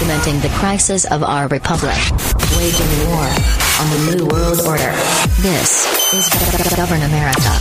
documenting the crisis of our republic, waging war on the New World Order. This is Govern America.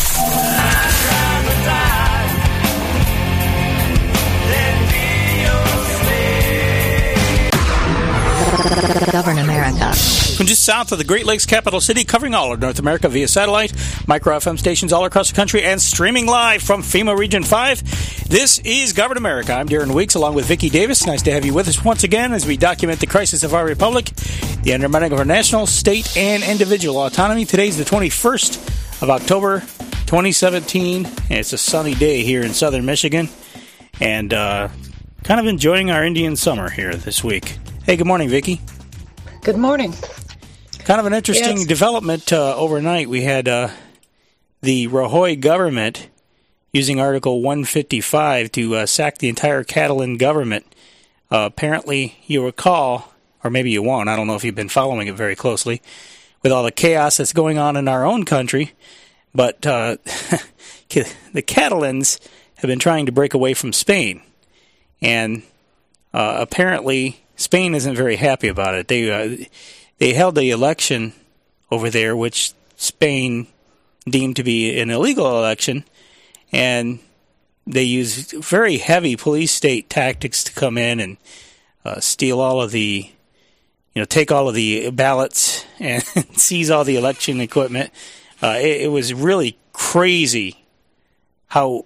Govern America. From just south of the Great Lakes capital city, covering all of North America via satellite, micro FM stations all across the country, and streaming live from FEMA Region 5. This is Govern America. I'm Darren Weeks, along with Vicki Davis. Nice to have you with us once again as we document the crisis of our republic, the undermining of our national, state, and individual autonomy. Today's the 21st of October, 2017, and it's a sunny day here in southern Michigan, and kind of enjoying our Indian summer here this week. Hey, good morning, Vicki. Good morning. Kind of an interesting development overnight. We had the Rajoy government using Article 155 to sack the entire Catalan government. Apparently, you'll recall, or maybe you won't, I don't know if you've been following it very closely, with all the chaos that's going on in our own country, but the Catalans have been trying to break away from Spain, and apparently Spain isn't very happy about it. They held the election over there, which Spain deemed to be an illegal election, and they used very heavy police state tactics to come in and steal all of the, take all of the ballots and seize all the election equipment. It was really crazy how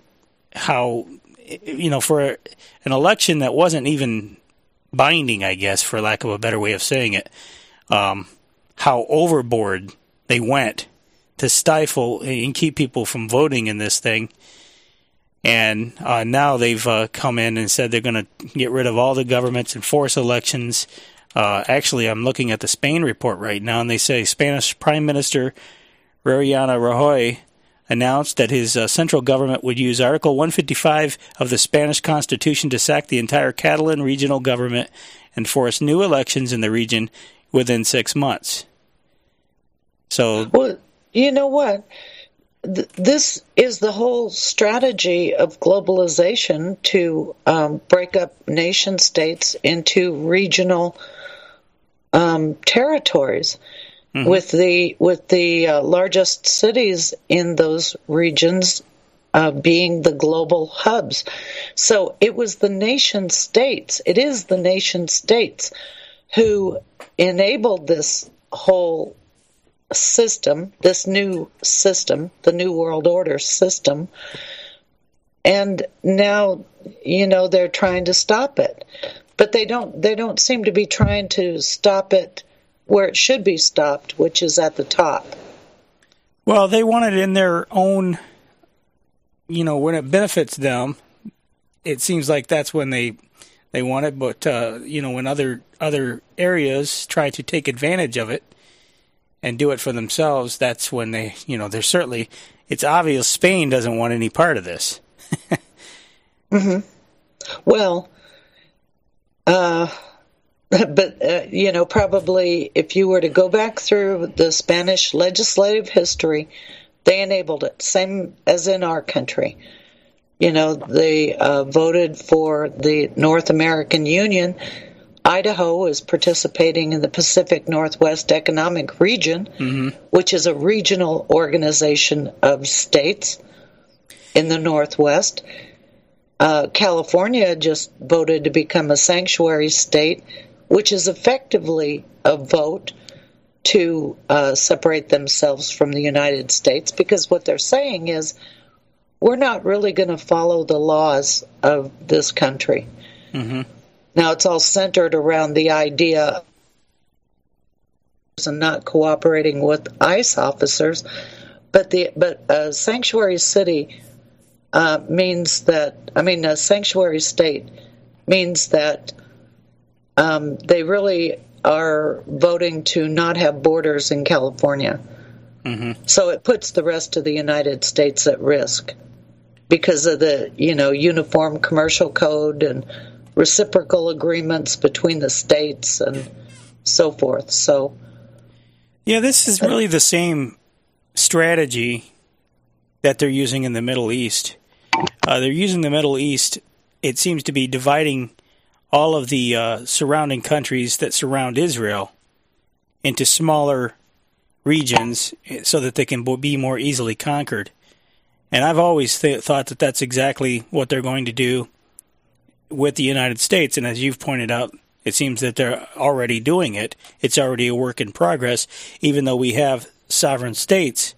for an election that wasn't even binding, I guess, for lack of a better way of saying it, how overboard they went to stifle and keep people from voting in this thing. And now they've come in and said they're going to get rid of all the governments and force elections. Actually, I'm looking at the Spain report right now, and they say Spanish Prime Minister Mariano Rajoy announced that his central government would use Article 155 of the Spanish Constitution to sack the entire Catalan regional government and force new elections in the region within 6 months. So, well, you know what? This is the whole strategy of globalization to break up nation states into regional territories. Mm-hmm. with the largest cities in those regions being the global hubs. So it was the nation states. It is the nation states who enabled this whole system, this new system, the New World Order system. And now, they're trying to stop it, but they don't seem to be trying to stop it where it should be stopped, which is at the top. Well, they want it in their own, when it benefits them, it seems like that's when they want it. But, when other areas try to take advantage of it and do it for themselves, that's when they, they're certainly, it's obvious Spain doesn't want any part of this. Mm-hmm. Well, but, probably if you were to go back through the Spanish legislative history, they enabled it, same as in our country. They voted for the North American Union. Idaho is participating in the Pacific Northwest Economic Region, mm-hmm. which is a regional organization of states in the Northwest. California just voted to become a sanctuary state, which is effectively a vote to separate themselves from the United States, because what they're saying is, we're not really going to follow the laws of this country. Mm-hmm. Now, it's all centered around the idea of not cooperating with ICE officers, but a sanctuary city means that, a sanctuary state means that they really are voting to not have borders in California. Mm-hmm. So it puts the rest of the United States at risk because of the, Uniform Commercial Code and reciprocal agreements between the states and so forth. So, yeah, this is really the same strategy that they're using in the Middle East. They're using the Middle East, it seems to be dividing all of the surrounding countries that surround Israel into smaller regions so that they can be more easily conquered. And I've always thought that that's exactly what they're going to do with the United States. And as you've pointed out, it seems that they're already doing it. It's already a work in progress. Even though we have sovereign states,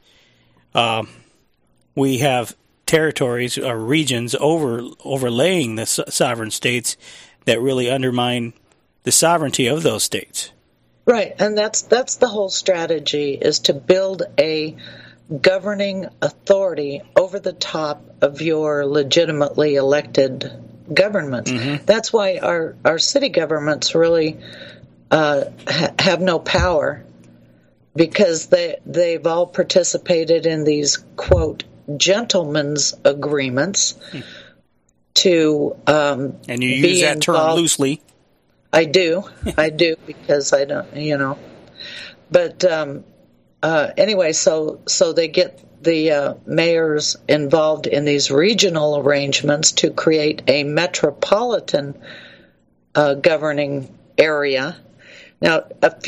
we have territories or regions overlaying the sovereign states that really undermine the sovereignty of those states. Right, and that's the whole strategy, is to build a governing authority over the top of your legitimately elected governments. Mm-hmm. That's why our city governments really have no power, because they've all participated in these, quote, gentlemen's agreements to and you use that term loosely. I do because I don't, But anyway, so they get the mayors involved in these regional arrangements to create a metropolitan governing area. Now,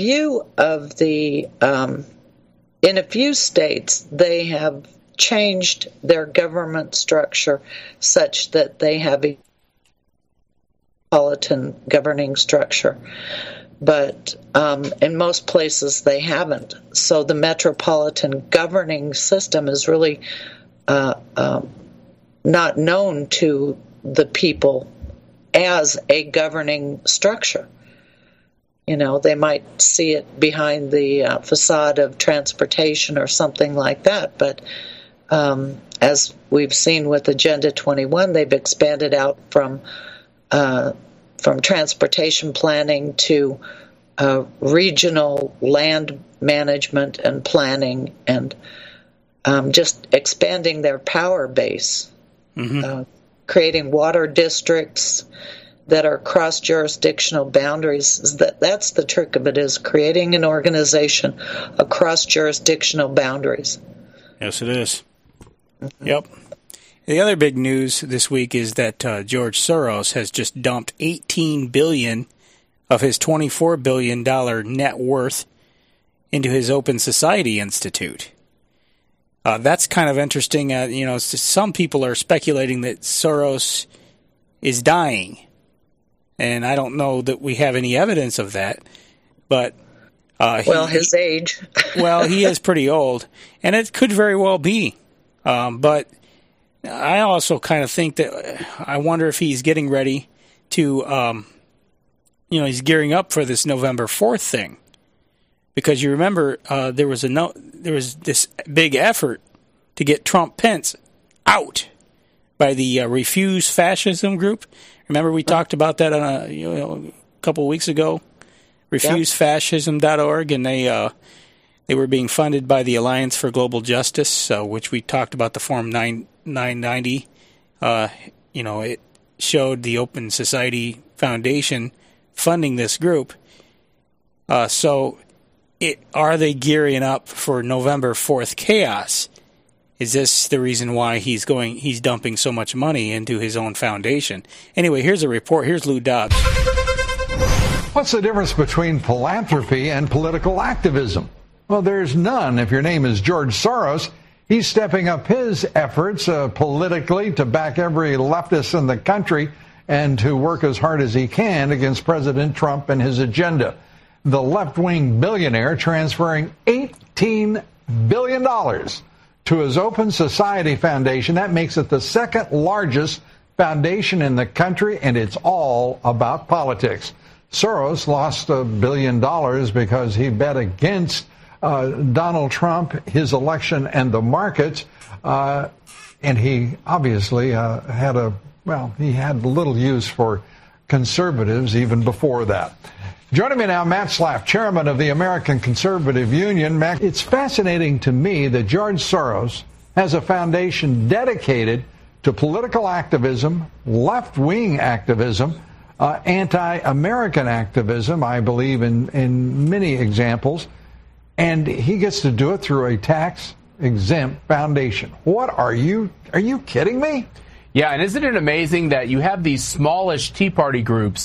in a few states, they have changed their government structure such that they have a metropolitan governing structure, but in most places they haven't. So the metropolitan governing system is really not known to the people as a governing structure. They might see it behind the facade of transportation or something like that, but as we've seen with Agenda 21, they've expanded out from transportation planning to regional land management and planning, and just expanding their power base, creating water districts that are cross-jurisdictional boundaries. That's the trick of it, is creating an organization across jurisdictional boundaries. Yes, it is. Mm-hmm. Yep. The other big news this week is that George Soros has just dumped $18 billion of his $24 billion net worth into his Open Society Institute. That's kind of interesting. Some people are speculating that Soros is dying, and I don't know that we have any evidence of that. But his age. Well, he is pretty old, and it could very well be. But I also kind of think that I wonder if he's getting ready to, he's gearing up for this November 4th thing, because you remember there was this big effort to get Trump Pence out by the Refuse Fascism group. Remember we talked about that on a couple of weeks ago, refusefascism.org, and they were being funded by the Alliance for Global Justice, which we talked about, the Form 990. It showed the Open Society Foundation funding this group. Are they gearing up for November 4th chaos? Is this the reason why he's dumping so much money into his own foundation? Anyway, here's a report. Here's Lou Dobbs. What's the difference between philanthropy and political activism? Well, there's none if your name is George Soros. He's stepping up his efforts politically to back every leftist in the country and to work as hard as he can against President Trump and his agenda. The left-wing billionaire transferring $18 billion to his Open Society Foundation. That makes it the second largest foundation in the country, and it's all about politics. Soros lost $1 billion because he bet against Donald Trump, his election, and the markets, and he obviously had little use for conservatives even before that. Joining me now, Matt Slaff, chairman of the American Conservative Union. Matt, it's fascinating to me that George Soros has a foundation dedicated to political activism, left-wing activism, anti-American activism, I believe, in many examples. And he gets to do it through a tax-exempt foundation. What are you kidding me? Yeah, and isn't it amazing that you have these smallish Tea Party groups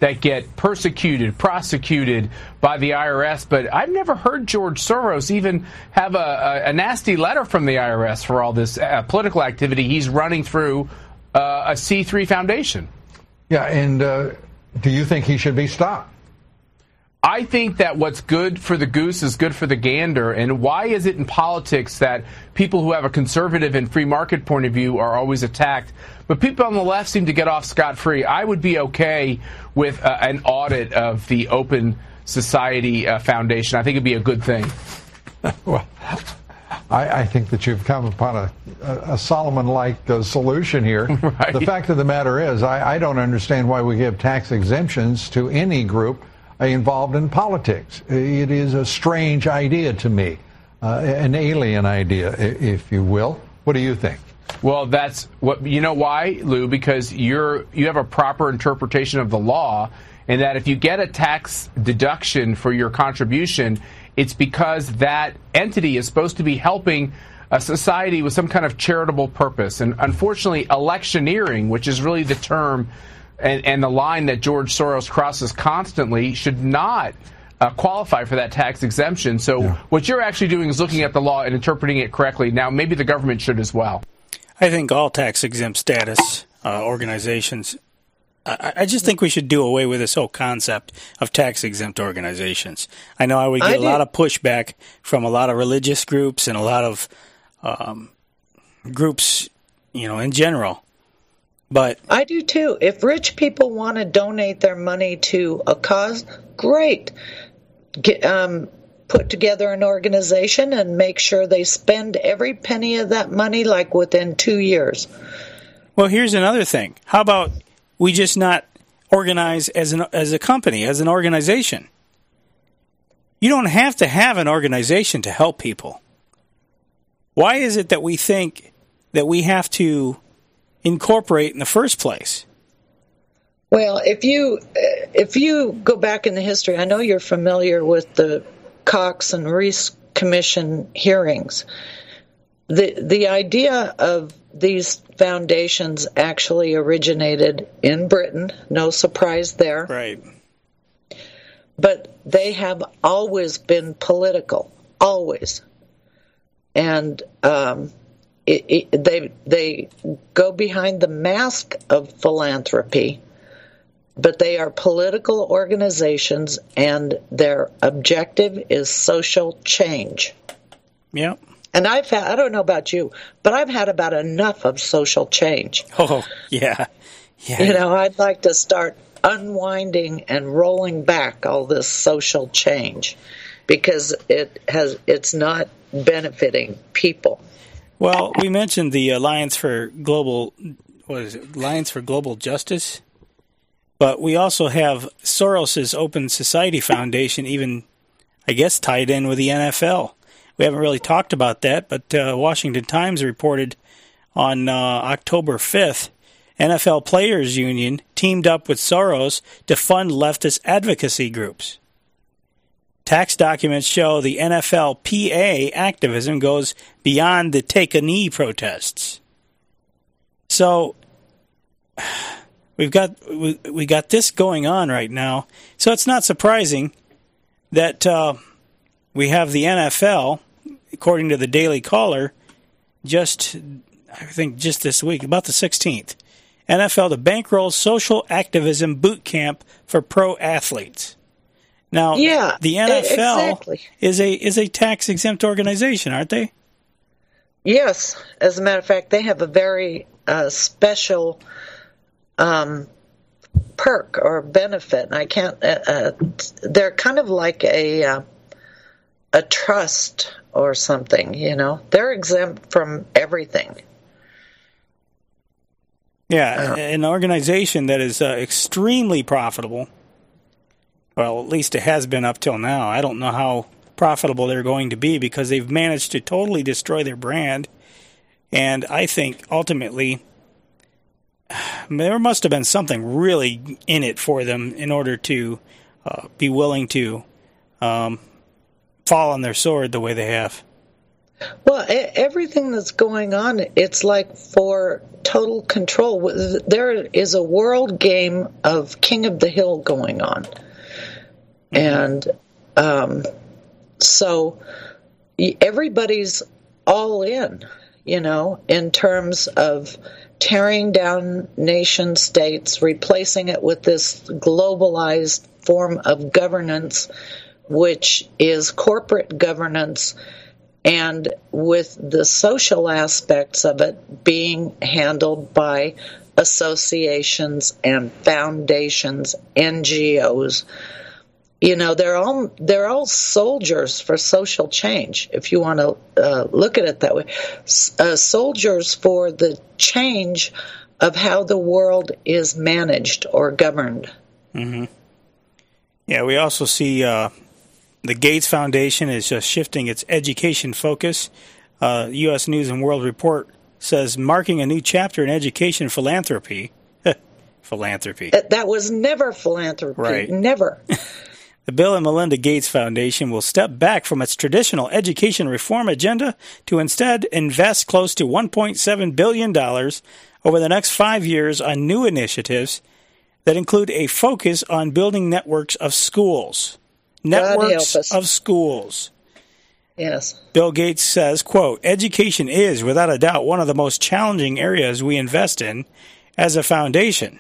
that get persecuted, prosecuted by the IRS. But I've never heard George Soros even have a nasty letter from the IRS for all this political activity he's running through a C3 foundation. Yeah, and do you think he should be stopped? I think that what's good for the goose is good for the gander. And why is it in politics that people who have a conservative and free market point of view are always attacked, but people on the left seem to get off scot-free? I would be okay with an audit of the Open Society Foundation. I think it'd be a good thing. Well, I think that you've come upon a Solomon-like solution here. Right. The fact of the matter is, I don't understand why we give tax exemptions to any group involved in politics. It is a strange idea to me, an alien idea, if you will. What do you think? Well, that's what you know why, Lou, because you have a proper interpretation of the law, and that if you get a tax deduction for your contribution, it's because that entity is supposed to be helping a society with some kind of charitable purpose. And unfortunately, electioneering, which is really the term and the line that George Soros crosses constantly, should not qualify for that tax exemption. So what you're actually doing is looking at the law and interpreting it correctly. Now, maybe the government should as well. I think all tax-exempt status organizations, I just think we should do away with this whole concept of tax-exempt organizations. I know I would get a lot of pushback from a lot of religious groups and a lot of groups, in general. But I do too. If rich people want to donate their money to a cause, great. Put together an organization and make sure they spend every penny of that money like within 2 years. Well, here's another thing. How about we just not organize as a company, as an organization? You don't have to have an organization to help people. Why is it that we think that we have to incorporate in the first place? Well, if you go back in the history, I know you're familiar with the Cox and Reese Commission hearings. The idea of these foundations actually originated in Britain. No surprise there. Right. But they have always been political, always. And they go behind the mask of philanthropy, but they are political organizations, and their objective is social change. Yeah. And I don't know about you, but I've had about enough of social change. Oh, yeah. Yeah. I'd like to start unwinding and rolling back all this social change because it's not benefiting people. Well, we mentioned the Alliance for Global Justice, but we also have Soros's Open Society Foundation, even, I guess, tied in with the NFL. We haven't really talked about that, but Washington Times reported on October 5th, NFL Players Union teamed up with Soros to fund leftist advocacy groups. Tax documents show the NFLPA activism goes beyond the take-a-knee protests. So we got this going on right now. So it's not surprising that we have the NFL, according to the Daily Caller, just this week, about the 16th, NFL to bankroll social activism boot camp for pro athletes. Now, the NFL is a tax-exempt organization, aren't they? Yes. As a matter of fact, they have a very special perk or benefit. I can't. They're kind of like a trust or something. They're exempt from everything. Yeah, an organization that is extremely profitable. Well, at least it has been up till now. I don't know how profitable they're going to be because they've managed to totally destroy their brand. And I think ultimately there must have been something really in it for them in order to be willing to fall on their sword the way they have. Well, everything that's going on, it's like for total control. There is a world game of King of the Hill going on. And so everybody's all in, in terms of tearing down nation states, replacing it with this globalized form of governance, which is corporate governance, and with the social aspects of it being handled by associations and foundations, NGOs. They're all soldiers for social change, if you want to look at it that way. Soldiers for the change of how the world is managed or governed. Mm-hmm. Yeah, we also see the Gates Foundation is just shifting its education focus. U.S. News and World Report says, marking a new chapter in education philanthropy. Philanthropy. That was never philanthropy. Right. Never. The Bill and Melinda Gates Foundation will step back from its traditional education reform agenda to instead invest close to $1.7 billion over the next 5 years on new initiatives that include a focus on building networks of schools. Networks of schools. Yes. Bill Gates says, quote, education is, without a doubt, one of the most challenging areas we invest in as a foundation.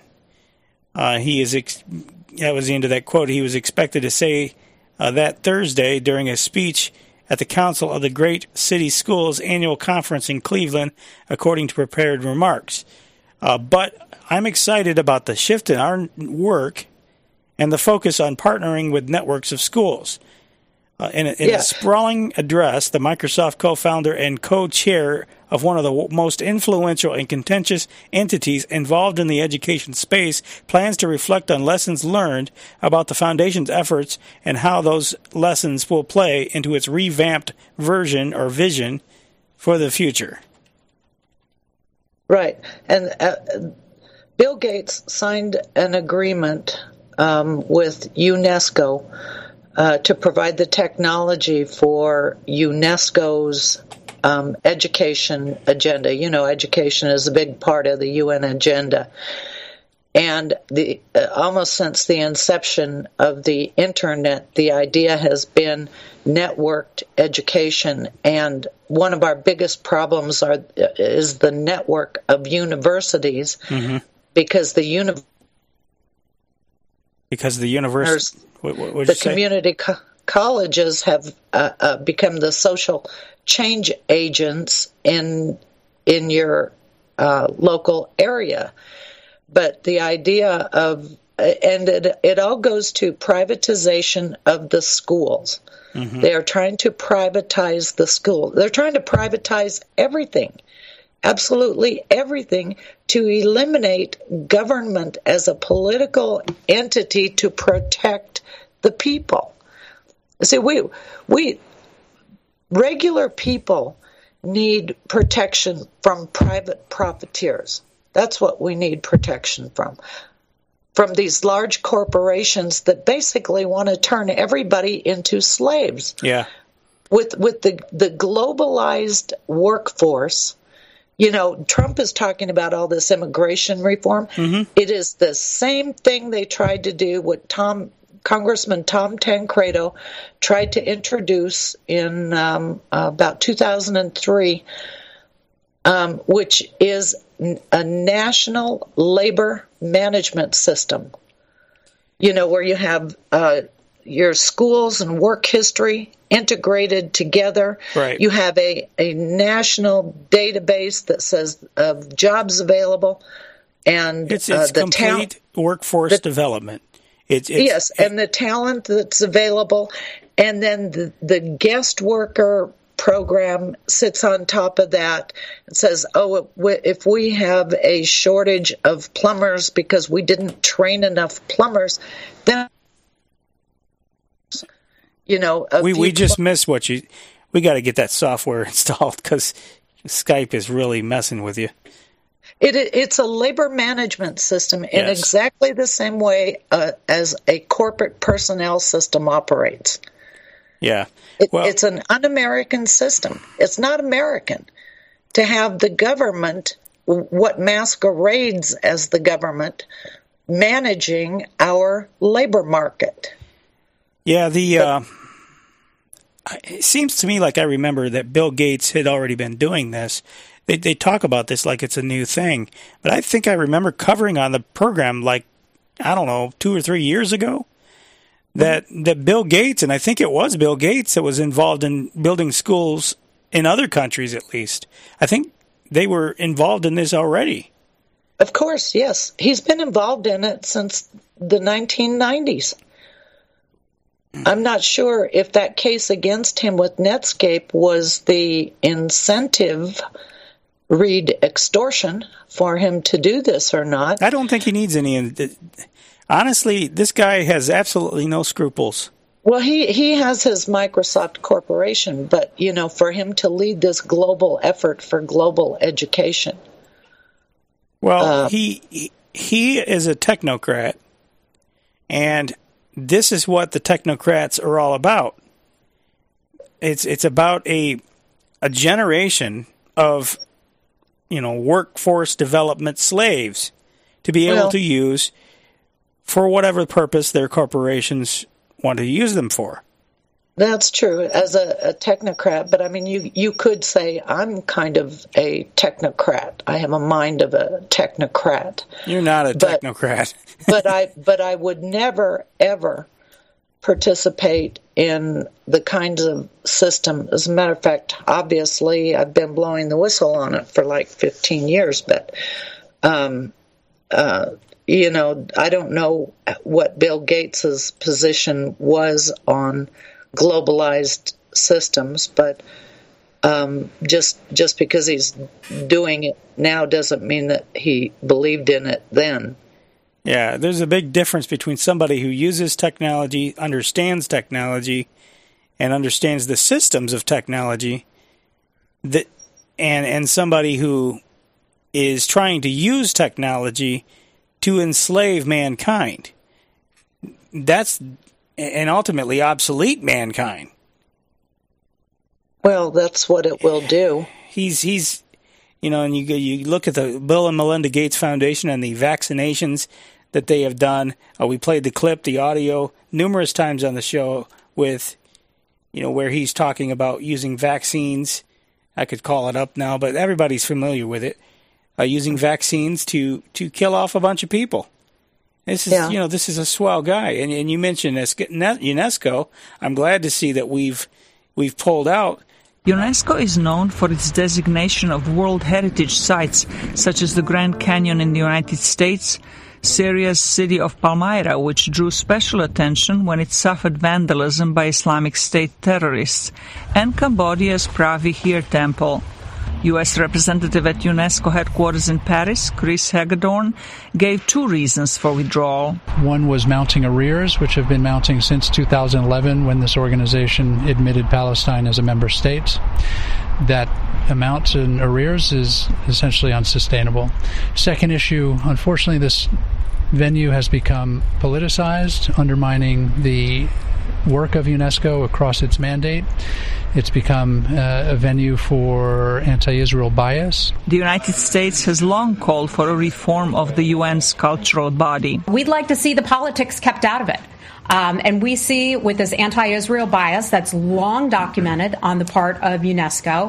That was the end of that quote. He was expected to say that Thursday during a speech at the Council of the Great City Schools annual conference in Cleveland, according to prepared remarks. But I'm excited about the shift in our work and the focus on partnering with networks of schools. In a sprawling address, the Microsoft co-founder and co-chair of one of the most influential and contentious entities involved in the education space plans to reflect on lessons learned about the foundation's efforts and how those lessons will play into its revamped version or vision for the future. Right. And Bill Gates signed an agreement with UNESCO to provide the technology for UNESCO's education agenda. Education is a big part of the UN agenda. And almost since the inception of the Internet, the idea has been networked education. And one of our biggest problems is the network of universities, because the university. The community colleges have become the social change agents in your local area. But the idea of, and it all goes to privatization of the schools. They are trying to privatize the school. They're trying to privatize everything, absolutely everything, to eliminate government as a political entity to protect the people. See, we regular people need protection from private profiteers. That's what we need protection from these large corporations that basically want to turn everybody into slaves. Yeah. With the globalized workforce, Trump is talking about all this immigration reform. It is the same thing they tried to do with Congressman Tom Tancredo tried to introduce in about 2003, which is a national labor management system, where you have your schools and work history integrated together. Right. You have a national database that says of jobs available, and it's complete workforce development. Yes, and the talent that's available, and then the guest worker program sits on top of that and says, if we have a shortage of plumbers because we didn't train enough plumbers, then we just missed what we got to get that software installed because Skype is really messing with you. It's a labor management system in exactly the same way as a corporate personnel system operates. Yeah. It's an un-American system. It's not American to have the government, what masquerades as the government, managing our labor market. Yeah, it seems to me like I remember that Bill Gates had already been doing this. They talk about this like it's a new thing. But I think I remember covering on the program 2 or 3 years ago that Bill Gates, and I think it was Bill Gates that was involved in building schools in other countries at least. I think they were involved in this already. Of course, yes. He's been involved in it since the 1990s. I'm not sure if that case against him with Netscape was the incentive, read extortion, for him to do this or not. I don't think he needs any. Honestly, this guy has absolutely no scruples. Well, he has his Microsoft Corporation, but, for him to lead this global effort for global education. Well, he is a technocrat, and this is what the technocrats are all about. It's about a generation of, workforce development slaves to be able to use for whatever purpose their corporations want to use them for. That's true, as a technocrat, but I mean, you could say I'm kind of a technocrat. I have a mind of a technocrat. You're not a technocrat. but I would never, ever participate in the kinds of system. As a matter of fact, obviously, I've been blowing the whistle on it for like 15 years, but, I don't know what Bill Gates's position was on globalized systems, but just because he's doing it now doesn't mean that he believed in it then. Yeah, there's a big difference between somebody who uses technology, understands technology, and understands the systems of technology, and somebody who is trying to use technology to enslave mankind. And ultimately obsolete mankind. Well, that's what it will do. He's and you look at the Bill and Melinda Gates Foundation and the vaccinations that they have done. We played the clip, the audio, numerous times on the show with, where he's talking about using vaccines. I could call it up now, but everybody's familiar with it. Using vaccines to kill off a bunch of people. This is, this is a swell guy. And you mentioned UNESCO. I'm glad to see that we've pulled out. UNESCO is known for its designation of World Heritage Sites, such as the Grand Canyon in the United States, Syria's city of Palmyra, which drew special attention when it suffered vandalism by Islamic State terrorists, and Cambodia's Pravi-Hir Temple. U.S. representative at UNESCO headquarters in Paris, Chris Hagedorn, gave two reasons for withdrawal. One was mounting arrears, which have been mounting since 2011 when this organization admitted Palestine as a member state. That amount in arrears is essentially unsustainable. Second issue, unfortunately, this venue has become politicized, undermining the work of UNESCO across its mandate. It's become a venue for anti-Israel bias. The United States has long called for a reform of the UN's cultural body. We'd like to see the politics kept out of it. And we see with this anti-Israel bias that's long documented on the part of UNESCO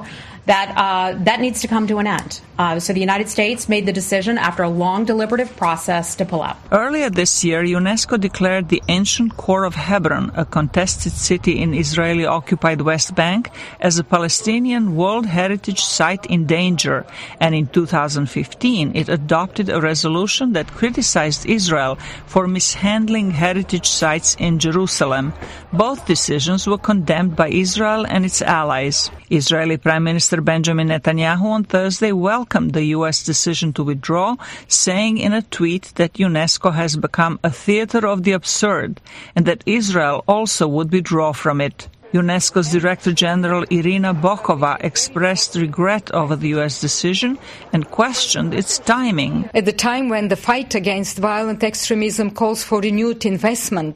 that needs to come to an end. So the United States made the decision after a long deliberative process to pull out. Earlier this year, UNESCO declared the ancient core of Hebron, a contested city in Israeli-occupied West Bank, as a Palestinian World Heritage Site in danger. And in 2015, it adopted a resolution that criticized Israel for mishandling heritage sites in Jerusalem. Both decisions were condemned by Israel and its allies. Israeli Prime Minister Benjamin Netanyahu on Thursday welcomed the U.S. decision to withdraw, saying in a tweet that UNESCO has become a theater of the absurd and that Israel also would withdraw from it. UNESCO's Director General Irina Bokova expressed regret over the U.S. decision and questioned its timing. At the time when the fight against violent extremism calls for renewed investment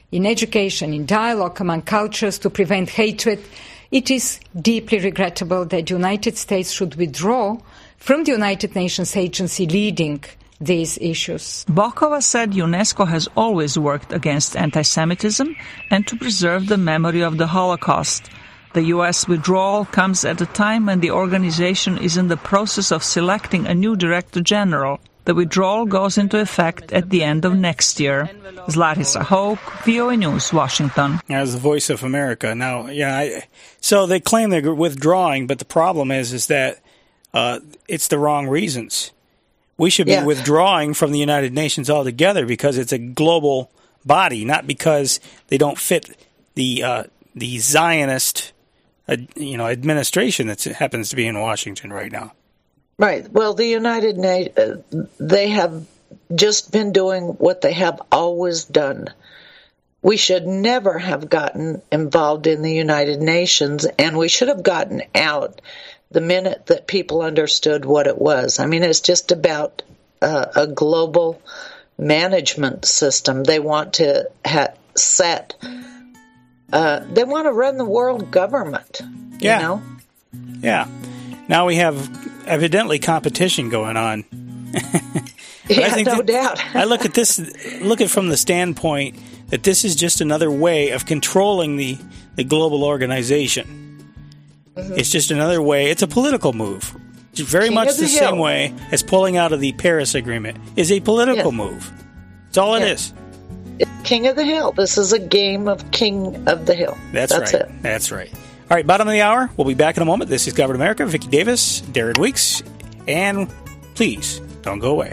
in education, in dialogue among cultures to prevent hatred. It is deeply regrettable that the United States should withdraw from the United Nations agency leading these issues. Bokova said UNESCO has always worked against anti-Semitism and to preserve the memory of the Holocaust. The U.S. withdrawal comes at a time when the organization is in the process of selecting a new director general. The withdrawal goes into effect at the end of next year. Zlatisa Hoke, VOA News, Washington. As the Voice of America. Now, so they claim they're withdrawing, but the problem is that it's the wrong reasons. We should be withdrawing from the United Nations altogether because it's a global body, not because they don't fit the Zionist, administration that happens to be in Washington right now. Right. Well, the United Nations, they have just been doing what they have always done. We should never have gotten involved in the United Nations, and we should have gotten out the minute that people understood what it was. I mean, it's just about a global management system. They want to set. They want to run the world government. Yeah. You know? Yeah. Now we have evidently competition going on. Yeah, no doubt. I look at it from the standpoint that this is just another way of controlling the global organization. Mm-hmm. It's just another way. It's a political move. It's very much the same way as pulling out of the Paris Agreement is a political move. That's all it is. It's King of the Hill. This is a game of King of the Hill. That's right. It. That's right. All right, bottom of the hour. We'll be back in a moment. This is Govern America, Vicki Davis, Darren Weeks, and please don't go away.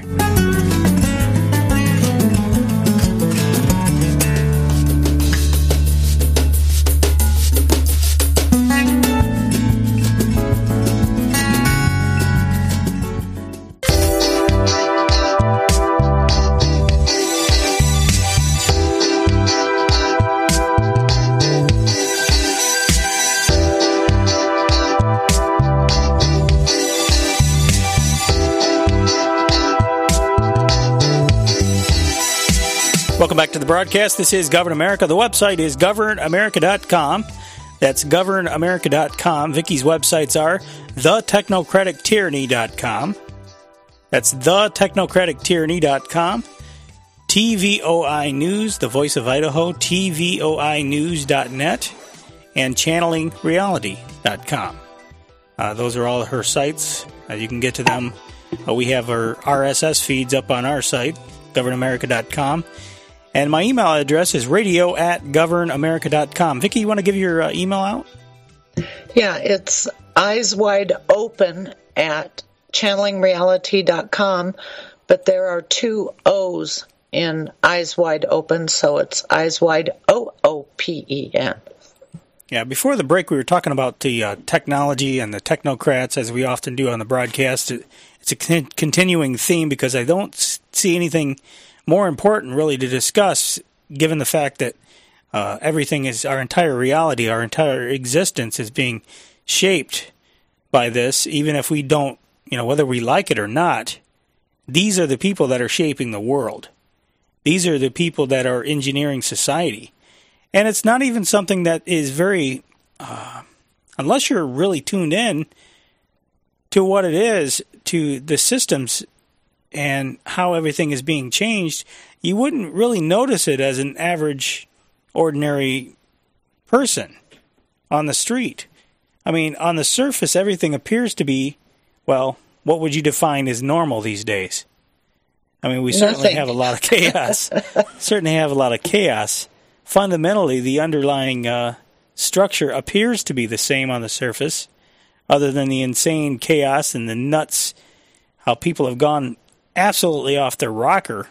Welcome back to the broadcast. This is Govern America. The website is governamerica.com. That's governamerica.com. Vicki's websites are thetechnocratictyranny.com. That's thetechnocratictyranny.com. TVOI News, the Voice of Idaho, tvoinews.net, and channelingreality.com. Those are all her sites. You can get to them. We have our RSS feeds up on our site, governamerica.com. And my email address is radio@governamerica.com. Vicki, you want to give your email out? Yeah, it's eyeswideopen at channelingreality.com, but there are two O's in Eyes Wide Open, so it's Eyes Wide OOPEN. Yeah, before the break, we were talking about the technology and the technocrats, as we often do on the broadcast. It's a continuing theme because I don't see anything more important really to discuss, given the fact that everything is, our entire reality, our entire existence is being shaped by this, even if we don't, whether we like it or not. These are the people that are shaping the world. These are the people that are engineering society. And it's not even something that is very, unless you're really tuned in to what it is, to the systems and how everything is being changed, you wouldn't really notice it as an average, ordinary person on the street. I mean, on the surface, everything appears to be, well, what would you define as normal these days? I mean, we certainly have a lot of chaos. Fundamentally, the underlying structure appears to be the same on the surface, other than the insane chaos and the nuts, how people have gone absolutely off their rocker.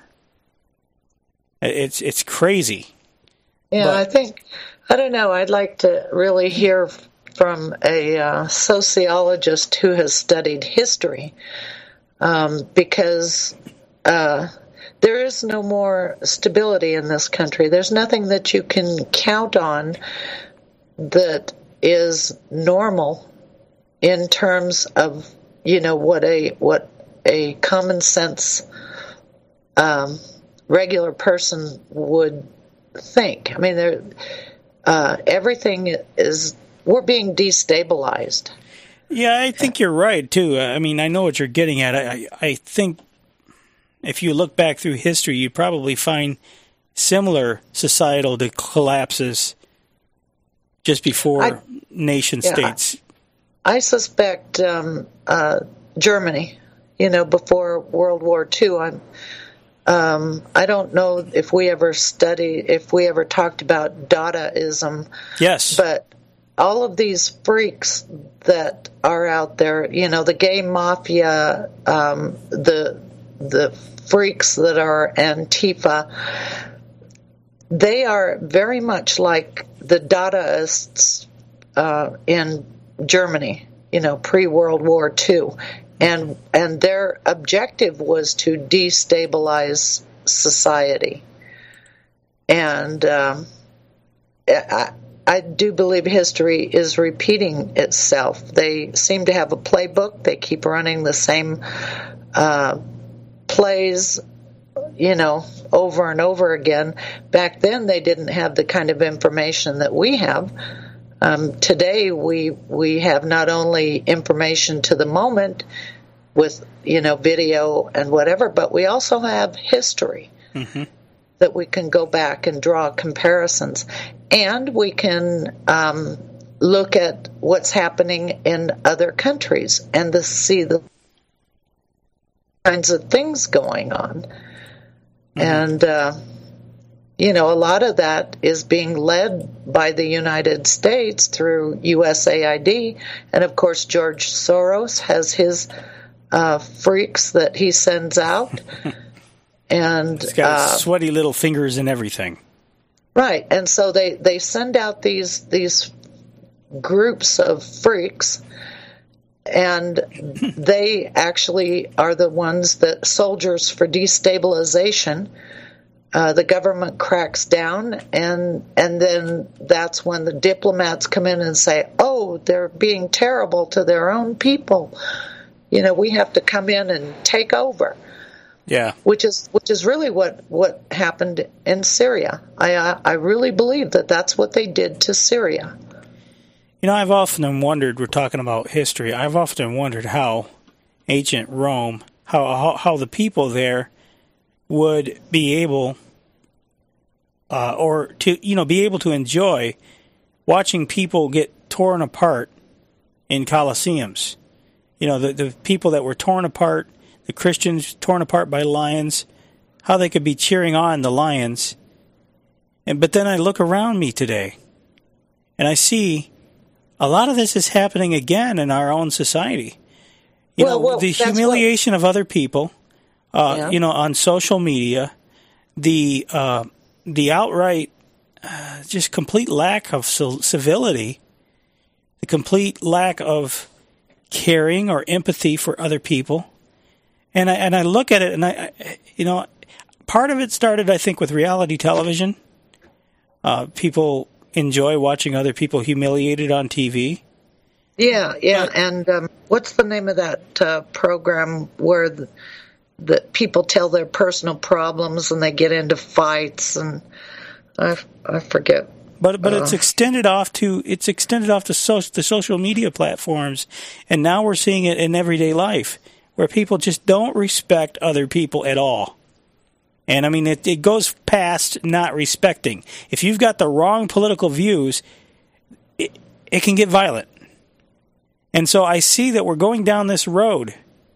It's crazy. Yeah, I don't know, I'd like to really hear from a sociologist who has studied history, because there is no more stability in this country. There's nothing that you can count on that is normal in terms of, what a common sense regular person would think. I mean, everything we're being destabilized. Yeah, I think you're right, too. I mean, I know what you're getting at. I think if you look back through history, you probably find similar societal collapses just before nation states. I suspect Germany, before World War II. I don't know if we ever talked about Dadaism. Yes. But all of these freaks that are out there, the gay mafia, the freaks that are Antifa, they are very much like the Dadaists in Germany, pre-World War II. And their objective was to destabilize society. And I do believe history is repeating itself. They seem to have a playbook. They keep running the same plays, over and over again. Back then, they didn't have the kind of information that we have. Today, we have not only information to the moment with, video and whatever, but we also have history that we can go back and draw comparisons. And we can look at what's happening in other countries and see the kinds of things going on. And, a lot of that is being led by the United States through USAID. And, of course, George Soros has his freaks that he sends out. And he's got sweaty little fingers and everything. Right. And so they send out these groups of freaks, and they actually are the ones that soldiers for destabilization. The government cracks down, and then that's when the diplomats come in and say, "Oh, they're being terrible to their own people. We have to come in and take over." Yeah, which is really what happened in Syria. I really believe that's what they did to Syria. I've often wondered. We're talking about history. I've often wondered how ancient Rome, how the people there would be able, or to be able to enjoy watching people get torn apart in Colosseums. The people that were torn apart, the Christians torn apart by lions, how they could be cheering on the lions. But then I look around me today, and I see a lot of this is happening again in our own society. The humiliation of other people, on social media, the outright just complete lack of civility, the complete lack of caring or empathy for other people. And I look at it, and part of it started, I think, with reality television. People enjoy watching other people humiliated on TV. Yeah. And what's the name of that program where the people tell their personal problems and they get into fights? And I forget. But it's extended off to the social media platforms, and now we're seeing it in everyday life, where people just don't respect other people at all. And, I mean, it goes past not respecting. If you've got the wrong political views, it can get violent. And so I see that we're going down this road.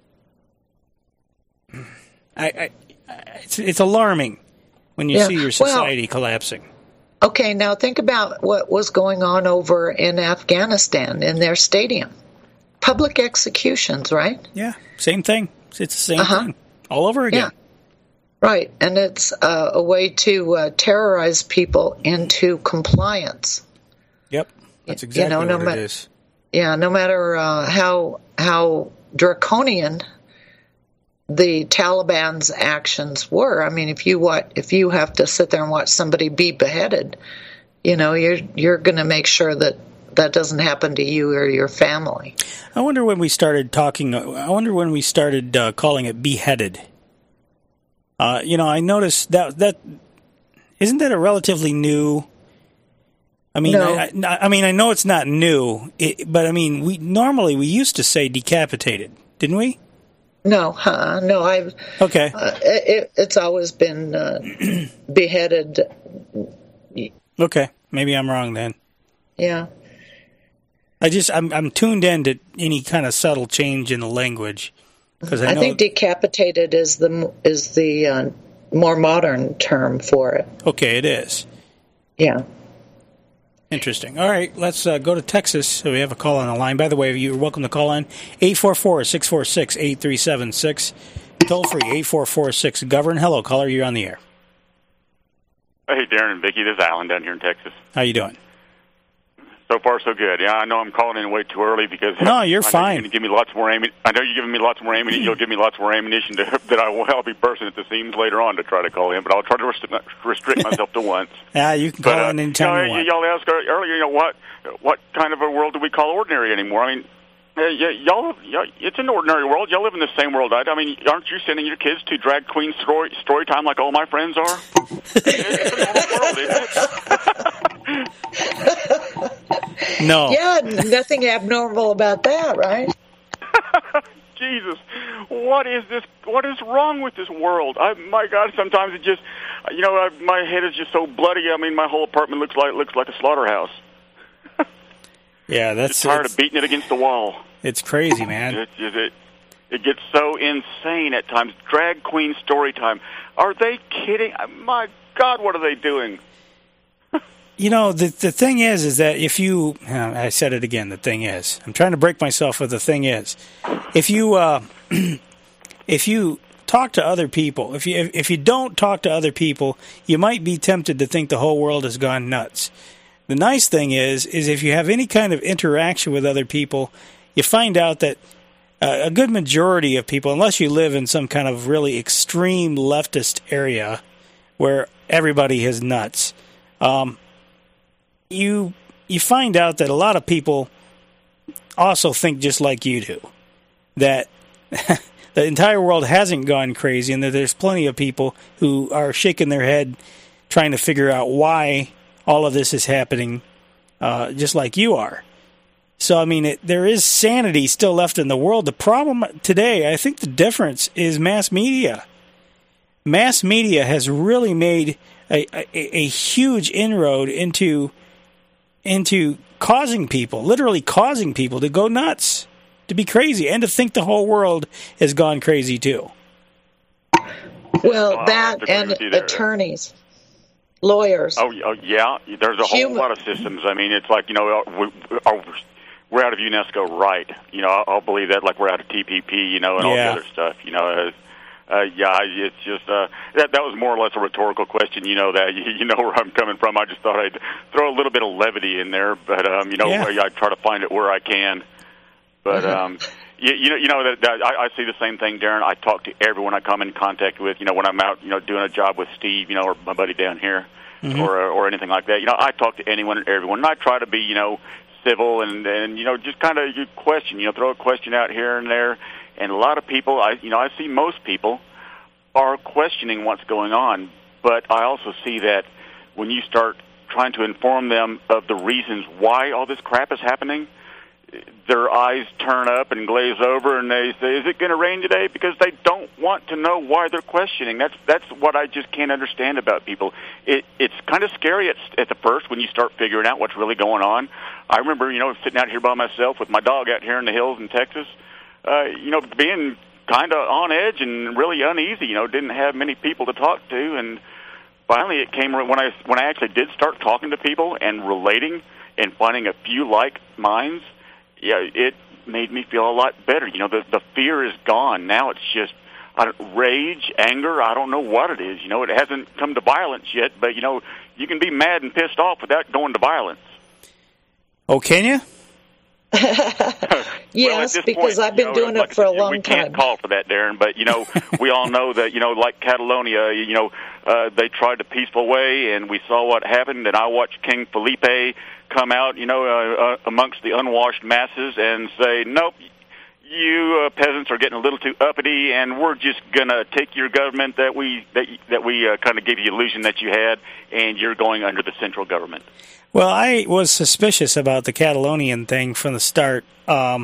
It's alarming when you see your society collapsing. Okay, now think about what was going on over in Afghanistan in their stadium. Public executions, right? Yeah, same thing. It's the same thing all over again. Yeah. Right, and it's a way to terrorize people into compliance. Yep, that's exactly what it is. Yeah, no matter how draconian the Taliban's actions were. I mean, if you have to sit there and watch somebody be beheaded, you're going to make sure that doesn't happen to you or your family. I wonder when we started calling it beheaded. I noticed that Isn't that a relatively new? I mean, No. I know it's not new, but I mean, we used to say decapitated, didn't we? No, no. Okay. It's always been beheaded. Okay, maybe I'm wrong then. Yeah. I'm tuned in to any kind of subtle change in the language because I think decapitated is the more modern term for it. Okay, it is. Yeah. Interesting. All right, let's go to Texas. So we have a call on the line. By the way, you're welcome to call in 844-646-8376. Toll free 844-6-GOVERN. Hello, caller. You're on the air. Hey, Darren and Vicki. This is Alan down here in Texas. How you doing? So far, so good. Yeah, I know I'm calling in way too early because no, you're fine. You're give me lots more I know you're giving me lots more ammunition. You'll give me lots more ammunition that I'll be bursting at the seams later on to try to call in. But I'll try to restrict myself to once. Yeah, you can call in anytime you want. Y'all asked earlier, what kind of a world do we call ordinary anymore? I mean, y'all, it's an ordinary world. Y'all live in the same world. I mean, aren't you sending your kids to drag queen story time like all my friends are? It's a normal world, isn't it? No. Yeah, nothing abnormal about that, right? Jesus, what is this? What is wrong with this world? My God, sometimes it just, my head is just so bloody. I mean, my whole apartment looks like a slaughterhouse. Yeah, that's just tired of beating it against the wall. It's crazy, man. It gets so insane at times. Drag queen story time. Are they kidding? My God, what are they doing? The thing is that if you, I said it again, the thing is, I'm trying to break myself with the thing is, if you talk to other people, if you don't talk to other people, you might be tempted to think the whole world has gone nuts. The nice thing is if you have any kind of interaction with other people, you find out that a good majority of people, unless you live in some kind of really extreme leftist area where everybody is nuts, you find out that a lot of people also think just like you do, that the entire world hasn't gone crazy and that there's plenty of people who are shaking their head trying to figure out why all of this is happening just like you are. So, I mean, there is sanity still left in the world. The problem today, I think the difference is mass media. Mass media has really made a huge inroad into literally causing people to go nuts, to be crazy, and to think the whole world has gone crazy too. Well, that and attorneys, lawyers. Oh yeah, there's a whole lot of systems. I mean, it's like, we're out of UNESCO, right? I'll believe that, like we're out of TPP, and all the other stuff. It's just that was more or less a rhetorical question. That you know where I'm coming from. I just thought I'd throw a little bit of levity in there, but I try to find it where I can. But that I see the same thing, Darren. I talk to everyone I come in contact with. When I'm out, doing a job with Steve, or my buddy down here, or anything like that. I talk to anyone and everyone, and I try to be, civil and just kind of question. Throw a question out here and there. And a lot of people, I see most people are questioning what's going on, but I also see that when you start trying to inform them of the reasons why all this crap is happening, their eyes turn up and glaze over, and they say, "Is it going to rain today?" Because they don't want to know why they're questioning. That's what I just can't understand about people. It's kind of scary at the first when you start figuring out what's really going on. I remember, sitting out here by myself with my dog out here in the hills in Texas. Being kind of on edge and really uneasy, didn't have many people to talk to, and finally it came when I actually did start talking to people and relating and finding a few like minds. Yeah, it made me feel a lot better. The fear is gone. Now it's just rage, anger. I don't know what it is. It hasn't come to violence yet, but you can be mad and pissed off without going to violence. Oh, can you? Yes, well, because I've been doing it for a long time. We can't call for that, Darren, but we all know that like Catalonia, they tried the peaceful way, and we saw what happened. And I watched King Felipe come out, amongst the unwashed masses, and say, "Nope, you peasants are getting a little too uppity, and we're just gonna take your government that we kind of gave you the illusion that you had, and you're going under the central government. Well, I was suspicious about the Catalonian thing from the start. I'm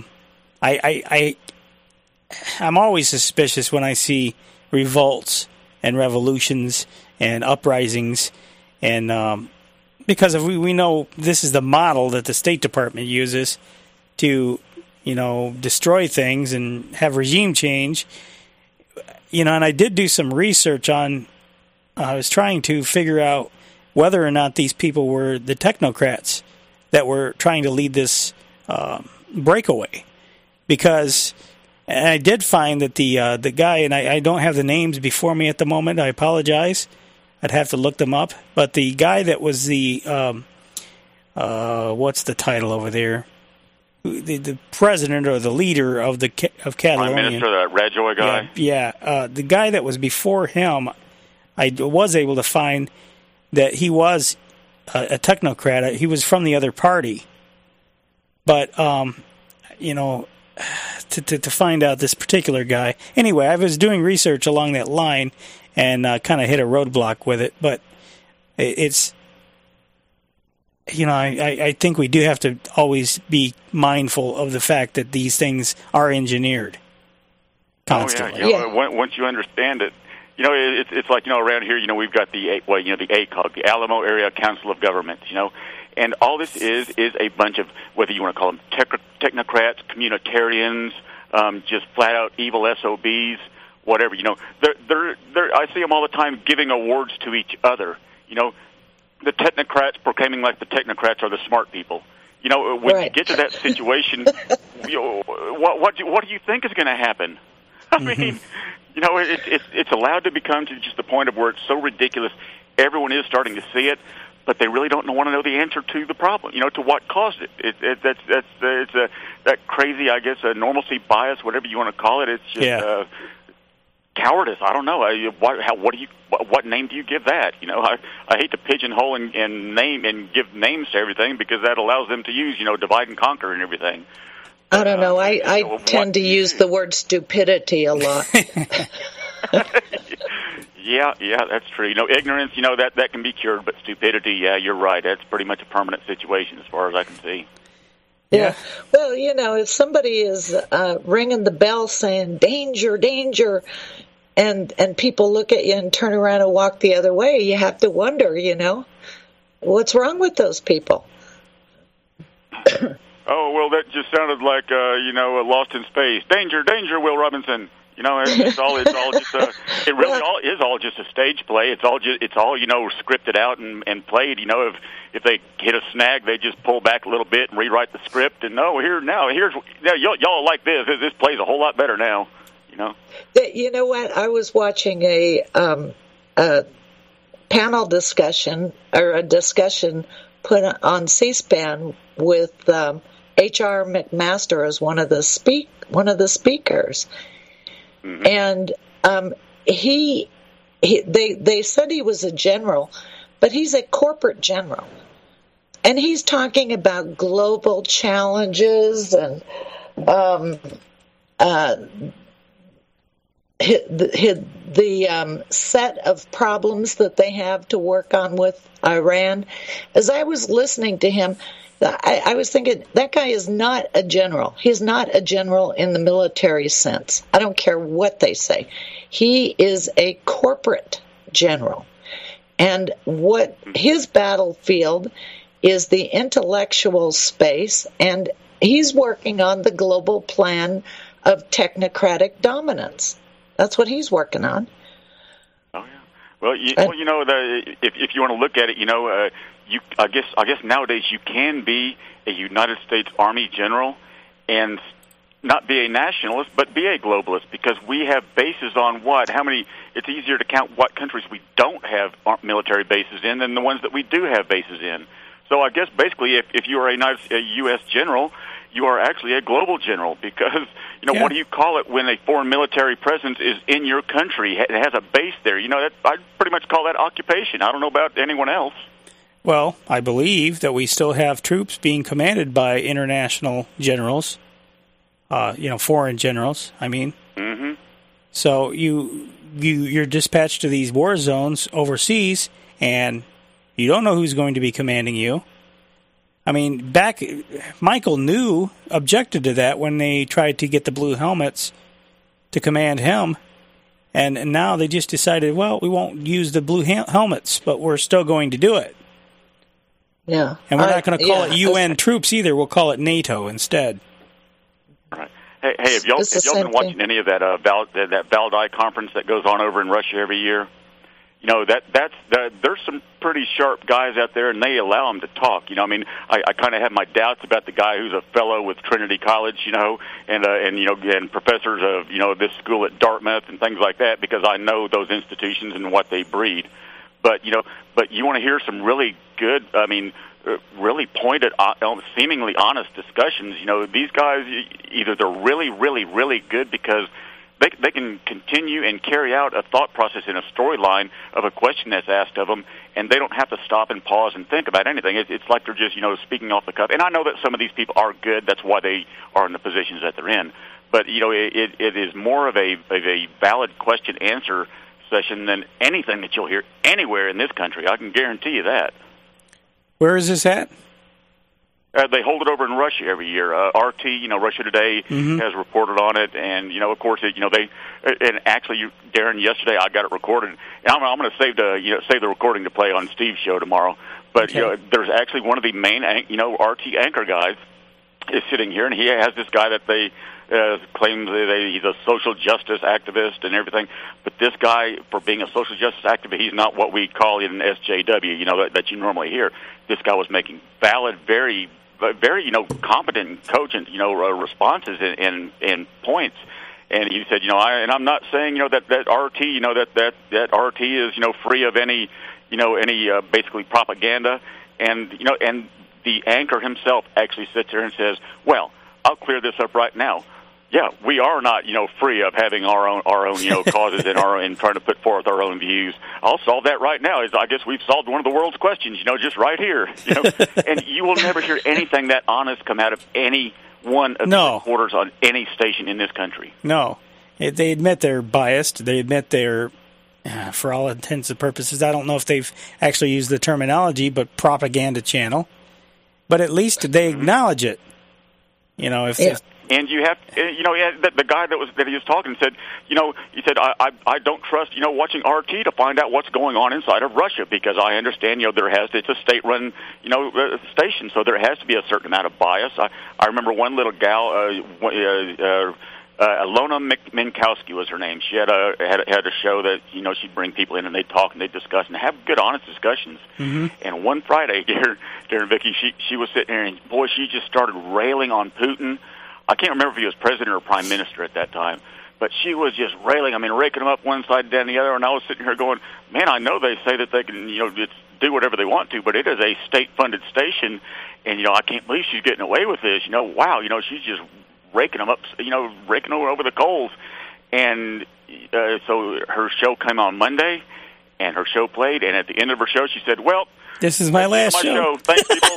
always suspicious when I see revolts and revolutions and uprisings, and because we know this is the model that the State Department uses to, destroy things and have regime change. And I did do some research on. I was trying to figure out whether or not these people were the technocrats that were trying to lead this breakaway, because and I did find that the guy, and I don't have the names before me at the moment. I apologize. I'd have to look them up. But the guy that was the what's the title over there? The president or the leader of Catalonia. Prime Minister, that Rajoy guy. Yeah. The guy that was before him, I was able to find that he was a technocrat. He was from the other party. But, to find out this particular guy. Anyway, I was doing research along that line and kind of hit a roadblock with it. But it's, I think we do have to always be mindful of the fact that these things are engineered constantly. Oh, yeah. Once you understand it. It's like, around here, we've got the ACOG, the Alamo Area Council of Governments, and all this is a bunch of, whether you want to call them technocrats, communitarians, just flat-out evil SOBs, whatever, I see them all the time giving awards to each other, the technocrats proclaiming like the technocrats are the smart people. When you get to that situation, what do you think is going to happen? I mean, it's allowed to become to just the point of where it's so ridiculous. Everyone is starting to see it, but they really don't want to know the answer to the problem. To what caused it. It's that crazy, I guess, normalcy bias, whatever you want to call it. It's just cowardice. I don't know. What name do you give that? I hate to pigeonhole and name and give names to everything, because that allows them to use divide and conquer and everything. I don't know. I tend to use the word stupidity a lot. Yeah, that's true. Ignorance, that can be cured, but stupidity, yeah, you're right. That's pretty much a permanent situation as far as I can see. Yeah. Well, if somebody is ringing the bell saying danger, danger, and people look at you and turn around and walk the other way, you have to wonder, what's wrong with those people? Oh, well, that just sounded like, Lost in Space. Danger, danger, Will Robinson. It's all just it really all is all just a stage play. It's all scripted out and played. If they hit a snag, they just pull back a little bit and rewrite the script. And y'all like this. This plays a whole lot better now. You know what? I was watching a panel discussion or a discussion put on C-SPAN with H.R. McMaster as one of the speakers. And they said he was a general, but he's a corporate general. And he's talking about global challenges and the set of problems that they have to work on with Iran. As I was listening to him, I was thinking, that guy is not a general. He's not a general in the military sense. I don't care what they say. He is a corporate general. And what his battlefield is the intellectual space, and he's working on the global plan of technocratic dominance. That's what he's working on. Oh, yeah. Well, if you want to look at it, I guess nowadays you can be a United States Army general and not be a nationalist, but be a globalist, because we have bases on how many. It's easier to count what countries we don't have military bases in than the ones that we do have bases in. So I guess basically, if you are a U.S. general, you are actually a global general, because what do you call it when a foreign military presence is in your country? It has a base there. I'd pretty much call that occupation. I don't know about anyone else. Well, I believe that we still have troops being commanded by international generals. foreign generals. I mean, mm-hmm. So you're dispatched to these war zones overseas, and you don't know who's going to be commanding you. I mean, Michael objected to that when they tried to get the blue helmets to command him, and now they just decided, well, we won't use the blue helmets, but we're still going to do it. Yeah, and we're not going to call it UN troops either. We'll call it NATO instead. Right. Hey, have y'all been watching any of that that Valdai conference that goes on over in Russia every year? You know, there's some pretty sharp guys out there, and they allow them to talk. You know, I mean, I kind of have my doubts about the guy who's a fellow with Trinity College, you know, and professors of this school at Dartmouth and things like that, because I know those institutions and what they breed. But you want to hear some really good, really pointed, seemingly honest discussions. You know, these guys, either they're really, really, really good because they can continue and carry out a thought process in a storyline of a question that's asked of them, and they don't have to stop and pause and think about anything. It's like they're just, speaking off the cuff. And I know that some of these people are good. That's why they are in the positions that they're in. But, it is more of a valid question-answer session than anything that you'll hear anywhere in this country. I can guarantee you that. Where is this at? They hold it over in Russia every year. RT, Russia Today has reported on it, and of course, and actually, Darren, yesterday I got it recorded, and I'm going to save the recording to play on Steve's show tomorrow. But okay. There's actually one of the main RT anchor guys is sitting here, and he has this guy that they claims he's a social justice activist and everything. But this guy, for being a social justice activist, he's not what we call an SJW, that you normally hear. This guy was making valid, very, competent and cogent, responses and points. And he said, I'm not saying, that RT, that RT is, free of any basically propaganda. And the anchor himself actually sits there and says, well, I'll clear this up right now. Yeah, we are not, free of having our own causes and trying to put forth our own views. I'll solve that right now. I guess we've solved one of the world's questions, just right here. And you will never hear anything that honest come out of any one of the reporters on any station in this country. No, they admit they're biased. They admit they're, for all intents and purposes, I don't know if they've actually used the terminology, but propaganda channel. But at least they acknowledge it. And you have, the guy that he was talking said, he said, I don't trust, watching RT to find out what's going on inside of Russia, because I understand, it's a state-run, station, so there has to be a certain amount of bias. I remember one little gal, Alona Minkowski was her name. She had a show that, she'd bring people in and they'd talk and they'd discuss and have good, honest discussions. Mm-hmm. And one Friday, during Vicky, she was sitting there and, boy, she just started railing on Putin. I can't remember if he was president or prime minister at that time, but she was just railing. I mean, raking them up one side, down the other, and I was sitting here going, man, I know they say that they can, just do whatever they want to, but it is a state-funded station, and, I can't believe she's getting away with this. Wow, she's just raking them up, raking over the coals. And so her show came on Monday, and her show played, and at the end of her show, she said, well, this is my last show. Thanks, people.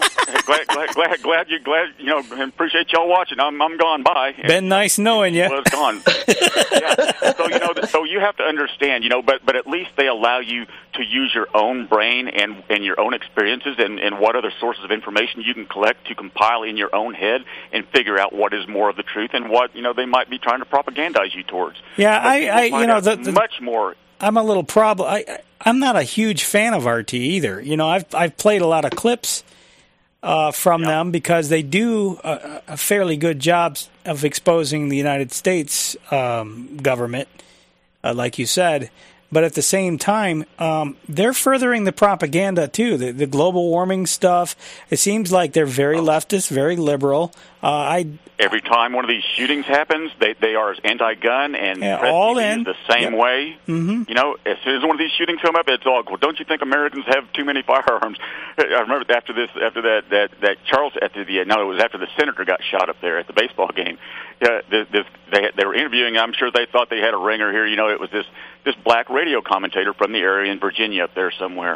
glad appreciate y'all watching. I'm gone. Bye. Been nice knowing you. Was gone. Yeah. So you have to understand, but at least they allow you to use your own brain and your own experiences and what other sources of information you can collect to compile in your own head and figure out what is more of the truth and what they might be trying to propagandize you towards. Yeah, much more. I'm a little problem. I'm not a huge fan of RT either. I've played a lot of clips from them because they do a fairly good job of exposing the United States government, like you said. But at the same time, they're furthering the propaganda too. The global warming stuff. It seems like they're very leftist, very liberal. Every time one of these shootings happens, they are as anti-gun and all in the same way. Mm-hmm. As soon as one of these shootings come up, it's all, well, don't you think Americans have too many firearms? I remember after the senator got shot up there at the baseball game. They were interviewing. I'm sure they thought they had a ringer here. It was this black radio commentator from the area in Virginia up there somewhere.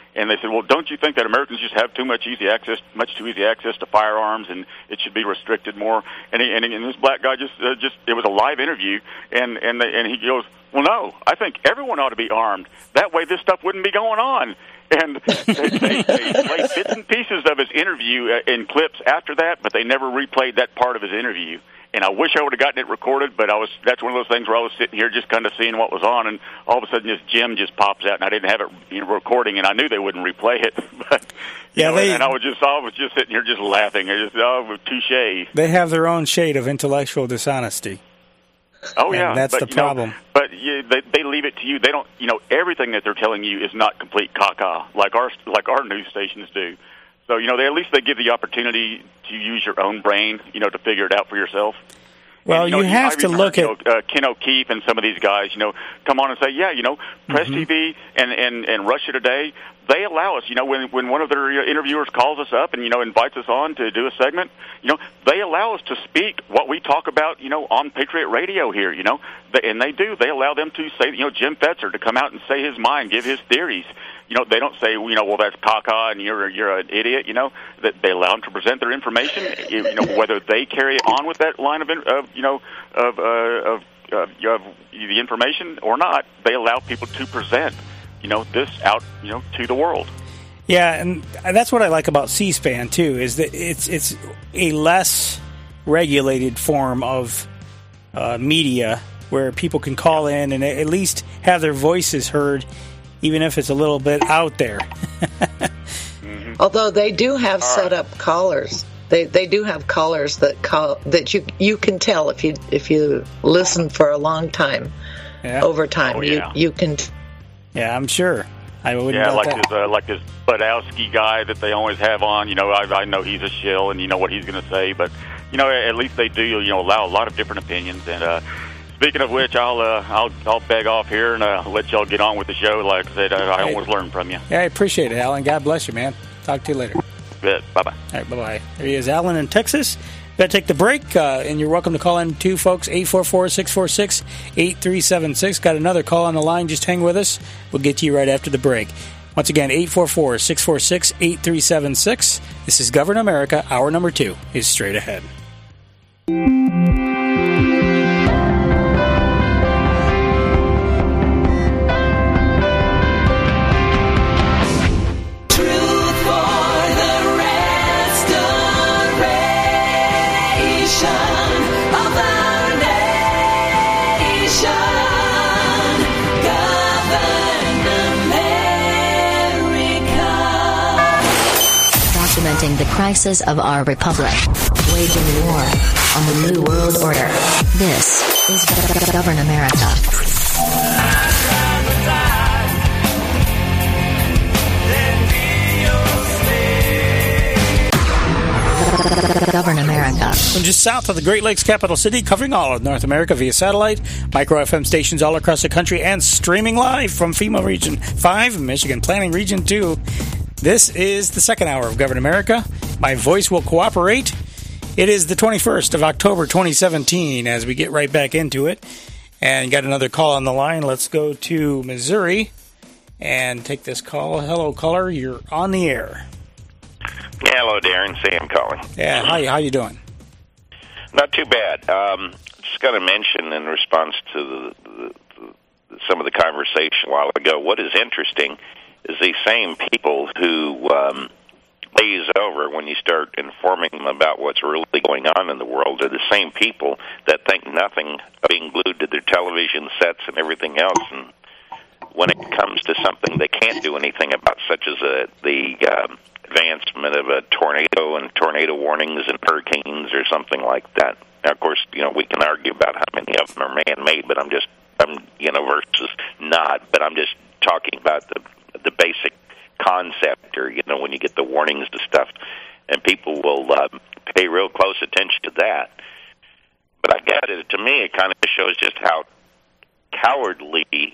And they said, well, don't you think that Americans just have much too easy access to firearms, and it should be restricted more? And this black guy just it was a live interview, and he goes, well, no, I think everyone ought to be armed. That way this stuff wouldn't be going on. And they played bits and pieces of his interview in clips after that, but they never replayed that part of his interview. And I wish I would have gotten it recorded, but that's one of those things where I was sitting here just kind of seeing what was on, and all of a sudden this Jim just pops out, and I didn't have it recording, and I knew they wouldn't replay it. But and I was just sitting here just laughing. I just touche. They have their own shade of intellectual dishonesty. Oh yeah, and that's the problem. But they leave it to you. They don't. Everything that they're telling you is not complete caca like our news stations do. So, they give the opportunity to use your own brain, to figure it out for yourself. Well, and, you have to look at Ken O'Keefe and some of these guys, come on and say, Press TV and Russia Today, they allow us, when one of their interviewers calls us up and, invites us on to do a segment, they allow us to speak what we talk about, on Patriot Radio here, and they do. They allow them to say, Jim Fetzer to come out and say his mind, give his theories. They don't say, well, that's caca and you're an idiot, that they allow them to present their information, whether they carry on with that line of the information or not, they allow people to present, this out, to the world. Yeah, and that's what I like about C-SPAN, too, is that it's a less regulated form of media where people can call in and at least have their voices heard, even if it's a little bit out there. Although they do have set up callers. They do have callers that call that you can tell if you listen for a long time. Yeah. Over time. Oh, yeah. You can. Yeah, I'm sure. I wouldn't like this Badowski guy that they always have on. I know he's a shill, and you know what he's going to say, but at least they do allow a lot of different opinions. And speaking of which, I'll beg off here and let y'all get on with the show. Like I said, I always learn from you. Yeah, I appreciate it, Alan. God bless you, man. Talk to you later. Good. Bye-bye. All right, bye-bye. There he is, Alan in Texas. Got to take the break, and you're welcome to call in too, folks. 844-646-8376. Got another call on the line. Just hang with us. We'll get to you right after the break. Once again, 844-646-8376. This is Govern America. Hour number 2 is straight ahead. Documenting the crisis of our republic, waging war on the New World Order. This is Govern America. Govern America. From just south of the Great Lakes capital city, covering all of North America via satellite, micro FM stations all across the country, and streaming live from FEMA Region 5, Michigan Planning Region 2. This is the second hour of Govern America. My voice will cooperate. It is the 21st of October, 2017, as we get right back into it. And got another call on the line. Let's go to Missouri and take this call. Hello, caller. You're on the air. Yeah, hello, Darren. Sam calling. Yeah, hi. How you doing? Not too bad. Just got to mention in response to some of the conversation a while ago, what is interesting is these same people who glaze over when you start informing them about what's really going on in the world are the same people that think nothing of being glued to their television sets and everything else. And when it comes to something they can't do anything about, such as the advancement of a tornado and tornado warnings and hurricanes or something like that. Now, of course, we can argue about how many of them are man-made, but I'm versus not. But I'm just talking about the basic concept, or when you get the warnings to stuff, and people will pay real close attention to that. But I guess to me, it kind of shows just how cowardly we've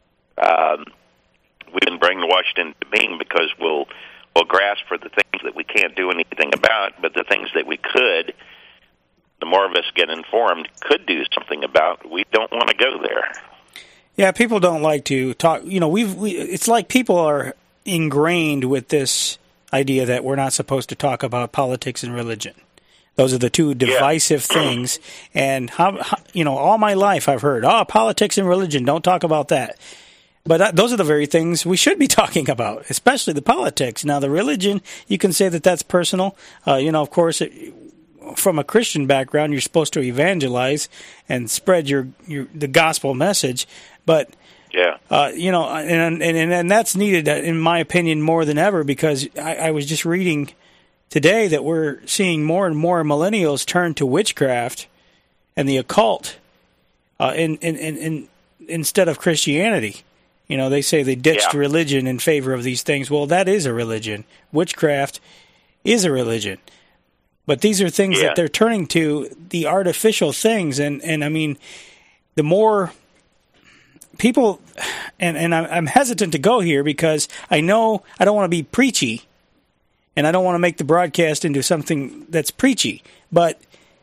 been brainwashed into being, because we'll grasp for the things that we can't do anything about, but the things that we could, the more of us get informed, could do something about. We don't want to go there. Yeah, people don't like to talk. It's like people are ingrained with this idea that we're not supposed to talk about politics and religion. Those are the two divisive things. And how all my life I've heard, politics and religion, don't talk about that. But those are the very things we should be talking about, especially the politics. Now, the religion, you can say that that's personal. Of course, from a Christian background, you're supposed to evangelize and spread the gospel message. But and that's needed, in my opinion, more than ever, because I was just reading today that we're seeing more and more millennials turn to witchcraft and the occult instead of Christianity. They say they ditched religion in favor of these things. Well, that is a religion. Witchcraft is a religion. But these are things that they're turning to, the artificial things. And I mean, the more people, and I'm hesitant to go here because I know I don't want to be preachy, and I don't want to make the broadcast into something that's preachy. But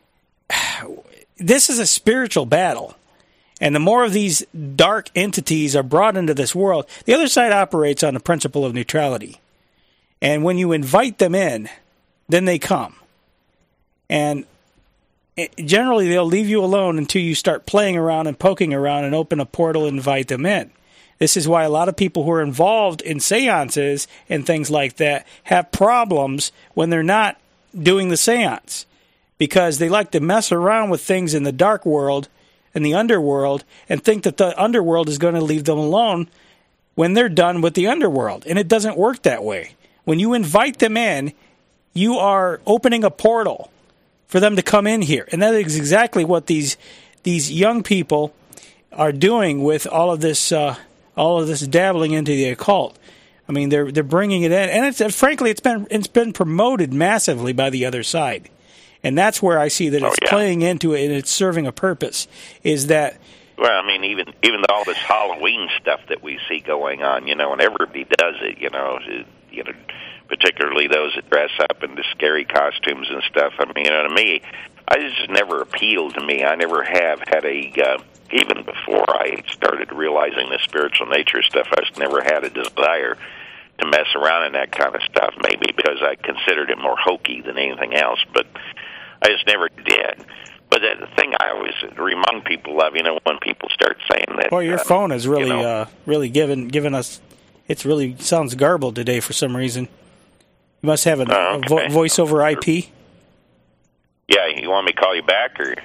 this is a spiritual battle. And the more of these dark entities are brought into this world, the other side operates on the principle of neutrality. And when you invite them in, then they come. And generally they'll leave you alone until you start playing around and poking around and open a portal and invite them in. This is why a lot of people who are involved in seances and things like that have problems when they're not doing the seance, because they like to mess around with things in the dark world and the underworld and think that the underworld is going to leave them alone when they're done with the underworld. And it doesn't work that way. When you invite them in, you are opening a portal for them to come in here. And that is exactly what these young people are doing with all of this dabbling into the occult. I mean, they're bringing it in, and frankly, it's been promoted massively by the other side. And that's where I see that it's playing into it and it's serving a purpose. Is that? Well, I mean, even all this Halloween stuff that we see going on, and everybody does it, particularly those that dress up in the scary costumes and stuff. I mean, to me, it just never appealed to me. I never have had even before I started realizing the spiritual nature stuff, I just never had a desire to mess around in that kind of stuff, maybe because I considered it more hokey than anything else, but I just never did. But the thing I always remind people of, when people start saying that... Well, your phone is really really given us... It really sounds garbled today for some reason. You must have a voice over IP? Yeah, you want me to call you back, or...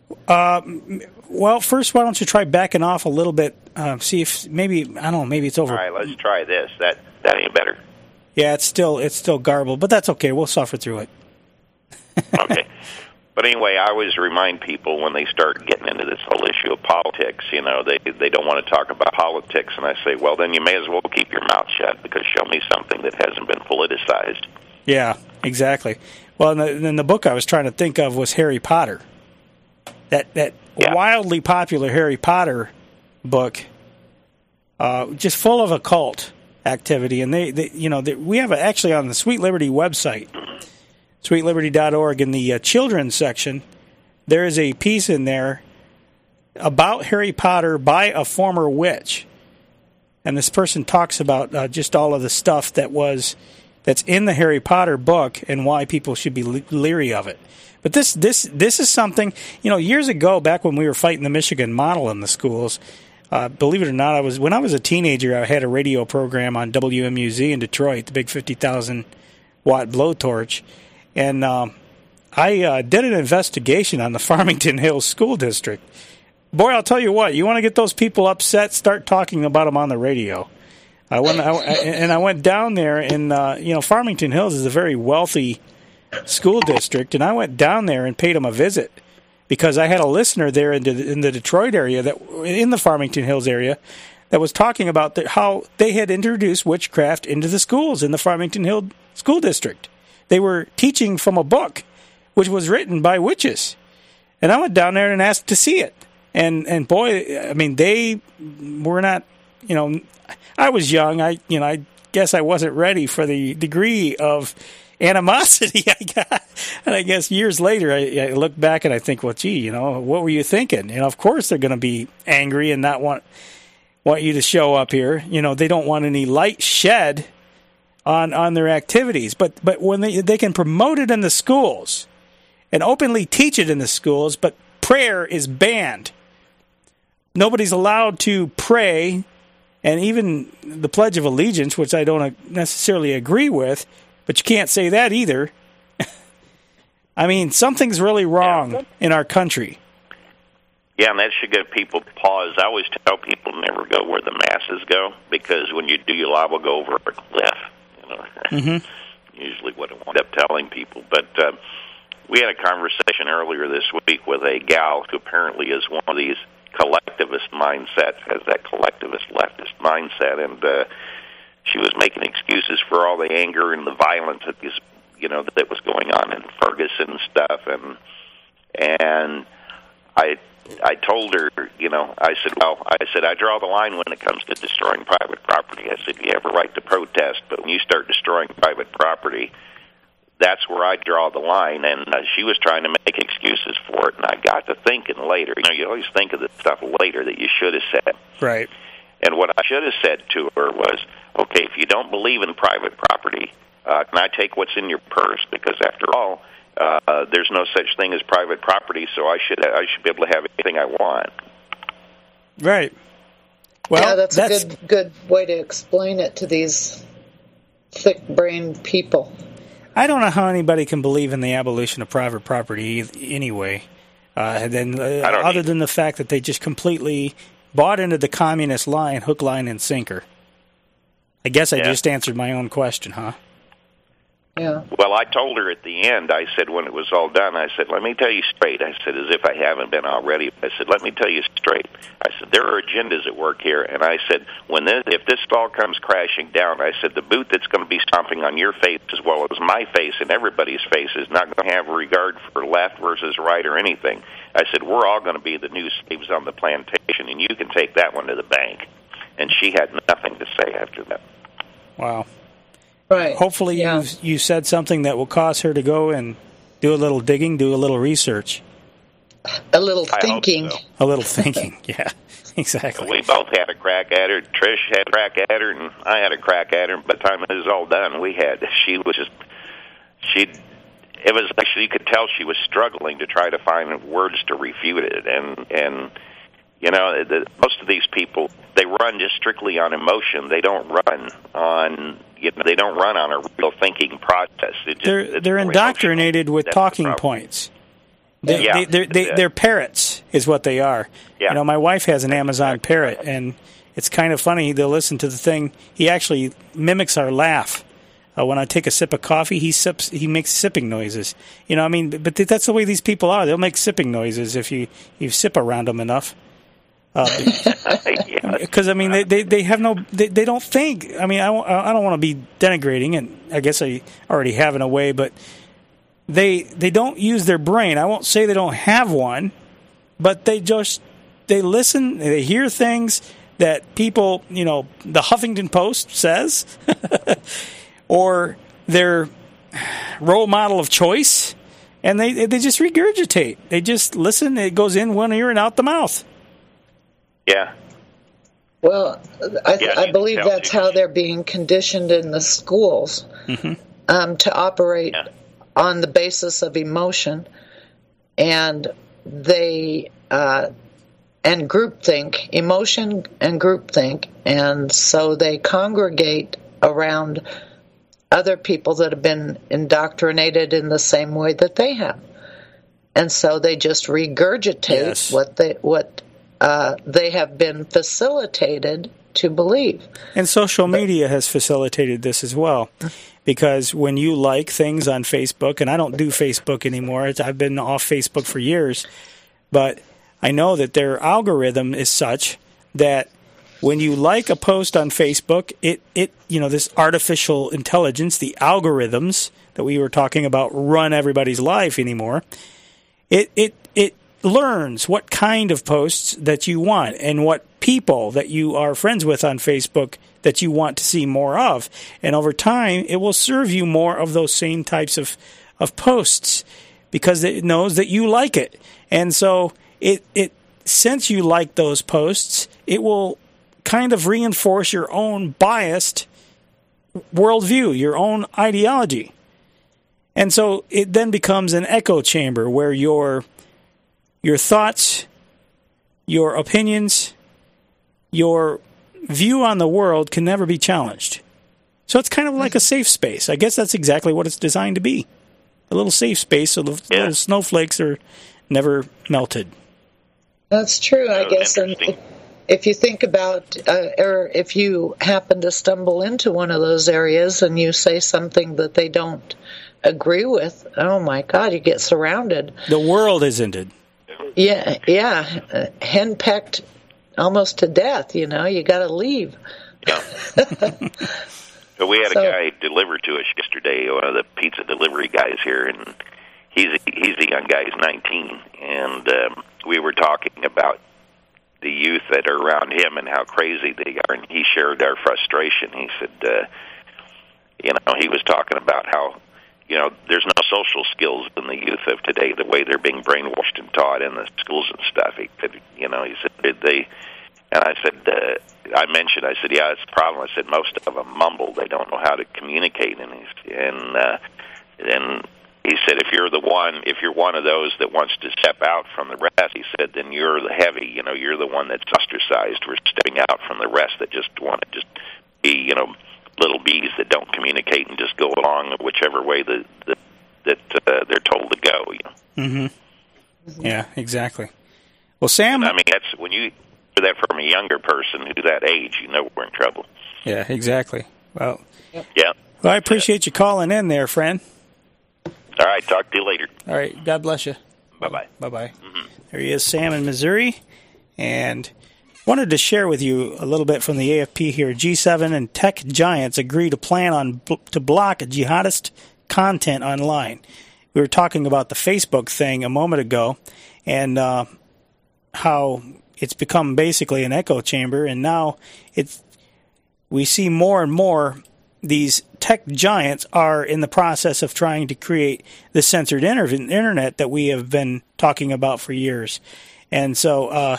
Well, first, why don't you try backing off a little bit, see if maybe it's over. All right, let's try this. That ain't better. Yeah, it's still garbled, but that's okay. We'll suffer through it. Okay. But anyway, I always remind people when they start getting into this whole issue of politics, they don't want to talk about politics, and I say, well, then you may as well keep your mouth shut, because show me something that hasn't been politicized. Yeah, exactly. Well, and the book I was trying to think of was Harry Potter. That wildly popular Harry Potter book, just full of occult activity, and we have actually on the Sweet Liberty website, sweetliberty.org, in the children's section, there is a piece in there about Harry Potter by a former witch, and this person talks about just all of the stuff that's in the Harry Potter book and why people should be leery of it. But this is something, years ago, back when we were fighting the Michigan model in the schools, believe it or not, when I was a teenager, I had a radio program on WMUZ in Detroit, the big 50,000-watt blowtorch, and I did an investigation on the Farmington Hills School District. Boy, I'll tell you what, you want to get those people upset, start talking about them on the radio. I went down there, and Farmington Hills is a very wealthy school district, and I went down there and paid them a visit because I had a listener there in the Detroit area, in the Farmington Hills area, that was talking about how they had introduced witchcraft into the schools in the Farmington Hills School District. They were teaching from a book which was written by witches, and I went down there and asked to see it. And boy, I mean, they were not. I was young. I guess I wasn't ready for the degree of animosity I got. And I guess years later, I look back and I think, well, gee, what were you thinking? Of course they're going to be angry and not want you to show up here. They don't want any light shed on their activities. But when they can promote it in the schools and openly teach it in the schools, but prayer is banned. Nobody's allowed to pray, and even the Pledge of Allegiance, which I don't necessarily agree with, but you can't say that either. I mean, something's really wrong in our country. Yeah, and that should give people pause. I always tell people never go where the masses go, because when you do, you're liable to go over a cliff. Usually what I wind up telling people. But we had a conversation earlier this week with a gal who apparently is one of these collectivist mindsets, has that collectivist leftist mindset, and she was making excuses for all the anger and the violence that that was going on in Ferguson and stuff, and I told her, I said, I draw the line when it comes to destroying private property. I said, you have a right to protest, but when you start destroying private property, that's where I draw the line. And she was trying to make excuses for it, and I got to thinking later. You always think of the stuff later that you should have said. Right. And what I should have said to her was, okay, if you don't believe in private property, can I take what's in your purse? Because after all, there's no such thing as private property, so I should be able to have anything I want. Right. Well, yeah, that's a good way to explain it to these thick-brained people. I don't know how anybody can believe in the abolition of private property anyway, other than the fact that they just completely bought into the communist line, hook, line, and sinker. I guess I just answered my own question, huh? Yeah. Well, I told her at the end, I said, when it was all done, I said, let me tell you straight. I said, as if I haven't been already. I said, let me tell you straight. I said, there are agendas at work here. And I said, if this all comes crashing down, I said, the boot that's going to be stomping on your face as well as my face and everybody's face is not going to have regard for left versus right or anything. I said, we're all going to be the new slaves on the plantation, and you can take that one to the bank. And she had nothing to say after that. Wow. Right. Hopefully you said something that will cause her to go and do a little digging, do a little research. A little thinking. So. A little thinking, yeah, exactly. We both had a crack at her. Trish had a crack at her, and I had a crack at her. By the time it was all done, it was actually, you could tell she was struggling to try to find words to refute it. And most of these people, they run just strictly on emotion. They don't run on... they don't run on a real thinking process. They're indoctrinated with talking points. They're parrots, is what they are. Yeah. My wife has an Amazon parrot, and it's kind of funny. They'll listen to the thing. He actually mimics our laugh. When I take a sip of coffee, he makes sipping noises. But that's the way these people are. They'll make sipping noises if you sip around them enough. Because they have they don't think. I don't want to be denigrating, and I guess I already have in a way, but they don't use their brain. I won't say they don't have one, but they listen, they hear things that people, the Huffington Post says, or their role model of choice, and they just regurgitate. They just listen. It goes in one ear and out the mouth. Yeah. Well, I believe that's how they're being conditioned in the schools to operate on the basis of emotion, and and groupthink, emotion and groupthink, and so they congregate around other people that have been indoctrinated in the same way that they have, and so they just regurgitate what they have been facilitated to believe. And social media has facilitated this as well, because when you like things on Facebook, and I don't do Facebook anymore, I've been off Facebook for years, but I know that their algorithm is such that when you like a post on Facebook, it this artificial intelligence, the algorithms that we were talking about run everybody's life anymore, it learns what kind of posts that you want and what people that you are friends with on Facebook that you want to see more of. And over time, it will serve you more of those same types of posts because it knows that you like it. And so it since you like those posts, it will kind of reinforce your own biased worldview, your own ideology. And so it then becomes an echo chamber where your thoughts, your opinions, your view on the world can never be challenged. So it's kind of like a safe space. I guess that's exactly what it's designed to be. A little safe space so the little snowflakes are never melted. That's true, I guess. And if you think about, or if you happen to stumble into one of those areas and you say something that they don't agree with, oh my God, you get surrounded. The world is ended. Yeah, henpecked almost to death, you got to leave. Yeah. So we had a guy delivered to us yesterday, one of the pizza delivery guys here, and he's a young guy, he's 19, and we were talking about the youth that are around him and how crazy they are, and he shared our frustration. He said, he was talking about how, there's no social skills in the youth of today, the way they're being brainwashed and taught in the schools and stuff. He said, did they... And I said, I said, yeah, that's the problem. I said, most of them mumble. They don't know how to communicate. And then he said, if you're one of those that wants to step out from the rest, he said, then you're the heavy. You're the one that's ostracized. We're stepping out from the rest that just want to just be, little bees that don't communicate and just go along whichever way that they're told to go. Mm-hmm. Yeah, exactly. Well, Sam, I mean, that's when you. That from a younger person who's that age, we're in trouble. Yeah, exactly. Well, yeah. Well, I appreciate you calling in there, friend. All right, talk to you later. All right, God bless you. Bye-bye. Bye-bye. Mm-hmm. There he is, Sam in Missouri, and wanted to share with you a little bit from the AFP here. G7 and tech giants agree to plan to block jihadist content online. We were talking about the Facebook thing a moment ago, and how it's become basically an echo chamber, and now we see more and more these tech giants are in the process of trying to create the censored internet that we have been talking about for years. And so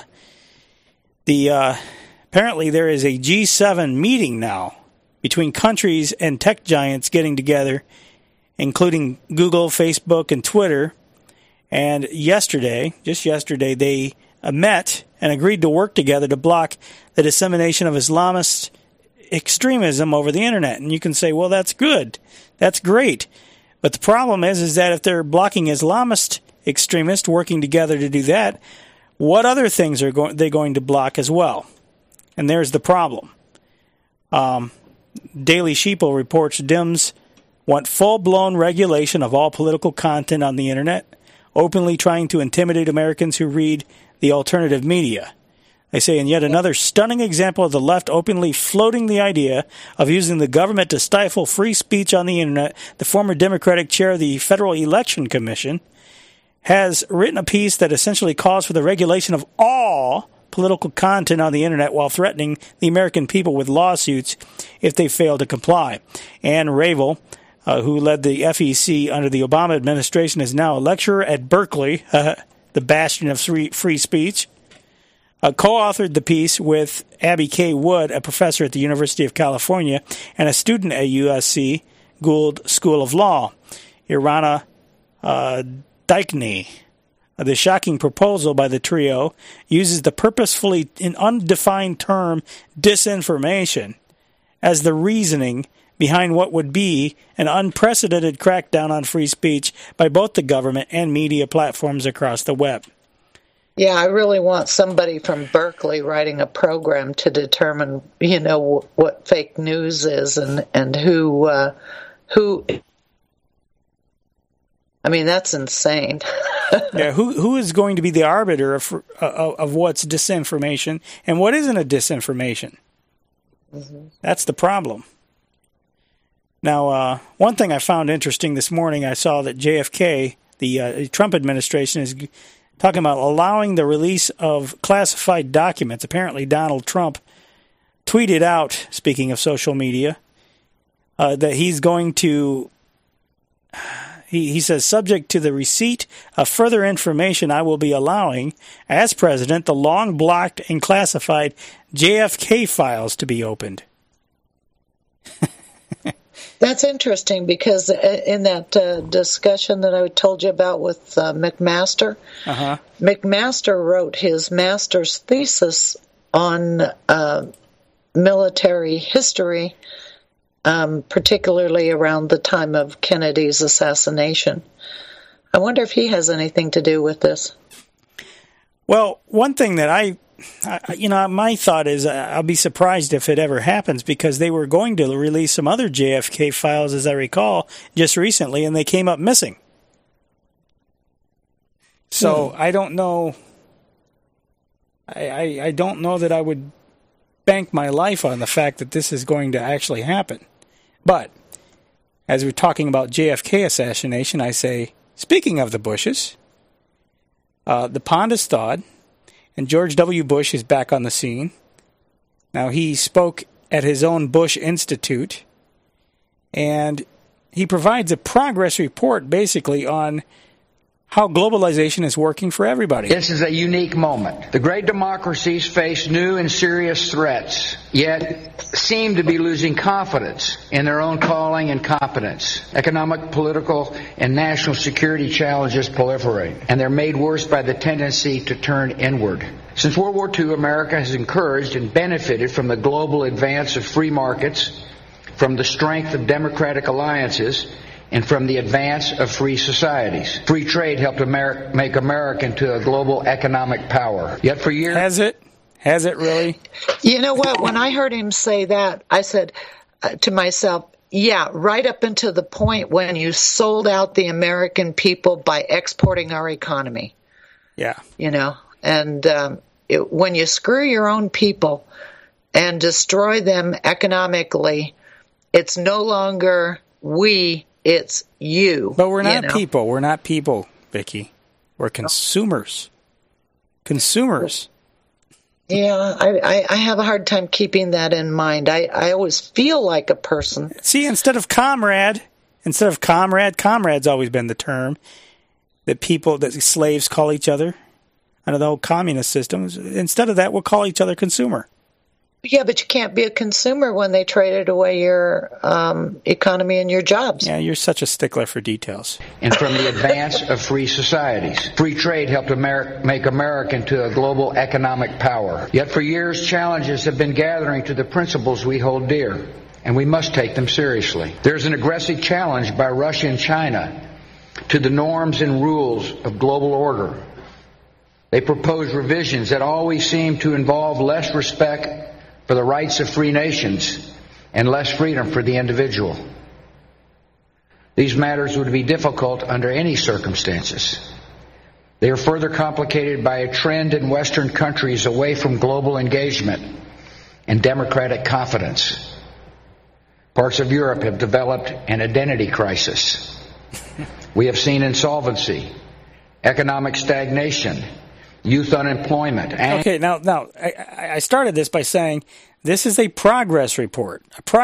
apparently there is a G7 meeting now between countries and tech giants getting together, including Google, Facebook, and Twitter. And just yesterday, they met and agreed to work together to block the dissemination of Islamist extremism over the internet. And you can say, well, that's good. That's great. But the problem is that if they're blocking Islamist extremists working together to do that, what other things are they going to block as well? And there's the problem. Daily Sheeple reports Dems want full-blown regulation of all political content on the internet, openly trying to intimidate Americans who read the alternative media. They say, in yet another stunning example of the left openly floating the idea of using the government to stifle free speech on the internet, the former Democratic chair of the Federal Election Commission has written a piece that essentially calls for the regulation of all political content on the internet while threatening the American people with lawsuits if they fail to comply. Ann Ravel, who led the FEC under the Obama administration, is now a lecturer at Berkeley, the bastion of free speech, co-authored the piece with Abby K. Wood, a professor at the University of California and a student at USC Gould School of Law. Irana Dykney. The shocking proposal by the trio uses the purposefully undefined term disinformation as the reasoning behind what would be an unprecedented crackdown on free speech by both the government and media platforms across the web. Yeah, I really want somebody from Berkeley writing a program to determine, what fake news is and who. I mean, that's insane. Yeah, who is going to be the arbiter of what's disinformation and what isn't a disinformation? Mm-hmm. That's the problem. Now, one thing I found interesting this morning, I saw that JFK, the Trump administration, is talking about allowing the release of classified documents. Apparently, Donald Trump tweeted out, speaking of social media, that he's going to, he says, subject to the receipt of further information, I will be allowing, as president, the long blocked and classified JFK files to be opened. That's interesting because in that discussion that I told you about with McMaster, McMaster wrote his master's thesis on military history, particularly around the time of Kennedy's assassination. I wonder if he has anything to do with this. Well, one thing that my thought is I'll be surprised if it ever happens, because they were going to release some other JFK files, as I recall, just recently, and they came up missing. So I don't know. I don't know that I would bank my life on the fact that this is going to actually happen. But as we're talking about JFK assassination, I say, speaking of the Bushes, the pond is thawed, and George W. Bush is back on the scene. Now, he spoke at his own Bush Institute, and he provides a progress report, basically, on how globalization is working for everybody. This is a unique moment. The great democracies face new and serious threats, yet seem to be losing confidence in their own calling and competence. Economic, political, and national security challenges proliferate, and they're made worse by the tendency to turn inward. Since World War II, America has encouraged and benefited from the global advance of free markets, from the strength of democratic alliances, and from the advance of free societies. Free trade helped make America into a global economic power. Yet for years... Has it really? You know what? When I heard him say that, I said to myself, yeah, right up until the point when you sold out the American people by exporting our economy. Yeah. You know, and when you screw your own people and destroy them economically, it's no longer we, it's you. But we're not people. We're not people, Vicki. We're consumers. Consumers. Yeah, I have a hard time keeping that in mind. I always feel like a person. See, instead of comrade's always been the term that slaves call each other under the whole communist system. Instead of that, we'll call each other consumer. Yeah, but you can't be a consumer when they traded away your economy and your jobs. Yeah, you're such a stickler for details. And from the advance of free societies. Free trade helped make America into a global economic power. Yet for years, challenges have been gathering to the principles we hold dear, and we must take them seriously. There's an aggressive challenge by Russia and China to the norms and rules of global order. They propose revisions that always seem to involve less respect for the rights of free nations and less freedom for the individual. These matters would be difficult under any circumstances. They are further complicated by a trend in Western countries away from global engagement and democratic confidence. Parts of Europe have developed an identity crisis. We have seen insolvency, economic stagnation, youth unemployment. Okay, now I started this by saying this is a progress report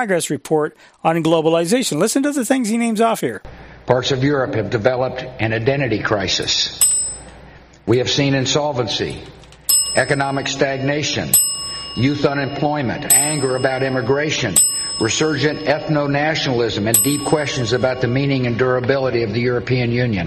on globalization. Listen to the things he names off here. Parts of Europe have developed an identity crisis. We have seen insolvency, economic stagnation, youth unemployment, anger about immigration, resurgent ethno-nationalism, and deep questions about the meaning and durability of the European Union.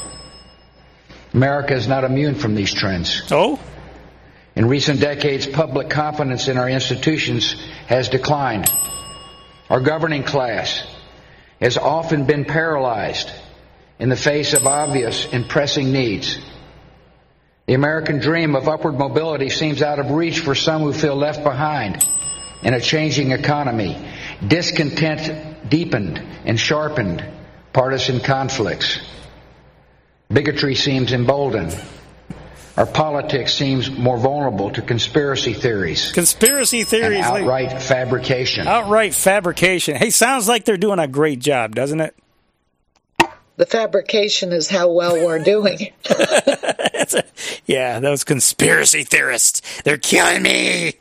America is not immune from these trends. Oh? In recent decades, public confidence in our institutions has declined. Our governing class has often been paralyzed in the face of obvious and pressing needs. The American dream of upward mobility seems out of reach for some who feel left behind in a changing economy. Discontent deepened and sharpened partisan conflicts. Bigotry seems emboldened. Our politics seems more vulnerable to conspiracy theories. Conspiracy theories. And outright fabrication. Outright fabrication. Hey, sounds like they're doing a great job, doesn't it? The fabrication is how well we're doing. Yeah, those conspiracy theorists. They're killing me.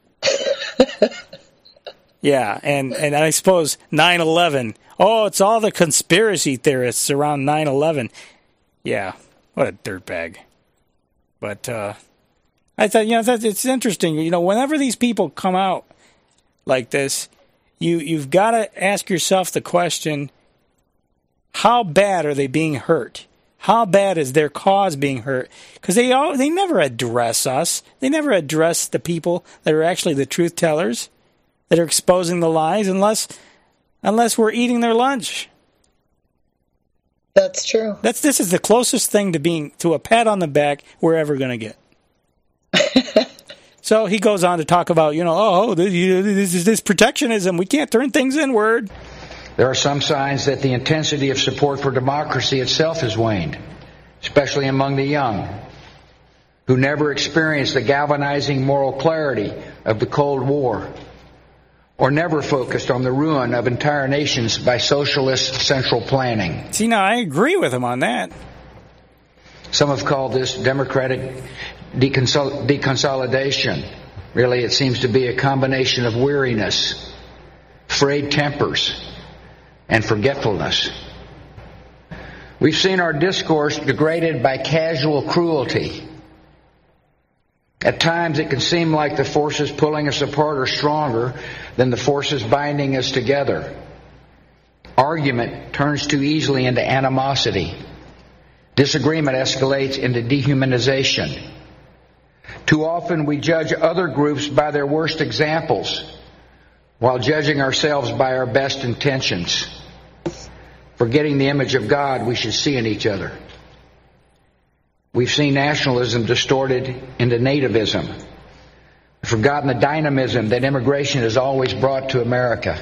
Yeah, and I suppose 9/11. Oh, it's all the conspiracy theorists around 9/11. Yeah, what a dirtbag. But I thought, it's interesting. Whenever these people come out like this, you've got to ask yourself the question, how bad are they being hurt? How bad is their cause being hurt? Because they never address us. They never address the people that are actually the truth tellers, that are exposing the lies, unless we're eating their lunch. That's true. This is the closest thing to a pat on the back we're ever going to get. So he goes on to talk about, this protectionism. We can't turn things inward. There are some signs that the intensity of support for democracy itself has waned, especially among the young, who never experienced the galvanizing moral clarity of the Cold War, or never focused on the ruin of entire nations by socialist central planning. See, now I agree with him on that. Some have called this democratic deconsolidation. Really, it seems to be a combination of weariness, frayed tempers, and forgetfulness. We've seen our discourse degraded by casual cruelty. At times it can seem like the forces pulling us apart are stronger than the forces binding us together. Argument turns too easily into animosity. Disagreement escalates into dehumanization. Too often we judge other groups by their worst examples, while judging ourselves by our best intentions, forgetting the image of God we should see in each other. We've seen nationalism distorted into nativism, forgotten the dynamism that immigration has always brought to America.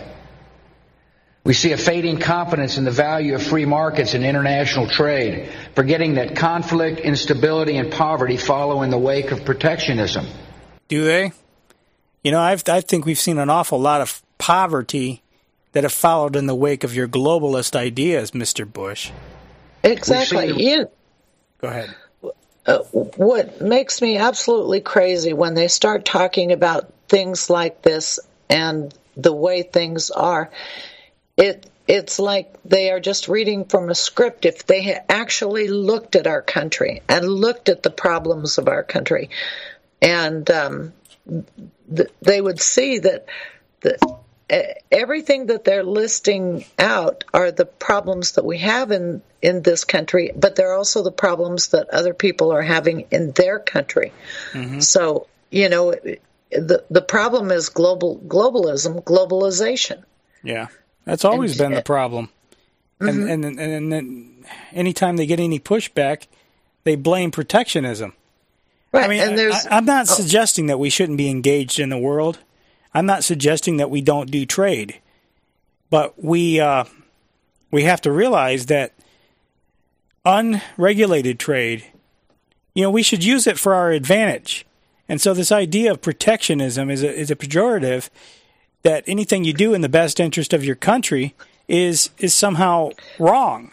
We see a fading confidence in the value of free markets and international trade, forgetting that conflict, instability, and poverty follow in the wake of protectionism. Do they? I think we've seen an awful lot of poverty that have followed in the wake of your globalist ideas, Mr. Bush. Exactly. Go ahead. What makes me absolutely crazy when they start talking about things like this and the way things are, it's like they are just reading from a script. If they had actually looked at our country and looked at the problems of our country, and they would see that everything that they're listing out are the problems that we have in this country, but they're also the problems that other people are having in their country. Mm-hmm. So, the problem is globalization. Yeah, that's always been the problem. Mm-hmm. And then anytime they get any pushback, they blame protectionism. Right. I mean, I'm not suggesting that we shouldn't be engaged in the world. I'm not suggesting that we don't do trade, but we have to realize that unregulated trade, we should use it for our advantage. And so this idea of protectionism is a pejorative, that anything you do in the best interest of your country is somehow wrong,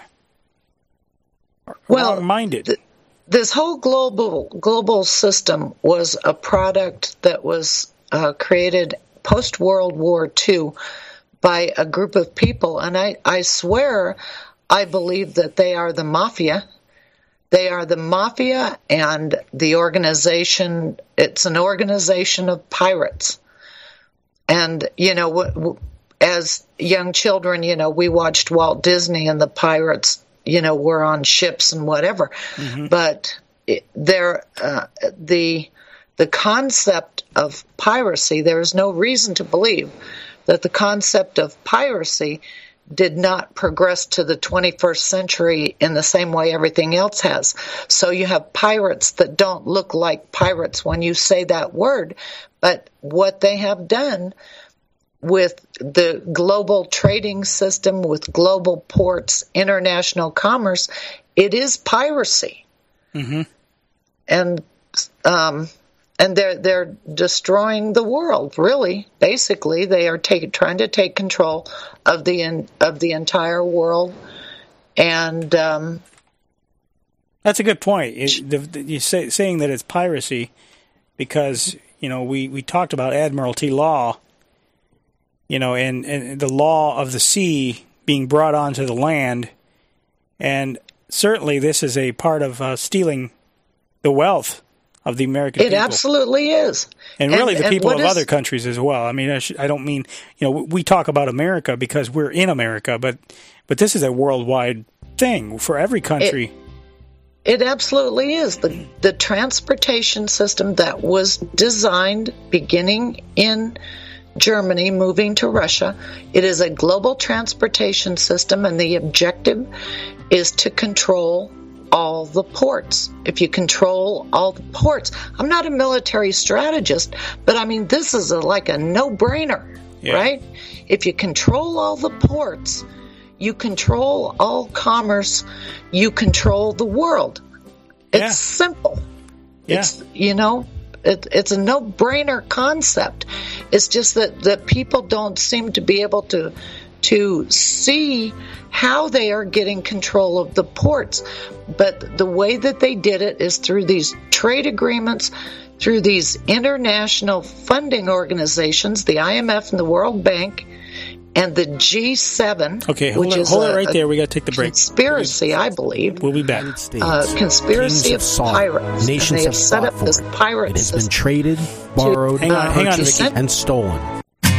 wrong-minded. This whole global system was a product that was created post-World War II by a group of people, and I swear I believe that they are the mafia. They are the mafia, and the organization, it's an organization of pirates. And, as young children, we watched Walt Disney and the pirates, were on ships and whatever. Mm-hmm. But the concept of piracy, there is no reason to believe that the concept of piracy did not progress to the 21st century in the same way everything else has. So you have pirates that don't look like pirates when you say that word, but what they have done with the global trading system, with global ports, international commerce, it is piracy. Mm-hmm. And they're destroying the world. Really, basically, they are trying to take control of the entire world. And that's a good point. You saying that it's piracy because we talked about Admiralty law, and the law of the sea being brought onto the land, and certainly this is a part of stealing the wealth of the American people. It absolutely is. And really the people of other countries as well. I mean, I don't mean, we talk about America because we're in America, but this is a worldwide thing for every country. It absolutely is. The transportation system that was designed beginning in Germany, moving to Russia, it is a global transportation system, and the objective is to control all the ports. If you control all the ports, I'm not a military strategist, but I mean, this is like a no-brainer, right? If you control all the ports, you control all commerce, you control the world. It's simple. It's, it's a no-brainer concept. It's just that people don't seem to be able to see how they are getting control of the ports. But the way that they did it is through these trade agreements, through these international funding organizations, the IMF and the World Bank, and the G7. Okay, hold it right there. We got to take the break. Conspiracy, I believe. We'll be back. Conspiracy of pirates. Nations they have set up this pirate It has been traded, borrowed, purchased, and stolen.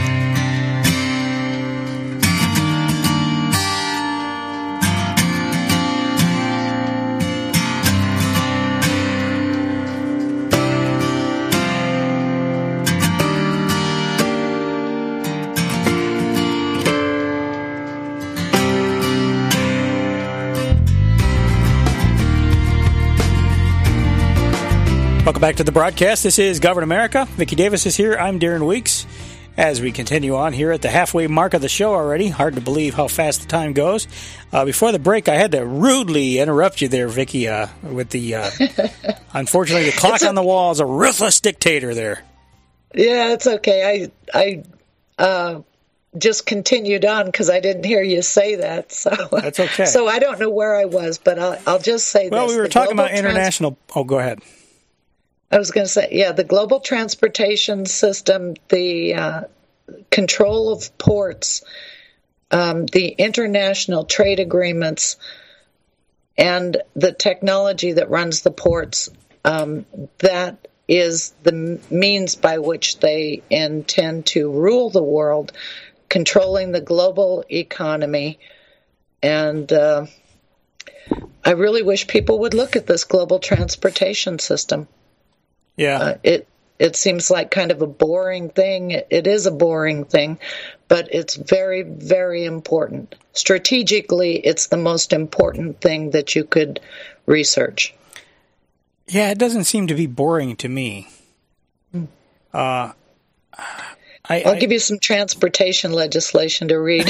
Welcome back to the broadcast. This is Govern America. Vicki Davis is here. I'm Darren Weeks. As we continue on here at the halfway mark of the show already, hard to believe how fast the time goes. Before the break, I had to rudely interrupt you there, Vicki, with the, unfortunately, the clock on the wall is a ruthless dictator there. Yeah, it's okay. I just continued on because I didn't hear you say that. So that's okay. So I don't know where I was, but I'll just say this. Well, we were talking about international... go ahead. I was going to say, the global transportation system, the control of ports, the international trade agreements, and the technology that runs the ports, that is the means by which they intend to rule the world, controlling the global economy. And I really wish people would look at this global transportation system. Yeah. It seems like kind of a boring thing. It is a boring thing, but it's very, very important. Strategically, it's the most important thing that you could research. Yeah, it doesn't seem to be boring to me. I'll give you some transportation legislation to read.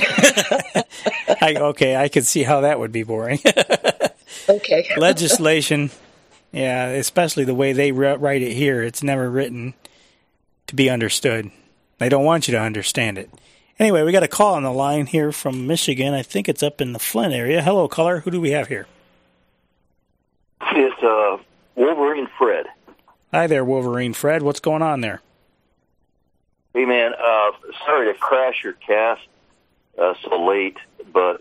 I could see how that would be boring. Okay. Legislation. Yeah, especially the way they write it here. It's never written to be understood. They don't want you to understand it. Anyway, we got a call on the line here from Michigan. I think it's up in the Flint area. Hello, caller. Who do we have here? It's Wolverine Fred. Hi there, Wolverine Fred. What's going on there? Hey, man. Sorry to crash your cast so late, but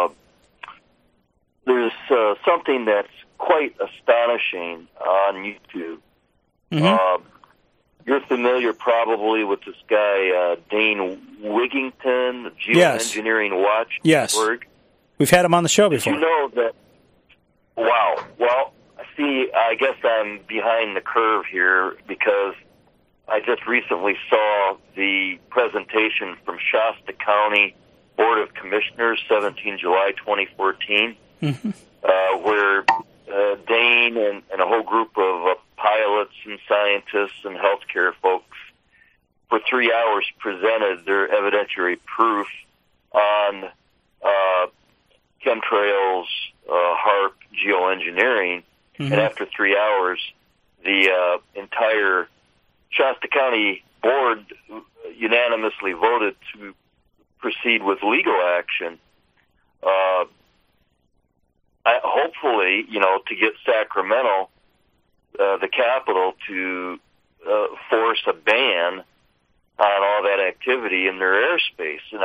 there's something that's quite astonishing on YouTube. Mm-hmm. You're familiar probably with this guy, Dane Wigington, the Geoengineering Watch. Yes. We've had him on the show before. Did you know that? Wow. Well, see, I guess I'm behind the curve here because I just recently saw the presentation from Shasta County Board of Commissioners, 17 July 2014, where Dane and a whole group of pilots and scientists and healthcare folks for 3 hours presented their evidentiary proof on chemtrails, HAARP, geoengineering, and after 3 hours, the entire Shasta County Board unanimously voted to proceed with legal action. Hopefully, to get Sacramento, the capital, to force a ban on all that activity in their airspace. And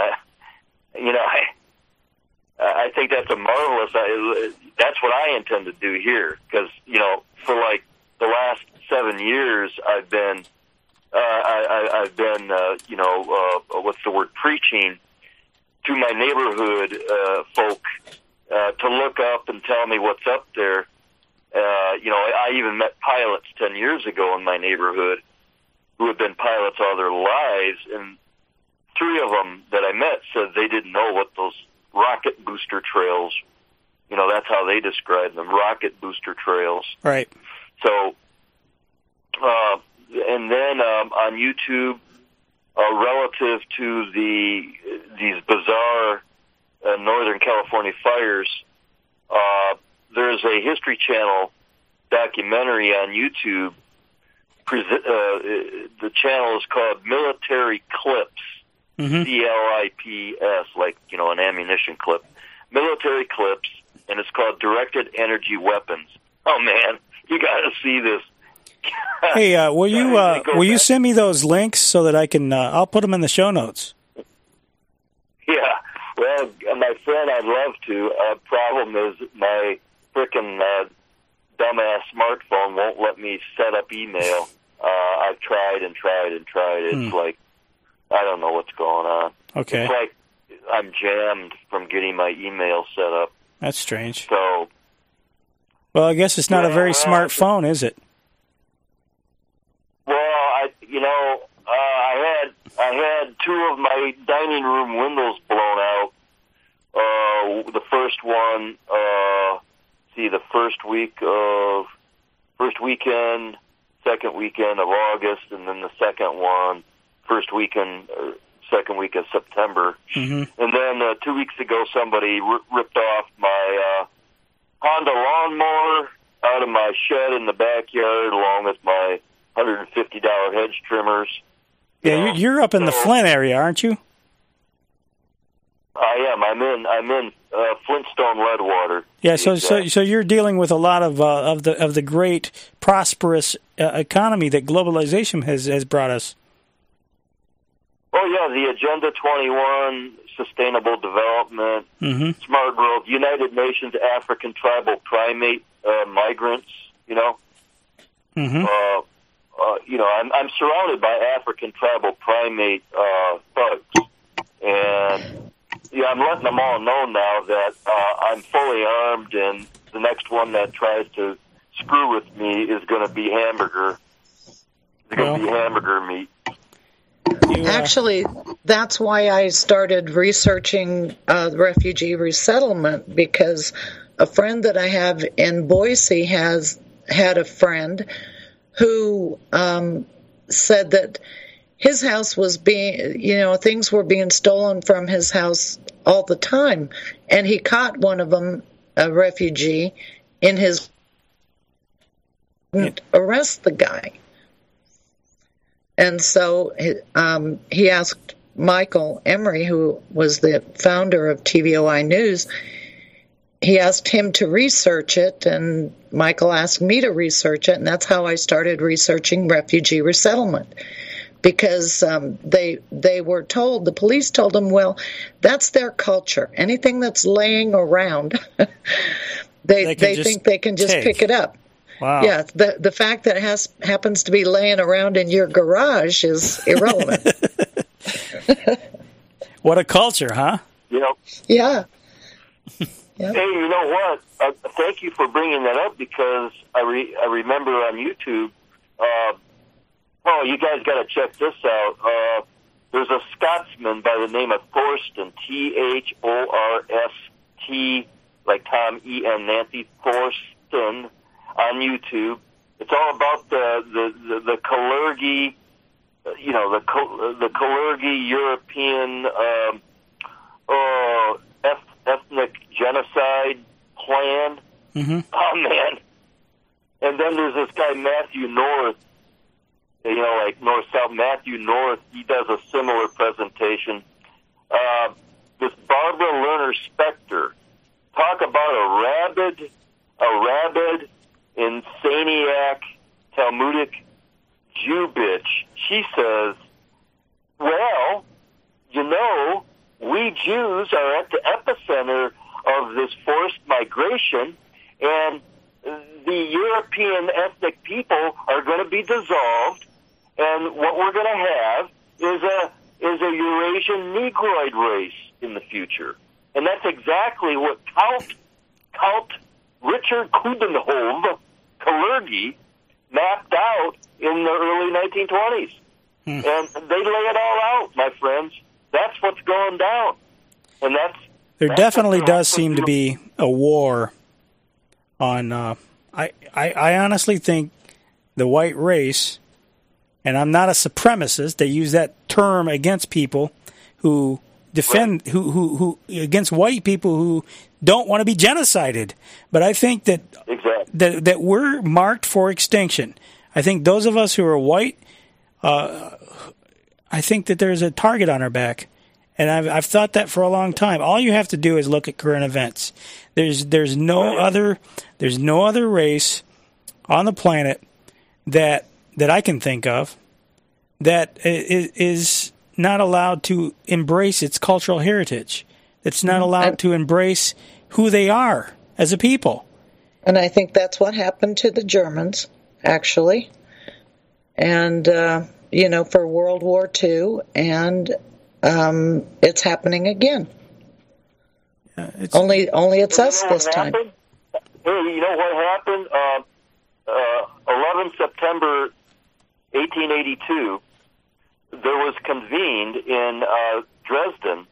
I think that's a marvelous. That's what I intend to do here, because for like the last 7 years, I've been preaching to my neighborhood folk to look up and tell me what's up there. I even met pilots 10 years ago in my neighborhood who had been pilots all their lives, and 3 of them that I met said they didn't know what those rocket booster trails, that's how they described them, rocket booster trails. Right. So, and then on YouTube, relative to these bizarre Northern California fires, there's a History Channel documentary on YouTube. The channel is called Military Clips, CLIPS, like, an ammunition clip. Military Clips, and it's called Directed Energy Weapons. Oh, man, you got to see this. Hey, will you send me those links so that I can? I'll put them in the show notes. Yeah, well, my friend, I'd love to. Problem is, my frickin' dumbass smartphone won't let me set up email. I've tried and tried and tried. It's like I don't know what's going on. Okay, it's like I'm jammed from getting my email set up. That's strange. So, well, I guess it's not a very smart phone, is it? Well, I had 2 of my dining room windows blown out. The first one, the first weekend, second weekend of August, and then the second one, second week of September. Mm-hmm. And then 2 weeks ago, somebody ripped off my Honda lawnmower out of my shed in the backyard, along with my $150 hedge trimmers. Yeah, you're up in the Flint area, aren't you? I am. I'm in Flintstone Leadwater. Yeah, so you're dealing with a lot of the great prosperous economy that globalization has brought us. Oh yeah, the Agenda 21, Sustainable Development, Smart Growth, United Nations, African Tribal Primate migrants. I'm surrounded by African tribal primate thugs, and I'm letting them all know now that I'm fully armed, and the next one that tries to screw with me is going to be hamburger. It's going to be hamburger meat. Actually, that's why I started researching refugee resettlement, because a friend that I have in Boise had a friend who said that his house was being, things were being stolen from his house all the time. And he caught one of them, a refugee, in his... arrest the guy. And so he asked Michael Emery, who was the founder of TVOI News, he asked him to research it, and Michael asked me to research it, and that's how I started researching refugee resettlement. Because they were told, the police told them, well, that's their culture. Anything that's laying around, they think they can just pick it up. Wow. Yeah, the fact that it happens to be laying around in your garage is irrelevant. What a culture, huh? Yeah. Hey, you know what? Thank you for bringing that up, because I remember on YouTube. You guys got to check this out. There's a Scotsman by the name of Thorsten, Thorst, like Tom E.N. Nancy, Thorsten, on YouTube. It's all about the Kalergi, the Kalergi European ethnic genocide plan. Mm-hmm. Oh man! And then there's this guy Matthew North. Like North-South, Matthew North, he does a similar presentation. This Barbara Lerner Spector, talk about a rabid, insaniac, Talmudic Jew bitch. She says, well, we Jews are at the epicenter of this forced migration, and the the European ethnic people are going to be dissolved, and what we're going to have is a Eurasian Negroid race in the future. And that's exactly what Count Richard Coudenhove Kalergi mapped out in the early 1920s. And they lay it all out, my friends. That's what's going down. And there definitely does seem to be a war on... I honestly think the white race, and I'm not a supremacist, they use that term against people who defend, who against white people who don't want to be genocided. But I think that that we're marked for extinction. I think those of us who are white, I think that there's a target on our back. And I've thought that for a long time. All you have to do is look at current events. There's no other race on the planet that I can think of that is not allowed to embrace its cultural heritage. It's not allowed to embrace who they are as a people. And I think that's what happened to the Germans, actually. And for World War II, and it's happening again. Only it's us this time. Hey, you know what happened? 11 September 1882, there was convened in Dresden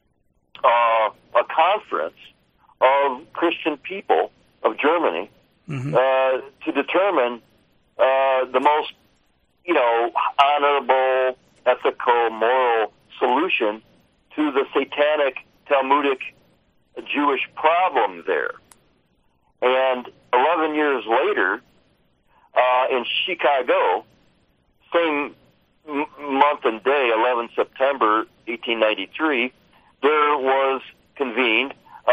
a conference of Christian people of Germany to determine the most, honorable, ethical, moral solution to the satanic Talmudic Jewish problem there. And 11 years later, in Chicago, same month and day, 11 September 1893, there was convened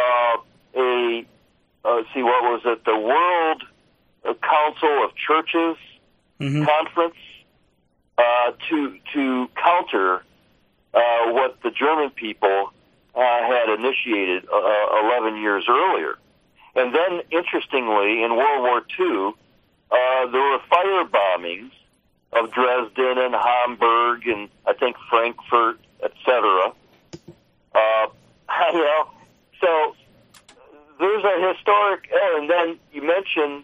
the World Council of Churches conference to counter what the German people had initiated 11 years earlier. And then, interestingly, in World War II, there were fire bombings of Dresden and Hamburg and I think Frankfurt, etc. So there's a historic. And then you mentioned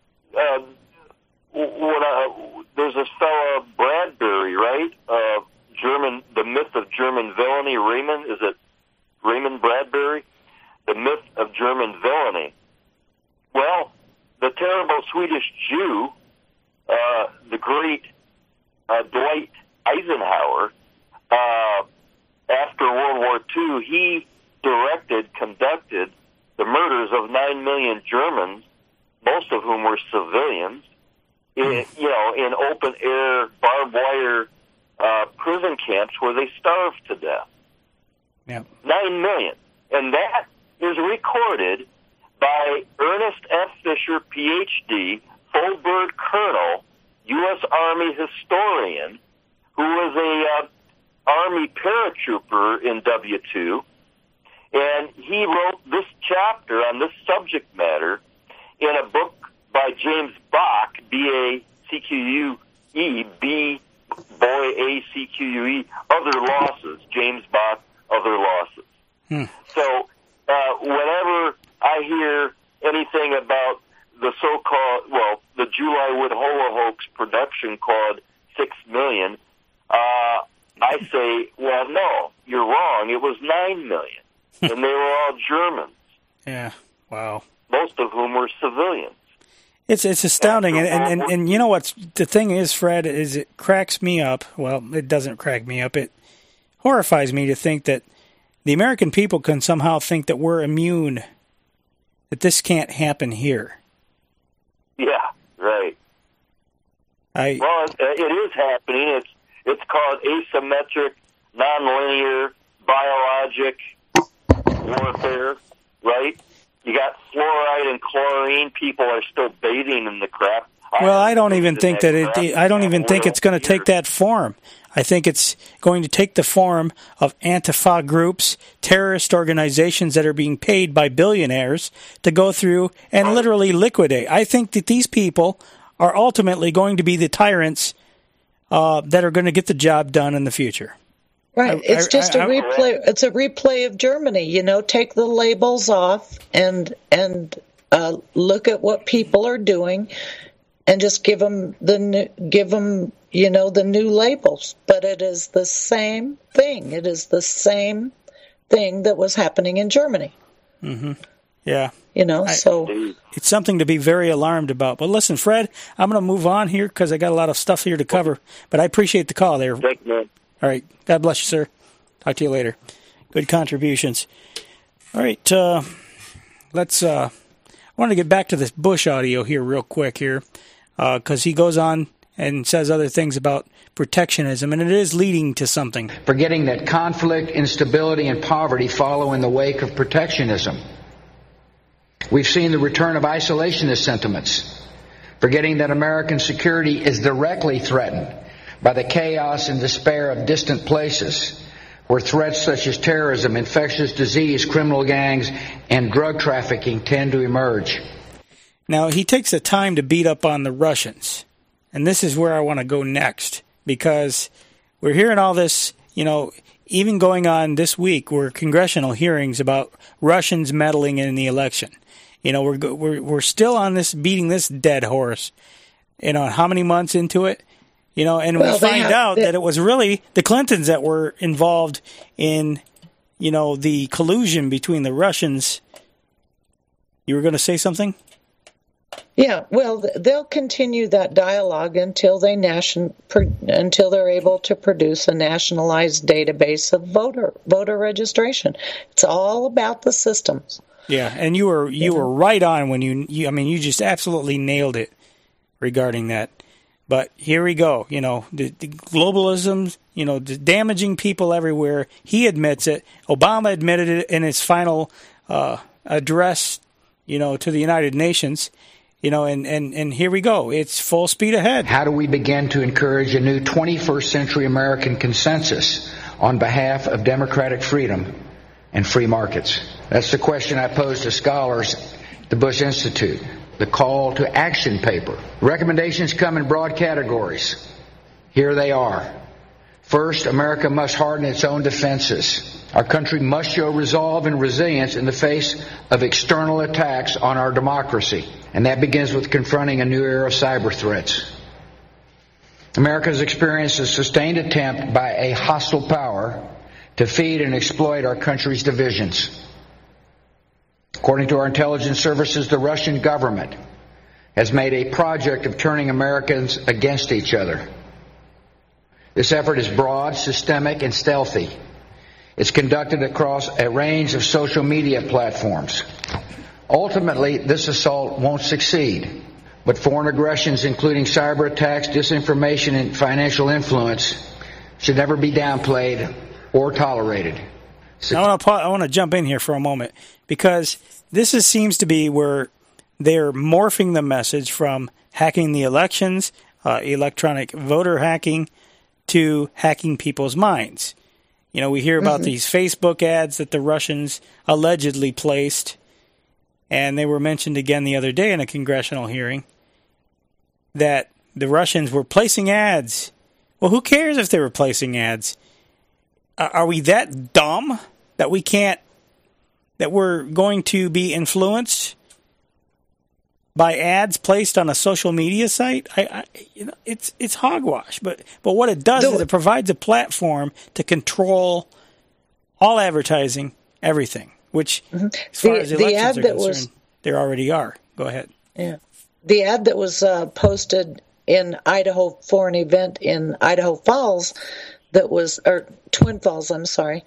there's this fellow Bradbury, right? The myth of German villainy. Is it Raymond Bradbury? The myth of German villainy. Well, the terrible Swedish Jew, the great Dwight Eisenhower, after World War II, he conducted the murders of 9 million Germans, most of whom were civilians, in open-air, barbed wire prison camps where they starved to death. Yeah. 9 million. And that is recorded by Ernest F. Fisher, Ph.D., full-bird colonel, U.S. Army historian, who was a Army paratrooper in W2, and he wrote this chapter on this subject matter in a book by James Bach, B-A-C-Q-U-E, B-boy-A-C-Q-U-E, Other Losses, James Bach, Other Losses. So whenever I hear anything about the so-called, the July-Wood Holocaust production called 6 million, I say, well, no, you're wrong. It was 9 million, and they were all Germans. Yeah, wow. Most of whom were civilians. It's astounding, and you know what's the thing is, Fred, is it cracks me up. Well, it doesn't crack me up. It horrifies me to think that the American people can somehow think that we're immune, that this can't happen here. Yeah, right. Well, it is happening. It's called asymmetric, nonlinear, biologic warfare, right? You got fluoride and chlorine. People are still bathing in the crap. Well, I don't even think it's going to take that form. I think it's going to take the form of Antifa groups, terrorist organizations that are being paid by billionaires to go through and literally liquidate. I think that these people are ultimately going to be the tyrants that are going to get the job done in the future. Right. It's just a replay. It's a replay of Germany. You know, take the labels off and look at what people are doing, and just give them the new labels. But it is the same thing. It is the same thing that was happening in Germany. Mm-hmm. Yeah. So it's something to be very alarmed about. But listen, Fred, I'm going to move on here because I got a lot of stuff here to cover. But I appreciate the call there. Thank you, man. All right. God bless you, sir. Talk to you later. Good contributions. All right. Let's. I want to get back to this Bush audio here real quick here, because he goes on and says other things about protectionism, and it is leading to something. Forgetting that conflict, instability, and poverty follow in the wake of protectionism. We've seen the return of isolationist sentiments, forgetting that American security is directly threatened by the chaos and despair of distant places, where threats such as terrorism, infectious disease, criminal gangs, and drug trafficking tend to emerge. Now, he takes the time to beat up on the Russians, and this is where I want to go next, because we're hearing all this, even going on this week were congressional hearings about Russians meddling in the election. We're still on this, beating this dead horse, how many months into it? And we find out that it was really the Clintons that were involved in, the collusion between the Russians. You were going to say something? Yeah, well, they'll continue that dialogue until they're able to produce a nationalized database of voter registration. It's all about the systems. Yeah, and you were right on when you just absolutely nailed it regarding that. But here we go, the globalism, the damaging people everywhere. He admits it. Obama admitted it in his final address, to the United Nations, and here we go. It's full speed ahead. How do we begin to encourage a new 21st century American consensus on behalf of democratic freedom and free markets? That's the question I pose to scholars at the Bush Institute. The call to action paper. Recommendations come in broad categories. Here they are. First, America must harden its own defenses. Our country must show resolve and resilience in the face of external attacks on our democracy. And that begins with confronting a new era of cyber threats. America has experienced a sustained attempt by a hostile power to feed and exploit our country's divisions. According to our intelligence services, the Russian government has made a project of turning Americans against each other. This effort is broad, systemic, and stealthy. It's conducted across a range of social media platforms. Ultimately, this assault won't succeed, but foreign aggressions, including cyber attacks, disinformation, and financial influence, should never be downplayed or tolerated. I want to jump in here for a moment, because this seems to be where they're morphing the message from hacking the elections, electronic voter hacking, to hacking people's minds. We hear about these Facebook ads that the Russians allegedly placed, and they were mentioned again the other day in a congressional hearing, that the Russians were placing ads. Well, who cares if they were placing ads? Are we that dumb that we're going to be influenced by ads placed on a social media site? It's hogwash. But what it does is it provides a platform to control all advertising, everything. Which, as far as elections are concerned, there already are. Go ahead. Yeah, the ad that was posted in Idaho for an event in Idaho Falls, Twin Falls, I'm sorry,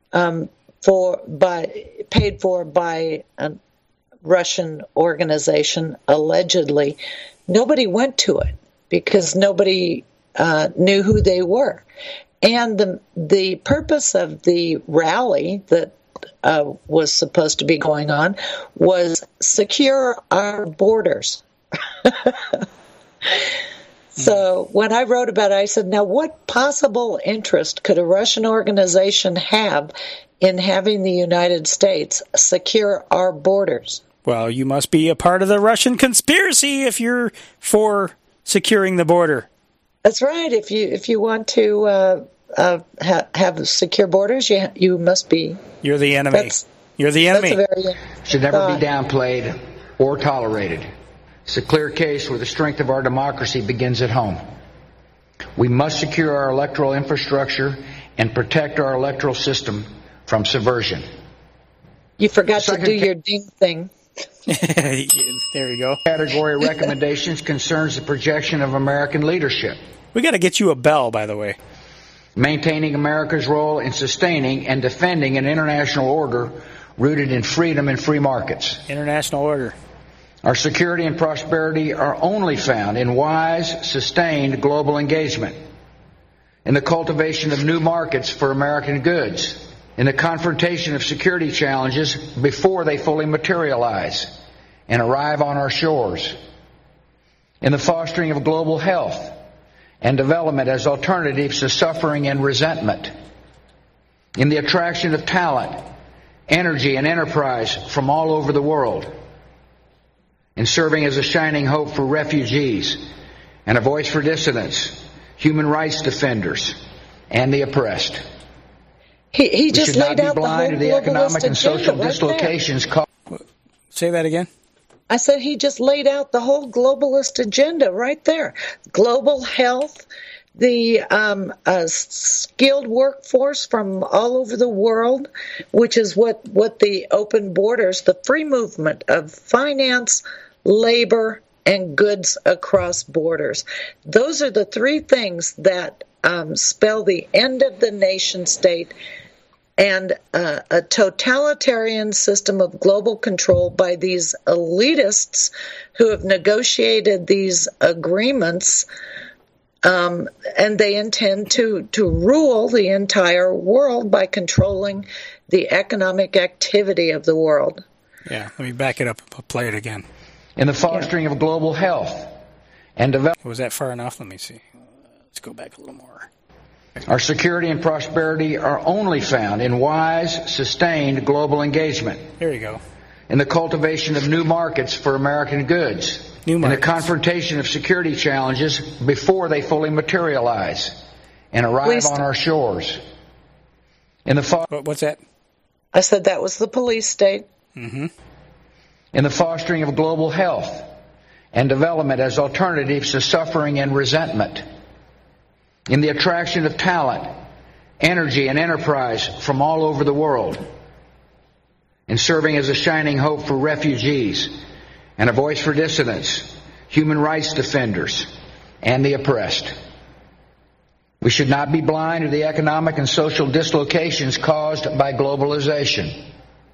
paid for by a Russian organization, allegedly. Nobody went to it because nobody knew who they were. And the purpose of the rally that was supposed to be going on was secure our borders. So when I wrote about it, I said, now what possible interest could a Russian organization have in having the United States secure our borders? Well, you must be a part of the Russian conspiracy if you're for securing the border. That's right. If you want to have secure borders, you must be. You're the enemy. You're the enemy. Should never be downplayed or tolerated. It's a clear case where the strength of our democracy begins at home. We must secure our electoral infrastructure and protect our electoral system from subversion. You forgot to do your ding thing. There you go. Category of recommendations concerns the projection of American leadership. We got to get you a bell, by the way. Maintaining America's role in sustaining and defending an international order rooted in freedom and free markets. International order. Our security and prosperity are only found in wise, sustained global engagement, in the cultivation of new markets for American goods, in the confrontation of security challenges before they fully materialize and arrive on our shores, in the fostering of global health and development as alternatives to suffering and resentment, in the attraction of talent, energy, and enterprise from all over the world, in serving as a shining hope for refugees and a voice for dissidents, human rights defenders, and the oppressed. He just laid out the whole the economic and social dislocations. Say that again. I said he just laid out the whole globalist agenda right there. Global health, the skilled workforce from all over the world, which is what the open borders, the free movement of finance, labor, and goods across borders. Those are the three things that spell the end of the nation state and a totalitarian system of global control by these elitists who have negotiated these agreements, and they intend to rule the entire world by controlling the economic activity of the world. Yeah, let me back it up. I'll play it again. In the fostering of global health and development. Was that far enough? Let me see. Let's go back a little more. Our security and prosperity are only found in wise, sustained global engagement. There you go. In the cultivation of new markets for American goods. In the confrontation of security challenges before they fully materialize and arrive on our shores. In the what's that? I said that was the police state. Mm-hmm. In the fostering of global health and development as alternatives to suffering and resentment. In the attraction of talent, energy, and enterprise from all over the world. In serving as a shining hope for refugees and a voice for dissidents, human rights defenders, and the oppressed. We should not be blind to the economic and social dislocations caused by globalization.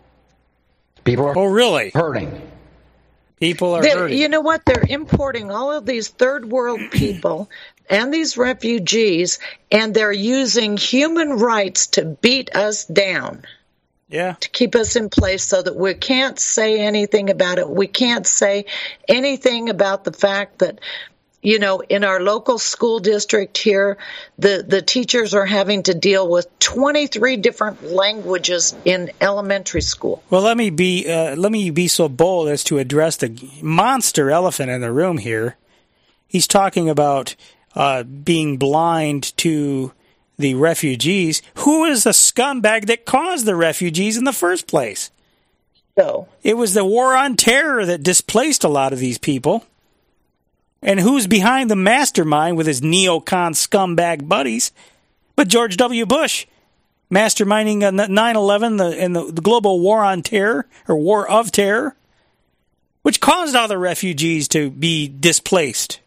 People are really hurting. People are hurting. You know what? They're importing all of these third world people and these refugees, and they're using human rights to beat us down. Yeah. To keep us in place so that we can't say anything about it. We can't say anything about the fact that, you know, in our local school district here, the teachers are having to deal with 23 different languages in elementary school. Well, let me be so bold as to address the monster elephant in the room here. He's talking about being blind to the refugees. Who is the scumbag that caused the refugees in the first place? No. It was the war on terror that displaced a lot of these people. And who's behind the mastermind with his neocon scumbag buddies? But George W. Bush, masterminding 9/11 and the global war on terror, or war of terror, which caused all the refugees to be displaced.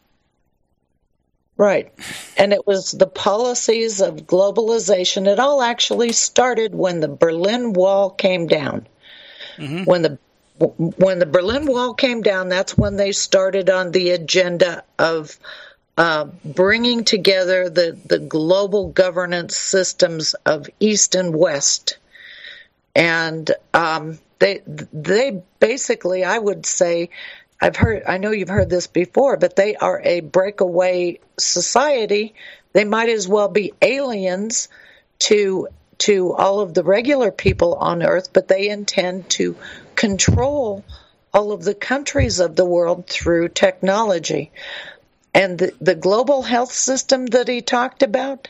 Right. And it was the policies of globalization. It all actually started when the Berlin Wall came down. Mm-hmm. When the Berlin Wall came down, that's when they started on the agenda of bringing together the global governance systems of East and West And they basically, I would say, I know you've heard this before, but they are a breakaway society. They might as well be aliens to all of the regular people on Earth, but they intend to control all of the countries of the world through technology. And the global health system that he talked about,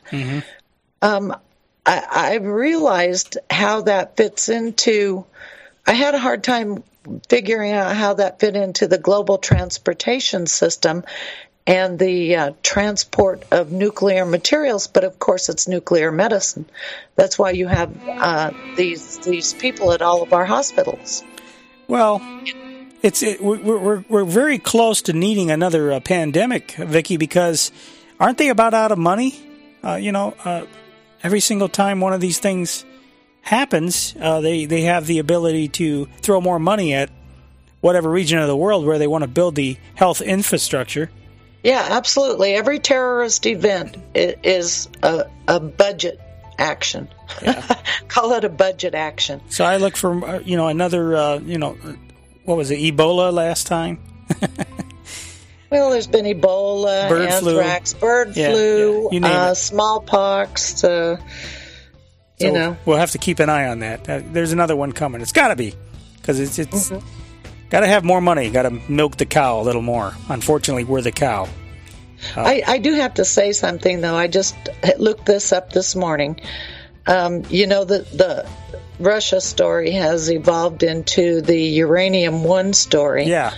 I realized how that fits into, I had a hard time figuring out how that fit into the global transportation system and the transport of nuclear materials, but of course it's nuclear medicine. That's why you have these people at all of our hospitals. Well, we're very close to needing another pandemic, Vicki, because aren't they about out of money? Every single time one of these things happens, they have the ability to throw more money at whatever region of the world where they want to build the health infrastructure. Yeah, absolutely. Every terrorist event is a budget action. Yeah. Call it a budget action. So I look for, another, what was it, Ebola last time? Well, there's been Ebola, anthrax, bird flu, smallpox, We'll have to keep an eye on that. There's another one coming. It's got to be, because it's got to have more money. Got to milk the cow a little more. Unfortunately, we're the cow. I do have to say something, though. I just looked this up this morning. The Russia story has evolved into the Uranium One story. Yeah.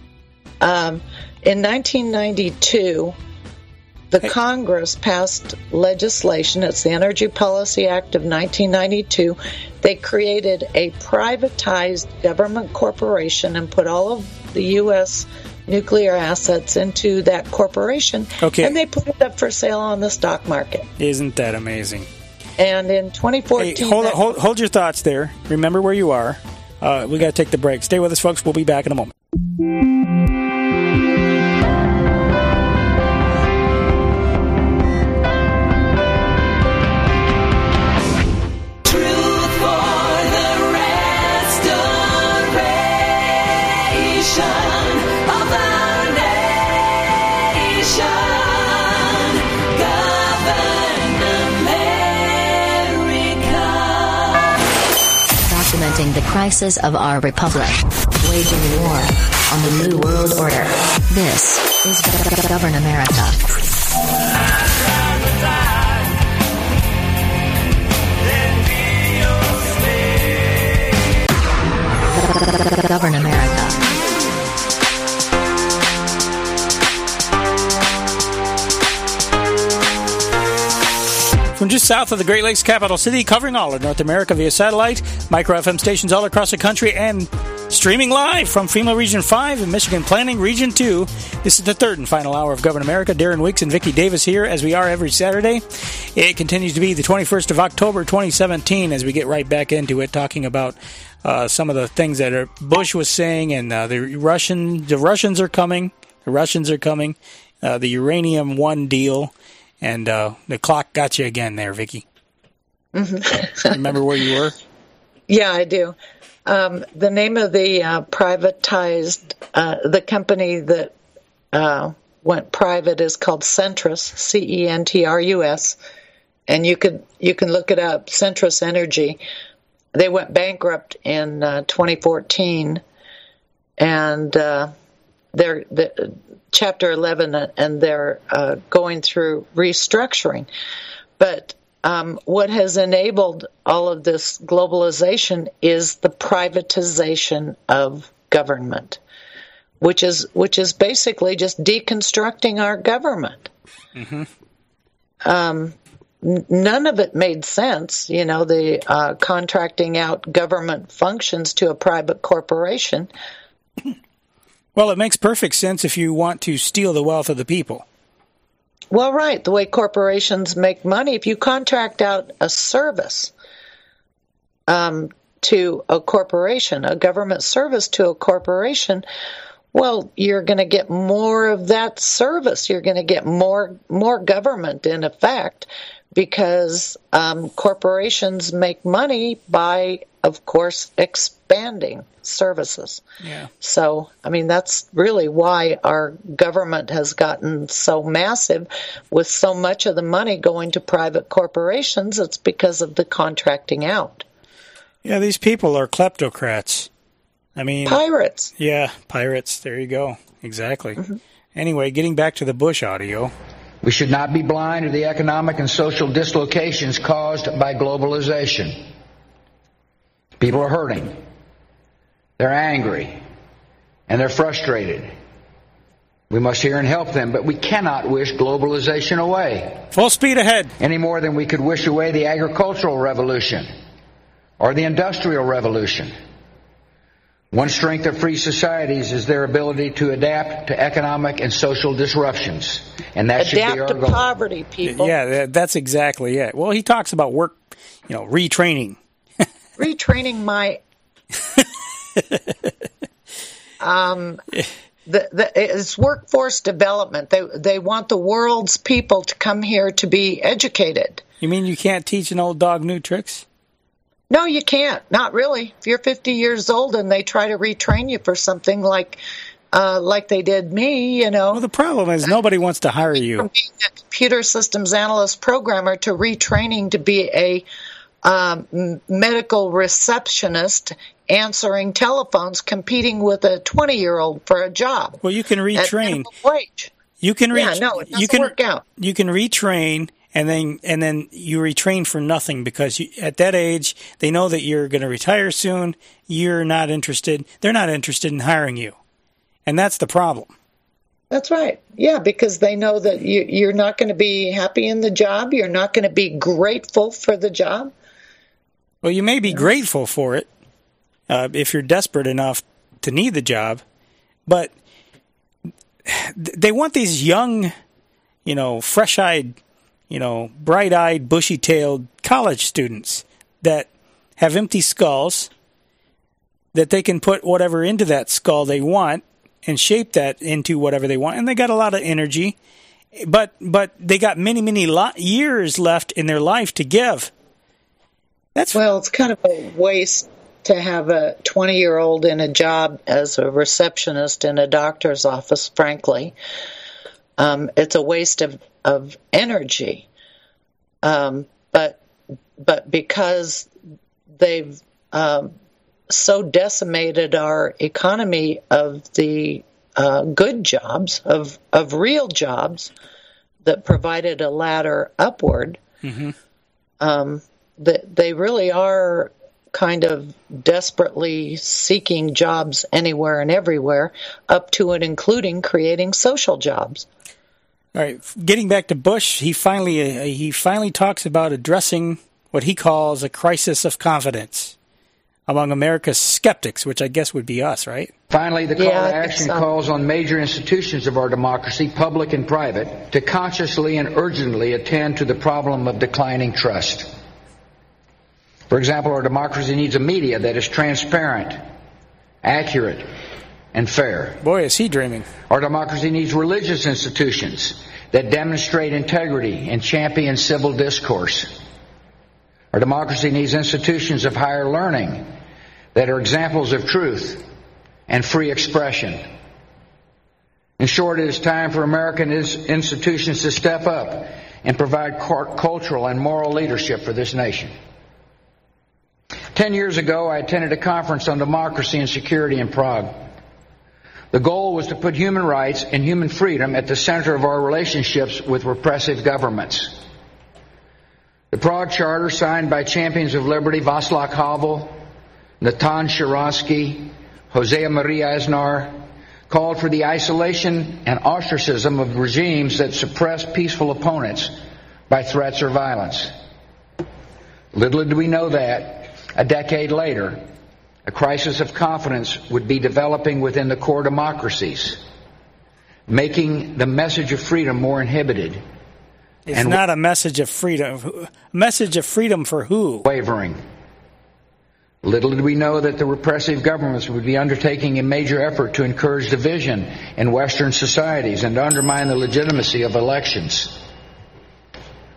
In 1992, the Congress passed legislation. It's the Energy Policy Act of 1992. They created a privatized government corporation and put all of the U.S. nuclear assets into that corporation. Okay. And they put it up for sale on the stock market. Isn't that amazing? And in 2014... Hey, hold your thoughts there. Remember where you are. We got to take the break. Stay with us, folks. We'll be back in a moment. Documenting the crisis of our republic, waging war on the New World Order. This is Govern America. Govern America. From just south of the Great Lakes capital city, covering all of North America via satellite, micro FM stations all across the country, and streaming live from FEMA Region 5 and Michigan Planning Region 2. This is the third and final hour of Govern America. Darren Weeks and Vicki Davis here, as we are every Saturday. It continues to be the 21st of October, 2017, as we get right back into it, talking about some of the things that Bush was saying, and the Russians are coming. The Russians are coming. The Uranium One deal. And the clock got you again there, Vicki. Mm-hmm. Remember where you were? Yeah, I do. The name of the privatized, the company that went private is called Centrus, Centrus, and you can look it up. Centrus Energy. They went bankrupt in 2014, and they're Chapter 11, and they're going through restructuring. But what has enabled all of this globalization is the privatization of government, which is basically just deconstructing our government. Mm-hmm. None of it made sense, the contracting out government functions to a private corporation. Well, it makes perfect sense if you want to steal the wealth of the people. Well, right. The way corporations make money, if you contract out a service to a corporation, a government service to a corporation, well, you're going to get more of that service. You're going to get more government, in effect, because corporations make money by, of course, expanding services. Yeah. So, I mean, that's really why our government has gotten so massive with so much of the money going to private corporations. It's because of the contracting out. Yeah, these people are kleptocrats. I mean, pirates. Yeah, pirates. There you go. Exactly. Mm-hmm. Anyway, getting back to the Bush audio. We should not be blind to the economic and social dislocations caused by globalization. People are hurting. They're angry. And they're frustrated. We must hear and help them, but we cannot wish globalization away. Full speed ahead. Any more than we could wish away the agricultural revolution or the industrial revolution. One strength of free societies is their ability to adapt to economic and social disruptions. And that should be our goal. Adapt to poverty, people. Yeah, that's exactly it. Well, he talks about work, retraining. Retraining my... it's workforce development. They want the world's people to come here to be educated. You mean you can't teach an old dog new tricks? No, you can't. Not really. If you're 50 years old and they try to retrain you for something like they did me, Well, the problem is nobody wants to hire you. From being a computer systems analyst programmer to retraining to be a medical receptionist answering telephones, competing with a 20-year-old for a job. Well, you can retrain. At wage. You can it doesn't work out. You can retrain. And then you retrain for nothing because at that age, they know that you're going to retire soon. You're not interested. They're not interested in hiring you. And that's the problem. That's right. Yeah, because they know that you're not going to be happy in the job. You're not going to be grateful for the job. Well, you may be grateful for it if you're desperate enough to need the job. But they want these young, fresh-eyed, bright-eyed, bushy-tailed college students that have empty skulls, that they can put whatever into that skull they want and shape that into whatever they want. And they got a lot of energy, but they got many years left in their life to give. Well, it's kind of a waste to have a 20-year-old in a job as a receptionist in a doctor's office, frankly. It's a waste of energy, but because they've so decimated our economy of the good jobs, of real jobs that provided a ladder upward, that they really are kind of desperately seeking jobs anywhere and everywhere, up to and including creating social jobs. All right, getting back to Bush, he finally talks about addressing what he calls a crisis of confidence among America's skeptics, which I guess would be us, right? Finally, the call to action calls on major institutions of our democracy, public and private, to consciously and urgently attend to the problem of declining trust. For example, our democracy needs a media that is transparent, accurate, and fair. Boy, is he dreaming. Our democracy needs religious institutions that demonstrate integrity and champion civil discourse. Our democracy needs institutions of higher learning that are examples of truth and free expression. In short, it is time for American institutions to step up and provide cultural and moral leadership for this nation. 10 years ago, I attended a conference on democracy and security in Prague. The goal was to put human rights and human freedom at the center of our relationships with repressive governments. The Prague Charter, signed by champions of liberty Václav Havel, Natan Sharansky, Jose Maria Aznar, called for the isolation and ostracism of regimes that suppress peaceful opponents by threats or violence. Little did we know that, a decade later, a crisis of confidence would be developing within the core democracies, making the message of freedom more inhibited. It's not a message of freedom. A message of freedom for who? Wavering. Little did we know that the repressive governments would be undertaking a major effort to encourage division in Western societies and to undermine the legitimacy of elections.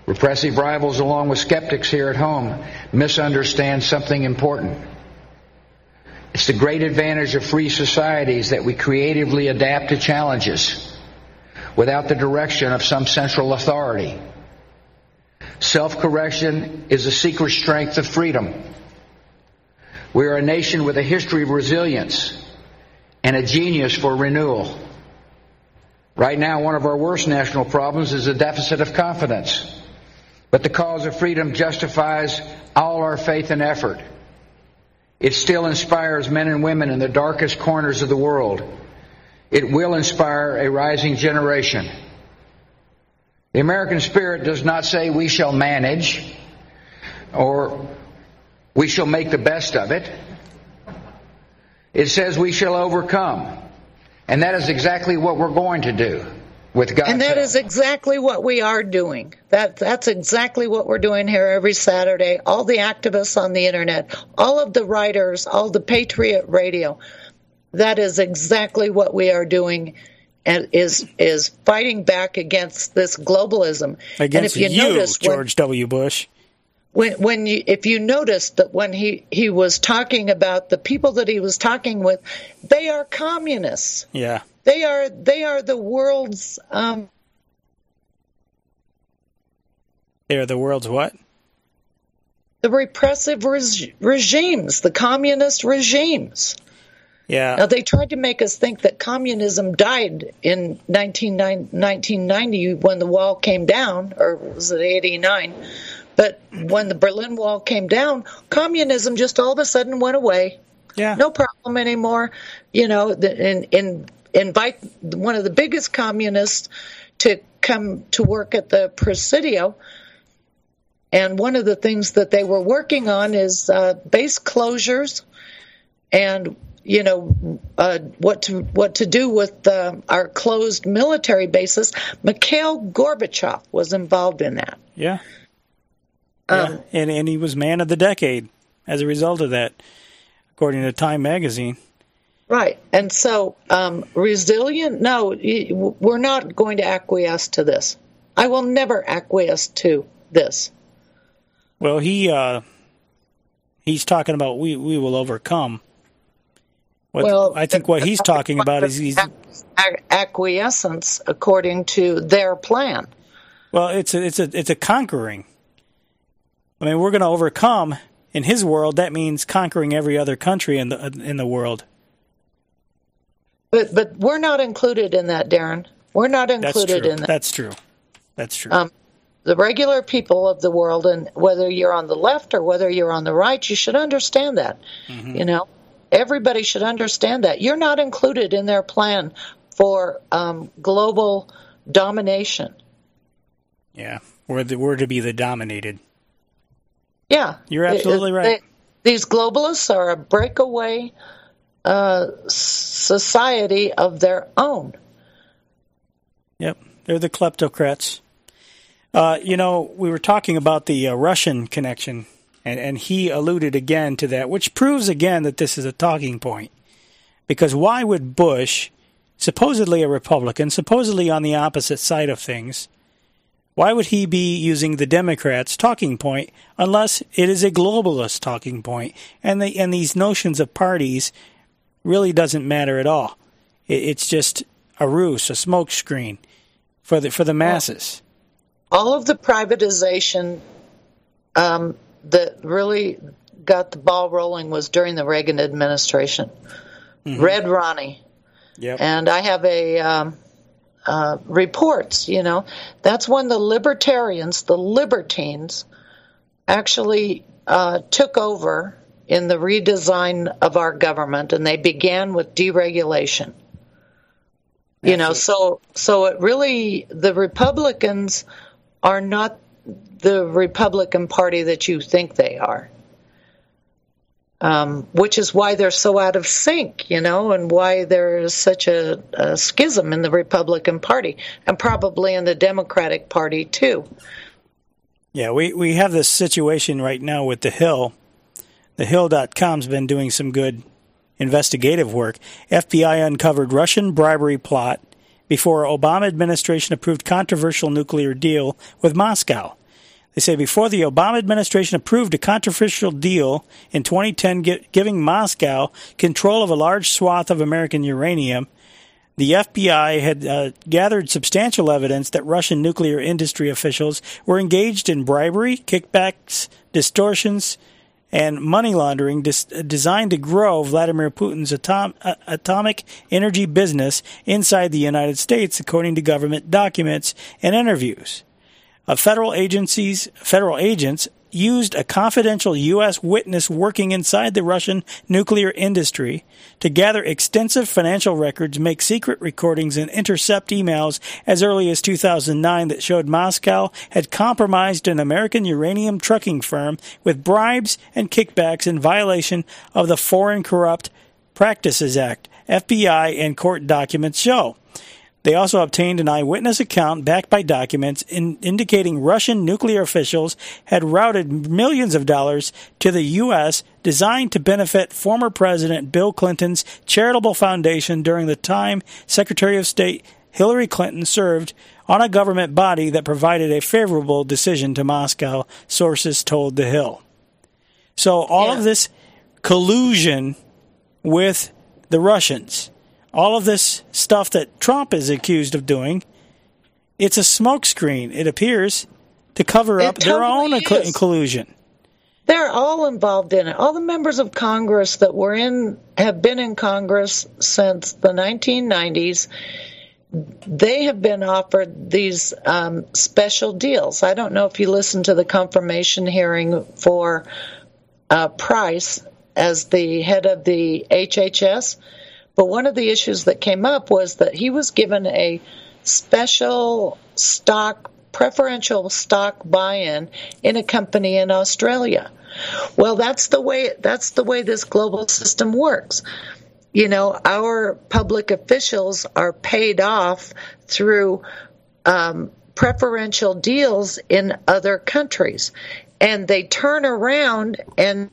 Repressive rivals, along with skeptics here at home, misunderstand something important. It's the great advantage of free societies that we creatively adapt to challenges without the direction of some central authority. Self-correction is a secret strength of freedom. We are a nation with a history of resilience and a genius for renewal. Right now, one of our worst national problems is a deficit of confidence. But the cause of freedom justifies all our faith and effort. It still inspires men and women in the darkest corners of the world. It will inspire a rising generation. The American spirit does not say we shall manage or we shall make the best of it. It says we shall overcome. And that is exactly what we're going to do with God's help. And that is exactly what we are doing. That's exactly what we're doing here every Saturday. All the activists on the internet, all of the writers, all the Patriot Radio. That is exactly what we are doing, and is fighting back against this globalism. Against and if you notice, George W. Bush. If you noticed that when he was talking about the people that he was talking with, they are communists. Yeah. They are the world's. They are the world's what? The repressive regimes, the communist regimes. Yeah. Now, they tried to make us think that communism died in 1990 when the wall came down, or was it 89? But when the Berlin Wall came down, communism just all of a sudden went away. Yeah. No problem anymore. You know, invite one of the biggest communists to come to work at the Presidio. And one of the things that they were working on is base closures and, you know, what to do with our closed military bases. Mikhail Gorbachev was involved in that. Yeah. And he was man of the decade as a result of that, according to Time magazine. Right. And so, resilient, no, we're not going to acquiesce to this. I will never acquiesce to this. Well, he's talking about we will overcome. I think what he's talking about is he's acquiescence according to their plan. Well, it's a conquering. I mean, we're going to overcome. In his world, that means conquering every other country in the world. But we're not included in that, Darren. We're not included in that. That's true. That's true. The regular people of the world, and whether you're on the left or whether you're on the right, you should understand that. Mm-hmm. You know, everybody should understand that. You're not included in their plan for global domination. Yeah, we're to be the dominated. Yeah. You're absolutely right. These globalists are a breakaway society of their own. Yep, they're the kleptocrats. You know, we were talking about the Russian connection, and he alluded again to that, which proves again that this is a talking point. Because why would Bush, supposedly a Republican, supposedly on the opposite side of things, why would he be using the Democrats' talking point unless it is a globalist talking point? And these notions of parties really doesn't matter at all. It's just a ruse, a smokescreen for the masses. All of the privatization that really got the ball rolling was during the Reagan administration. Mm-hmm. Red Ronnie. Yep. And I have reports, you know, that's when the libertarians, the libertines, actually took over in the redesign of our government, and they began with deregulation. You know, so it really, the Republicans are not the Republican Party that you think they are, which is why they're so out of sync, you know, and why there is such a schism in the Republican Party and probably in the Democratic Party, too. Yeah, we have this situation right now with The Hill. TheHill.com's been doing some good investigative work. FBI uncovered Russian bribery plot before Obama administration approved controversial nuclear deal with Moscow. They say before the Obama administration approved a controversial deal in 2010 giving Moscow control of a large swath of American uranium, the FBI had gathered substantial evidence that Russian nuclear industry officials were engaged in bribery, kickbacks, distortions, and money laundering designed to grow Vladimir Putin's atomic energy business inside the United States, according to government documents and interviews. Federal agents used a confidential U.S. witness working inside the Russian nuclear industry to gather extensive financial records, make secret recordings, and intercept emails as early as 2009 that showed Moscow had compromised an American uranium trucking firm with bribes and kickbacks in violation of the Foreign Corrupt Practices Act, FBI and court documents show. They also obtained an eyewitness account backed by documents indicating Russian nuclear officials had routed millions of dollars to the U.S. designed to benefit former President Bill Clinton's charitable foundation during the time Secretary of State Hillary Clinton served on a government body that provided a favorable decision to Moscow, sources told The Hill. So all of this collusion with the Russians, all of this stuff that Trump is accused of doing, it's a smokescreen, it appears, to cover up their own collusion. They're all involved in it. All the members of Congress that have been in Congress since the 1990s, they have been offered these special deals. I don't know if you listened to the confirmation hearing for Price as the head of the HHS, but one of the issues that came up was that he was given a special preferential stock buy-in in a company in Australia. Well, that's the way this global system works. You know, our public officials are paid off through preferential deals in other countries, and they turn around and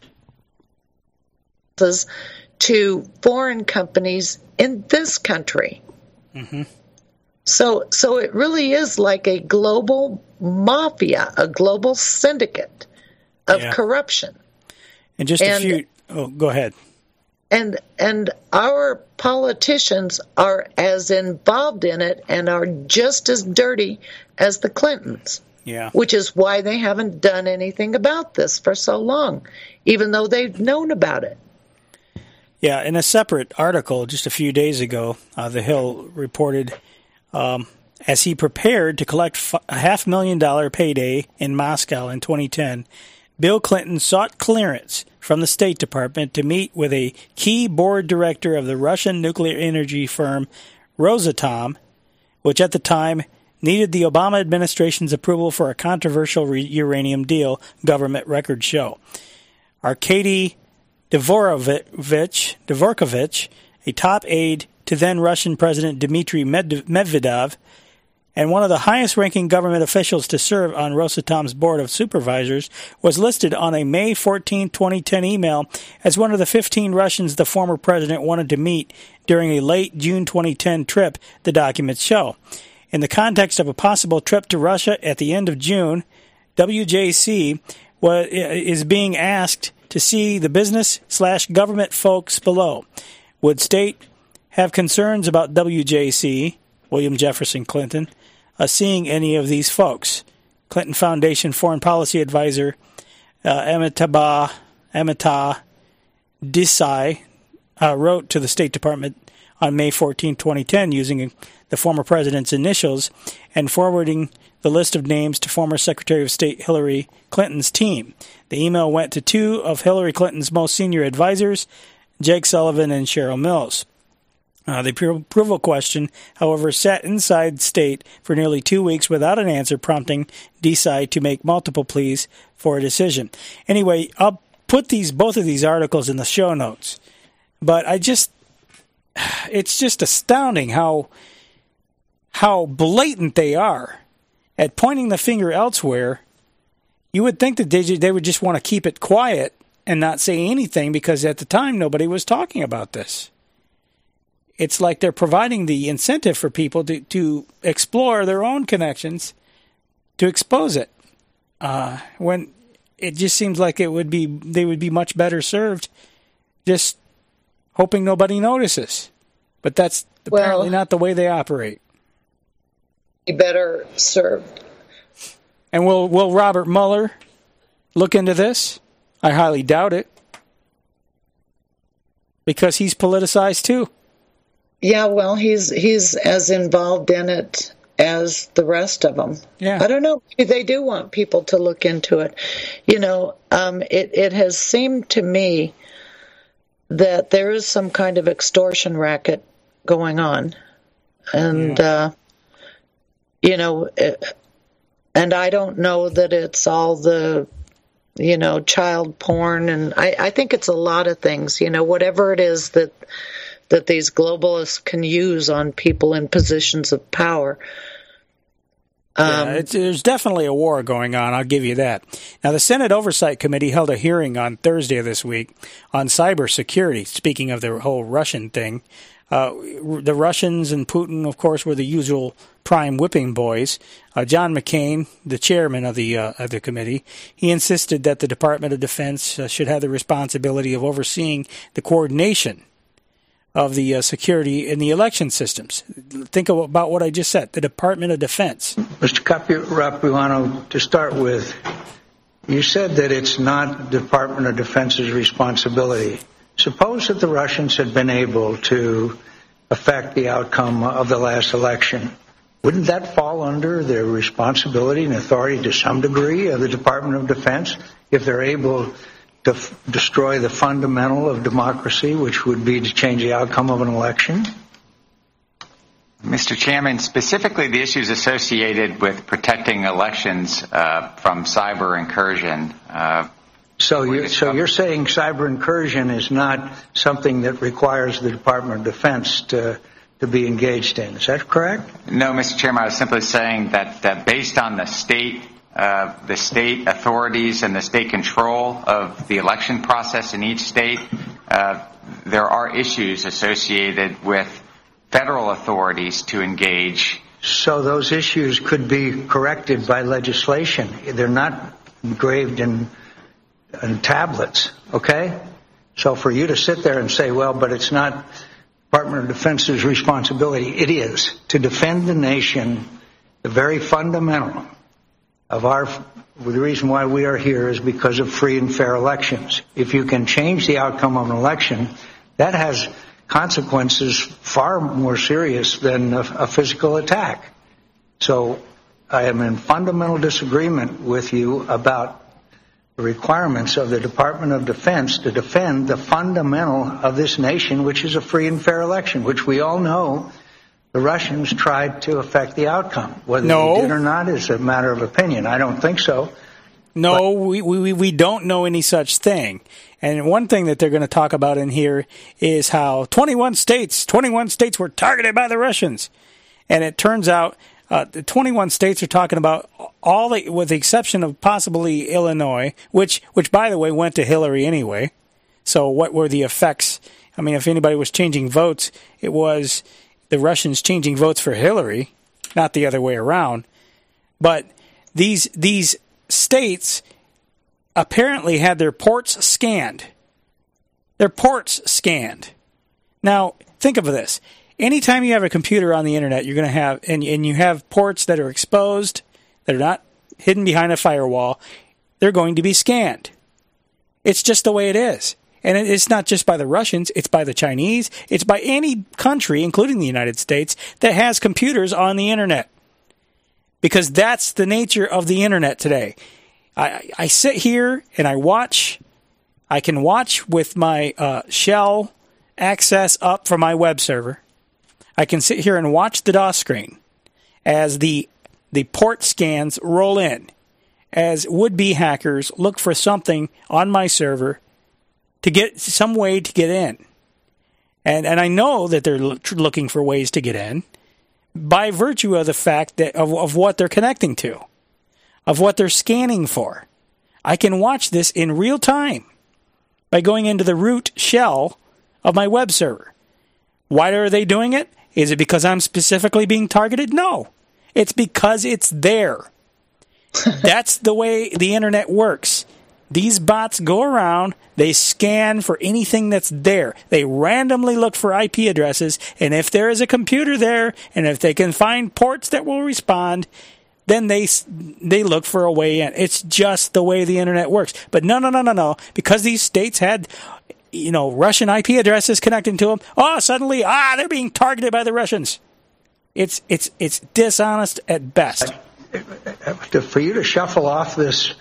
to foreign companies in this country. Mm-hmm. So it really is like a global mafia, a global syndicate of corruption. And go ahead. And our politicians are as involved in it and are just as dirty as the Clintons. Yeah. Which is why they haven't done anything about this for so long, even though they've known about it. Yeah, in a separate article just a few days ago, The Hill reported as he prepared to collect a $500,000 payday in Moscow in 2010, Bill Clinton sought clearance from the State Department to meet with a key board director of the Russian nuclear energy firm Rosatom, which at the time needed the Obama administration's approval for a controversial uranium deal, government records show. Arkady Dvorkovich, a top aide to then Russian President Dmitry Medvedev, and one of the highest-ranking government officials to serve on Rosatom's board of supervisors, was listed on a May 14, 2010 email as one of the 15 Russians the former president wanted to meet during a late June 2010 trip, the documents show. In the context of a possible trip to Russia at the end of June, WJC is being asked to see the business/government folks below. Would State have concerns about WJC, William Jefferson Clinton, seeing any of these folks? Clinton Foundation Foreign Policy Advisor Amitabh Desai wrote to the State Department on May 14, 2010, using the former president's initials and forwarding the list of names to former Secretary of State Hillary Clinton's team. The email went to two of Hillary Clinton's most senior advisors, Jake Sullivan and Cheryl Mills. The approval question, however, sat inside State for nearly 2 weeks without an answer, prompting Desai to make multiple pleas for a decision. Anyway, I'll put both of these articles in the show notes. But it's just astounding how blatant they are at pointing the finger elsewhere. You would think that they would just want to keep it quiet and not say anything, because at the time nobody was talking about this. It's like they're providing the incentive for people to explore their own connections to expose it. when it just seems like they would be much better served just hoping nobody notices. But that's apparently not the way they operate. Be better served. And will Robert Mueller look into this? I highly doubt it. Because he's politicized too. Yeah, well, he's as involved in it as the rest of them. Yeah. I don't know. Maybe they do want people to look into it. You know, it has seemed to me that there is some kind of extortion racket going on. And, you know, and I don't know that it's all the, you know, child porn. And I think it's a lot of things, you know, whatever it is that these globalists can use on people in positions of power. There's definitely a war going on, I'll give you that. Now, the Senate Oversight Committee held a hearing on Thursday of this week on cybersecurity, speaking of the whole Russian thing. The Russians and Putin, of course, were the usual prime whipping boys. John McCain, the chairman of the committee, he insisted that the Department of Defense should have the responsibility of overseeing the coordination of the security in the election systems. Think about what I just said, the Department of Defense. Mr. Capuano, to start with, you said that it's not the Department of Defense's responsibility. Suppose that the Russians had been able to affect the outcome of the last election. Wouldn't that fall under their responsibility and authority to some degree of the Department of Defense if they're able to destroy the fundamental of democracy, which would be to change the outcome of an election? Mr. Chairman, specifically the issues associated with protecting elections from cyber incursion. So you're saying cyber incursion is not something that requires the Department of Defense to be engaged in. Is that correct? No, Mr. Chairman, I was simply saying that based on the state authorities and the state control of the election process in each state, there are issues associated with federal authorities to engage. So those issues could be corrected by legislation. They're not engraved in tablets, okay? So for you to sit there and say, well, but it's not Department of Defense's responsibility, it is to defend the nation, the very fundamental of the reason why we are here is because of free and fair elections. If you can change the outcome of an election, that has consequences far more serious than a physical attack. So I am in fundamental disagreement with you about the requirements of the Department of Defense to defend the fundamental of this nation, which is a free and fair election, which we all know the Russians tried to affect the outcome. Whether they did or not is a matter of opinion. I don't think so. No, we don't know any such thing. And one thing that they're going to talk about in here is how 21 states were targeted by the Russians. And it turns out the 21 states are talking about with the exception of possibly Illinois, which by the way went to Hillary anyway. So what were the effects? I mean, if anybody was changing votes, it was the Russians changing votes for Hillary, not the other way around. But these states apparently had their ports scanned. Now, think of this. Anytime you have a computer on the internet, you're going to have, and you have ports that are exposed, that are not hidden behind a firewall, they're going to be scanned. It's just the way it is. And it's not just by the Russians, it's by the Chinese, it's by any country, including the United States, that has computers on the internet. Because that's the nature of the internet today. I sit here and I can watch with my shell access up from my web server. I can sit here and watch the DOS screen as the port scans roll in, as would-be hackers look for something on my server to get some way to get in. And I know that they're looking for ways to get in by virtue of the fact that of what they're connecting to, of what they're scanning for. I can watch this in real time by going into the root shell of my web server. Why are they doing it? Is it because I'm specifically being targeted? No. It's because it's there. That's the way the internet works. These bots go around, they scan for anything that's there. They randomly look for IP addresses, and if there is a computer there, and if they can find ports that will respond, then they look for a way in. It's just the way the internet works. But no. Because these states had, Russian IP addresses connecting to them, suddenly, they're being targeted by the Russians. It's dishonest at best. For you to shuffle off this,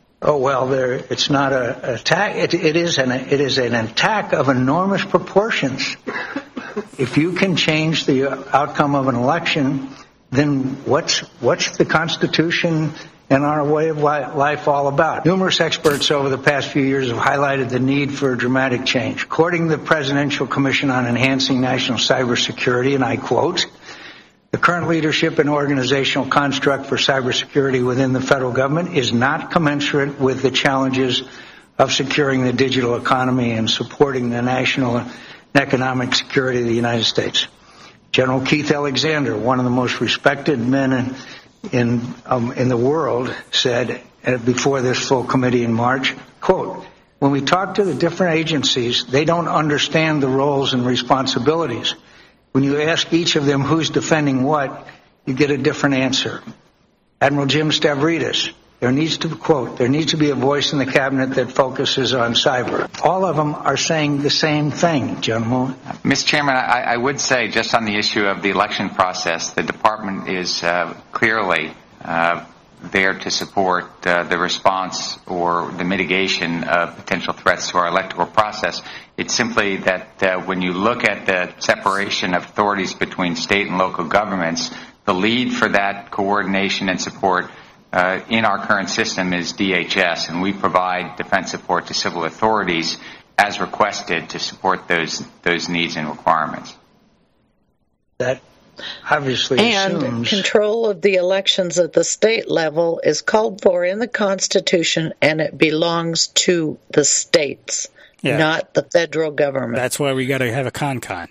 it's not an attack. It is an attack of enormous proportions. If you can change the outcome of an election, then what's the Constitution and our way of life all about? Numerous experts over the past few years have highlighted the need for dramatic change. According to the Presidential Commission on Enhancing National Cybersecurity, and I quote, "The current leadership and organizational construct for cybersecurity within the federal government is not commensurate with the challenges of securing the digital economy and supporting the national and economic security of the United States." General Keith Alexander, one of the most respected men in the world, said before this full committee in March, quote, "When we talk to the different agencies, they don't understand the roles and responsibilities. When you ask each of them who's defending what, you get a different answer." Admiral Jim Stavridis, there needs to be a voice in the cabinet that focuses on cyber. All of them are saying the same thing, gentlemen. Mr. Chairman, I would say just on the issue of the election process, the department is clearly there to support the response or the mitigation of potential threats to our electoral process. It's simply that when you look at the separation of authorities between state and local governments, the lead for that coordination and support in our current system is DHS, and we provide defense support to civil authorities as requested to support those needs and requirements. That obviously assumes... And control of the elections at the state level is called for in the Constitution, and it belongs to the states, not the federal government. That's why we got to have a con.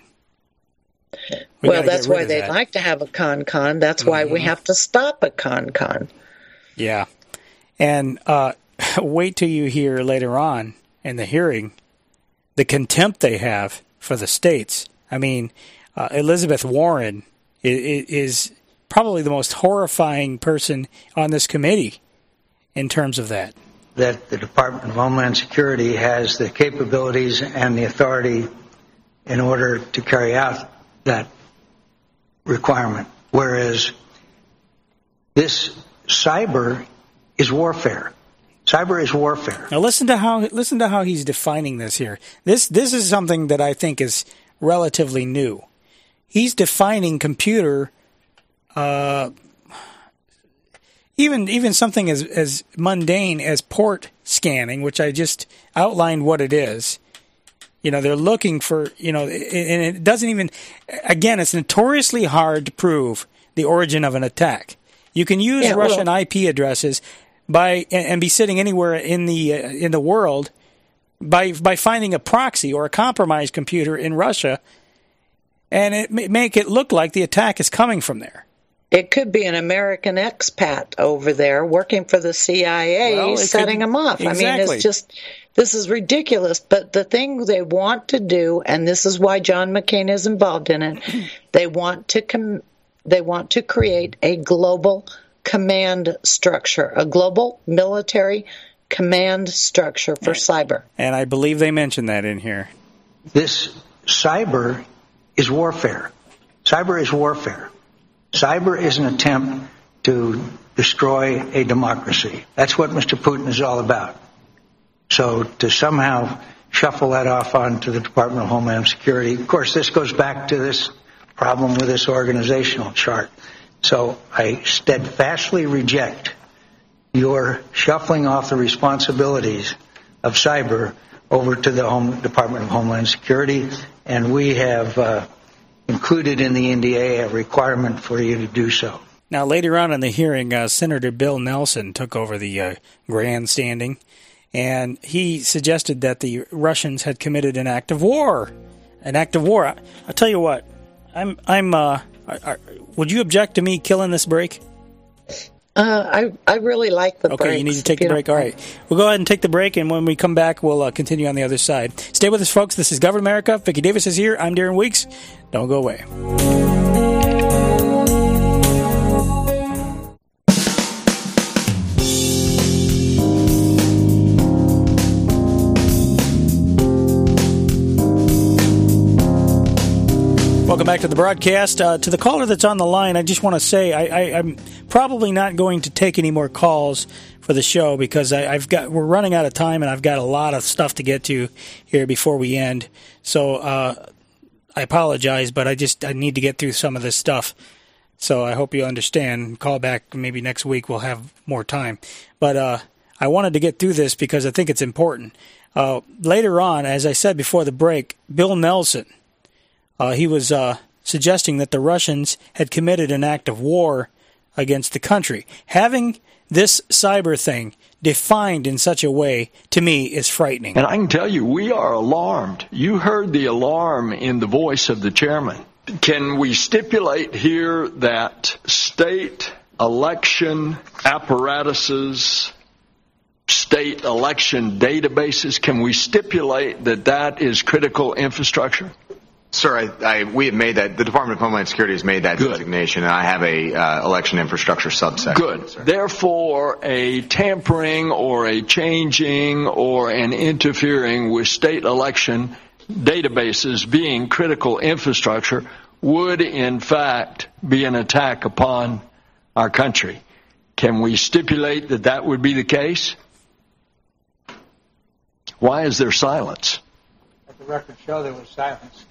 Well, that's why they like to have a con. That's why we have to stop a con. Yeah. And wait till you hear later on in the hearing the contempt they have for the states. I mean, Elizabeth Warren is probably the most horrifying person on this committee in terms of that. That the Department of Homeland Security has the capabilities and the authority in order to carry out that requirement. Whereas this cyber is warfare. Cyber is warfare. Now listen to how he's defining this here. This is something that I think is relatively new. He's defining computer, even something as mundane as port scanning, which I just outlined what it is. They're looking for, and it doesn't even, again, it's notoriously hard to prove the origin of an attack. You can use Russian IP addresses and be sitting anywhere in the world by finding a proxy or a compromised computer in Russia, and make it look like the attack is coming from there. It could be an American expat over there working for the CIA setting them off. Exactly. I mean, this is ridiculous. But the thing they want to do, and this is why John McCain is involved in it, they want to create a global command structure, a global military command structure for cyber. And I believe they mentioned that in here. This cyber is warfare. Cyber is warfare. Cyber is an attempt to destroy a democracy. That's what Mr. Putin is all about. So to somehow shuffle that off onto the Department of Homeland Security, of course, this goes back to this problem with this organizational chart. So I steadfastly reject your shuffling off the responsibilities of cyber over to the Department of Homeland Security, and we have included in the NDA a requirement for you to do so. Now, later on in the hearing, Senator Bill Nelson took over the grandstanding, and he suggested that the Russians had committed an act of war. An act of war. I'll tell you what. Would you object to me killing this break? I really like the break. Okay, you need to take the break. All right. We'll go ahead and take the break, and when we come back, we'll continue on the other side. Stay with us, folks. This is Govern America. Vicki Davis is here. I'm Darren Weeks. Don't go away. Welcome back to the broadcast. To the caller that's on the line, I just want to say I'm probably not going to take any more calls for the show because we're running out of time and I've got a lot of stuff to get to here before we end. So I apologize, but I need to get through some of this stuff. So I hope you understand. Call back maybe next week. We'll have more time. But I wanted to get through this because I think it's important. Later on, as I said before the break, Bill Nelson, he was suggesting that the Russians had committed an act of war against the country. Having this cyber thing defined in such a way, to me, is frightening. And I can tell you, we are alarmed. You heard the alarm in the voice of the chairman. Can we stipulate here that state election apparatuses, state election databases, can we stipulate that that is critical infrastructure? Sir, we have made that. The Department of Homeland Security has made that designation, and I have a election infrastructure subsection. Good. Sir. Therefore, a tampering or a changing or an interfering with state election databases being critical infrastructure would, in fact, be an attack upon our country. Can we stipulate that that would be the case? Why is there silence? The record show there was silence.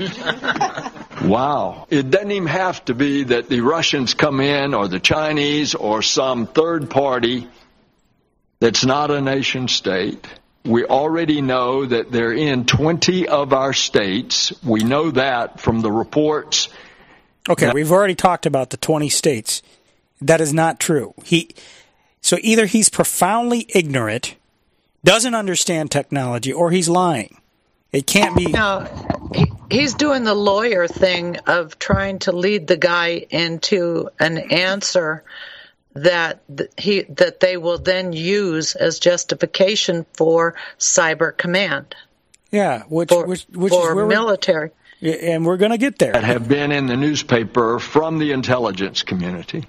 Wow. It doesn't even have to be that the Russians come in or the Chinese or some third party that's not a nation state. We already know that they're in 20 of our states. We know that from the reports. Okay, we've already talked about the 20 states. That is not true. So either he's profoundly ignorant, doesn't understand technology, or he's lying. It can't be. No, he's doing the lawyer thing of trying to lead the guy into an answer that they will then use as justification for cyber command. Yeah, which for is where military. And we're going to get there. That have been in the newspaper from the intelligence community.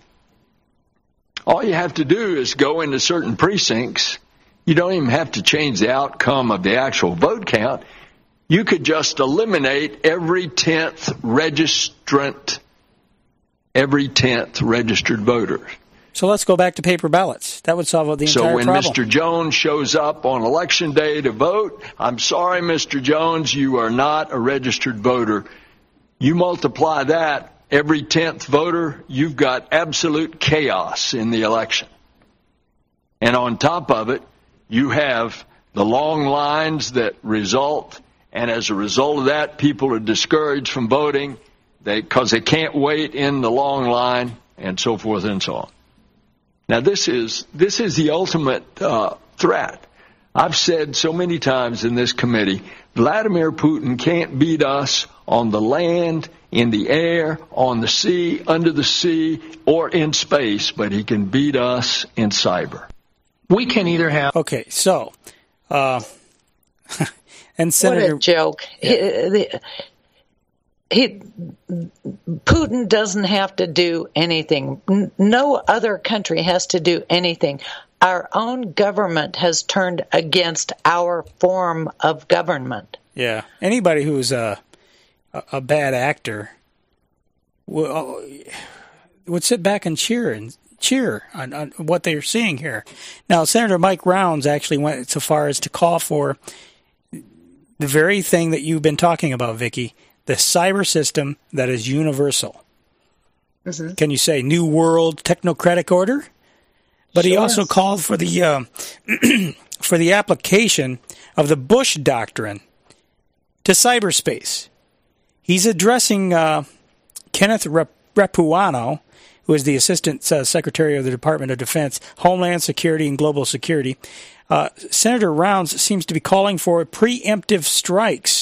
All you have to do is go into certain precincts. You don't even have to change the outcome of the actual vote count. You could just eliminate every 10th registrant, every 10th registered voter. So let's go back to paper ballots. That would solve the entire problem. So when Mr. Jones shows up on Election Day to vote, I'm sorry, Mr. Jones, you are not a registered voter. You multiply that, every 10th voter, you've got absolute chaos in the election. And on top of it, you have the long lines that result. And as a result of that, people are discouraged from voting because they can't wait in the long line and so forth and so on. Now, this is the ultimate threat. I've said so many times in this committee, Vladimir Putin can't beat us on the land, in the air, on the sea, under the sea, or in space, but he can beat us in cyber. We can either have... Okay, so... And Senator, what a joke. Yeah. Putin doesn't have to do anything. No other country has to do anything. Our own government has turned against our form of government. Yeah. Anybody who's a bad actor would sit back and cheer on what they're seeing here. Now, Senator Mike Rounds actually went so far as to call for the very thing that you've been talking about, Vicki, the cyber system that is universal. Mm-hmm. Can you say New World Technocratic Order? But sure. He also called for the for the application of the Bush Doctrine to cyberspace. He's addressing Kenneth Rapuano, who is the Assistant Secretary of the Department of Defense, Homeland Security and Global Security. Senator Rounds seems to be calling for preemptive strikes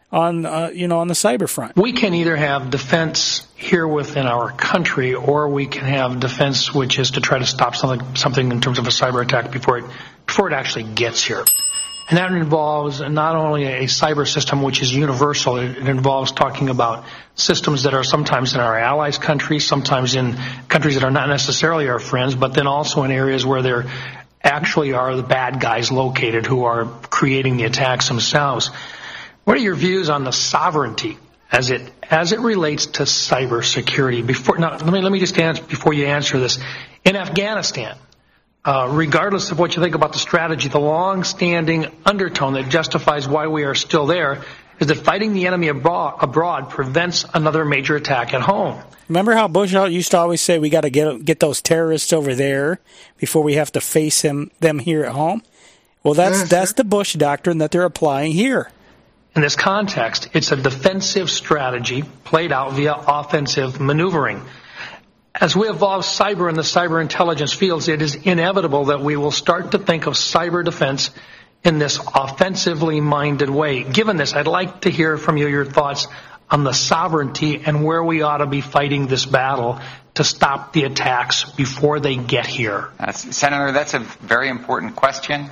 on the cyber front. We can either have defense here within our country, or we can have defense which is to try to stop something in terms of a cyber attack before it actually gets here. And that involves not only a cyber system which is universal, it involves talking about systems that are sometimes in our allies' countries, sometimes in countries that are not necessarily our friends, but then also in areas where there actually are the bad guys located who are creating the attacks themselves. What are your views on the sovereignty as it relates to cybersecurity? Let me just answer before you answer this. In Afghanistan, regardless of what you think about the strategy, the long-standing undertone that justifies why we are still there is that fighting the enemy abroad prevents another major attack at home. Remember how Bush used to always say we got to get those terrorists over there before we have to face them here at home? Well, that's the Bush doctrine that they're applying here. In this context, it's a defensive strategy played out via offensive maneuvering. As we evolve cyber and the cyber intelligence fields, it is inevitable that we will start to think of cyber defense in this offensively minded way. Given this, I'd like to hear from you your thoughts on the sovereignty and where we ought to be fighting this battle to stop the attacks before they get here. Senator, that's a very important question.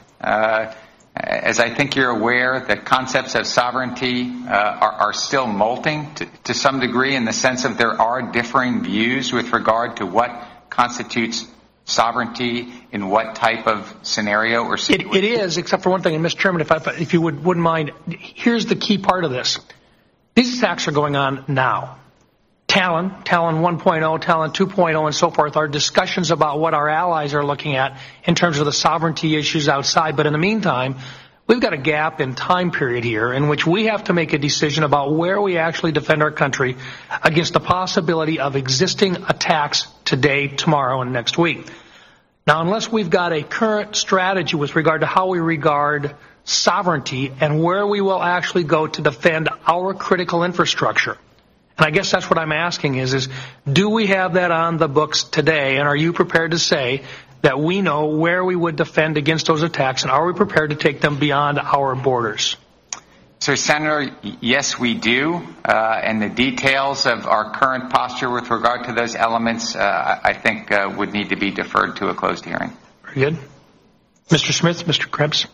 As I think you're aware, the concepts of sovereignty are still molting to some degree, in the sense of there are differing views with regard to what constitutes sovereignty in what type of scenario or situation. It is, except for one thing, and Mr. Chairman, if you wouldn't mind, here's the key part of this. These attacks are going on now. Talon 1.0, Talon 2.0, and so forth are discussions about what our allies are looking at in terms of the sovereignty issues outside. But in the meantime, we've got a gap in time period here in which we have to make a decision about where we actually defend our country against the possibility of existing attacks today, tomorrow, and next week. Now, unless we've got a current strategy with regard to how we regard sovereignty and where we will actually go to defend our critical infrastructure, and I guess that's what I'm asking is do we have that on the books today, and are you prepared to say that we know where we would defend against those attacks, and are we prepared to take them beyond our borders? So, Senator, yes, we do, and the details of our current posture with regard to those elements, I think, would need to be deferred to a closed hearing. Very good. Mr. Smith, Mr. Krebs?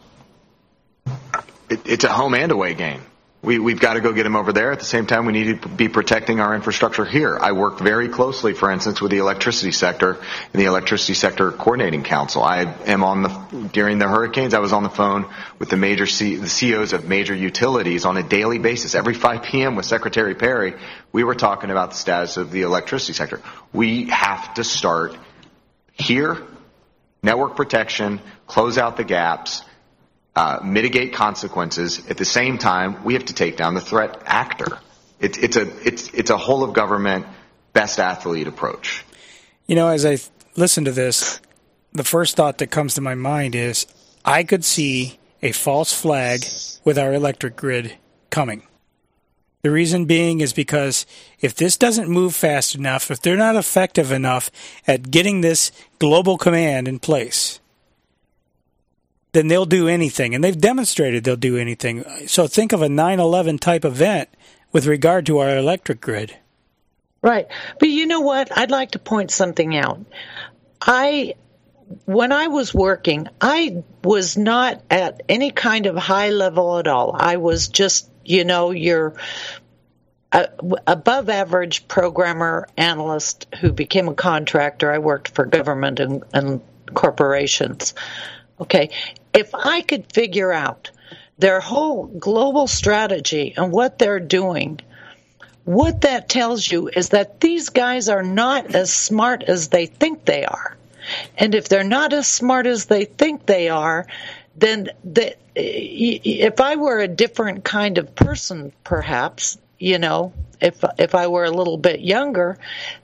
It's a home and away game. We've got to go get them over there. At the same time, we need to be protecting our infrastructure here. I work very closely, for instance, with the electricity sector and the Electricity Sector Coordinating Council. I am during the hurricanes, I was on the phone with the CEOs of major utilities on a daily basis. Every 5 p.m. with Secretary Perry, we were talking about the status of the electricity sector. We have to start here, network protection, close out the gaps, mitigate consequences. At the same time, we have to take down the threat actor. It's a whole of government best athlete approach. As I listen to this, the first thought that comes to my mind is I could see a false flag with our electric grid coming. The reason being is because if this doesn't move fast enough, if they're not effective enough at getting this global command in place, then they'll do anything. And they've demonstrated they'll do anything. So think of a 9/11 type event with regard to our electric grid. Right. But you know what? I'd like to point something out. When I was working, I was not at any kind of high level at all. I was just, your above average programmer analyst who became a contractor. I worked for government and corporations. Okay. If I could figure out their whole global strategy and what they're doing, what that tells you is that these guys are not as smart as they think they are. And if they're not as smart as they think they are, then if I were a different kind of person, perhaps, if I were a little bit younger,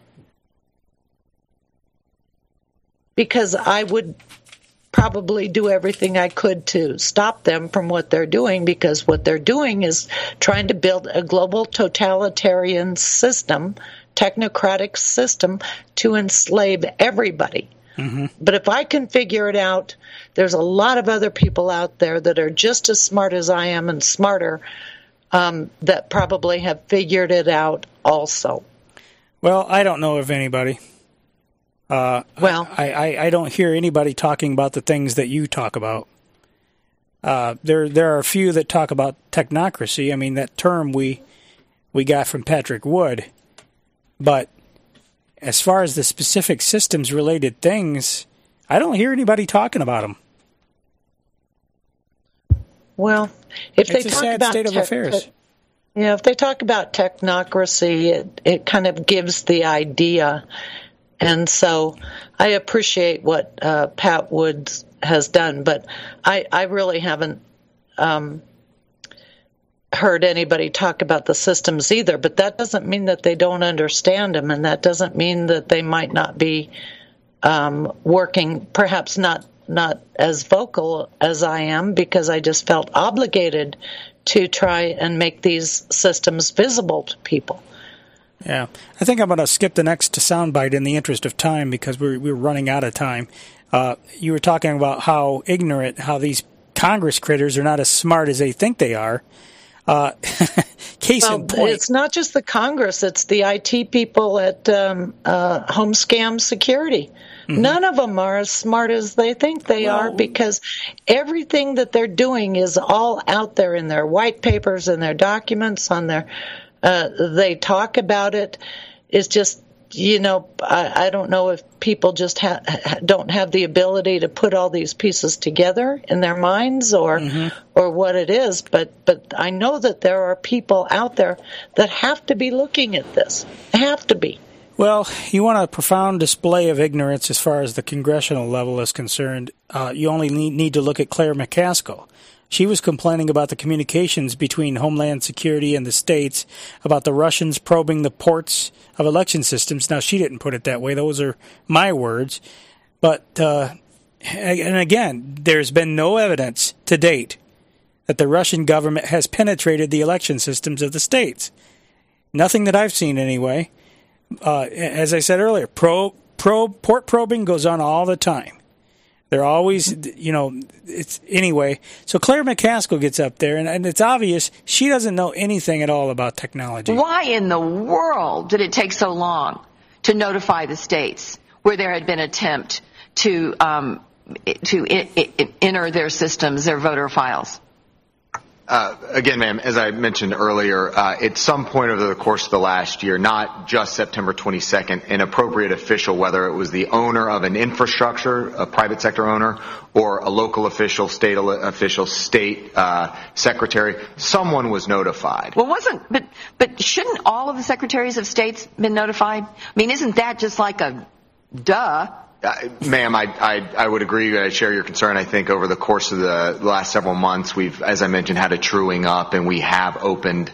because I would probably do everything I could to stop them from what they're doing, because what they're doing is trying to build a global totalitarian system, technocratic system, to enslave everybody. Mm-hmm. But if I can figure it out, there's a lot of other people out there that are just as smart as I am and smarter that probably have figured it out also. Well, I don't know of anybody. I don't hear anybody talking about the things that you talk about. There are a few that talk about technocracy. I mean, that term we got from Patrick Wood. But as far as the specific systems-related things, I don't hear anybody talking about them. Well, if it's they a talk sad about state of affairs. If they talk about technocracy, it kind of gives the idea. And so I appreciate what Pat Woods has done, but I really haven't heard anybody talk about the systems either. But that doesn't mean that they don't understand them, and that doesn't mean that they might not be working, perhaps not as vocal as I am, because I just felt obligated to try and make these systems visible to people. Yeah. I think I'm going to skip the next soundbite in the interest of time, because we're running out of time. You were talking about how these Congress critters are not as smart as they think they are. Case in point. It's not just the Congress, it's the IT people at Homescam Security. Mm-hmm. None of them are as smart as they think they are, because everything that they're doing is all out there in their white papers and their documents on their they talk about it. It's just, I don't know if people just don't have the ability to put all these pieces together in their minds or what it is, but I know that there are people out there that have to be looking at this. Have to be. Well, you want a profound display of ignorance as far as the congressional level is concerned. You only need to look at Claire McCaskill. She was complaining about the communications between Homeland Security and the states about the Russians probing the ports of election systems. Now, she didn't put it that way. Those are my words. But, and again, there's been no evidence to date that the Russian government has penetrated the election systems of the states. Nothing that I've seen anyway. As I said earlier, port probing goes on all the time. They're always, it's anyway. So Claire McCaskill gets up there, and it's obvious she doesn't know anything at all about technology. Why in the world did it take so long to notify the states where there had been an attempt to enter their systems, their voter files? Again, ma'am, as I mentioned earlier, at some point over the course of the last year, not just September 22nd, an appropriate official, whether it was the owner of an infrastructure, a private sector owner, or a local official, state official, state secretary, someone was notified. Well, but shouldn't all of the secretaries of states been notified? I mean, isn't that just like a duh? Ma'am, I would agree. I share your concern. I think over the course of the last several months, we've, as I mentioned, had a truing up, and we have opened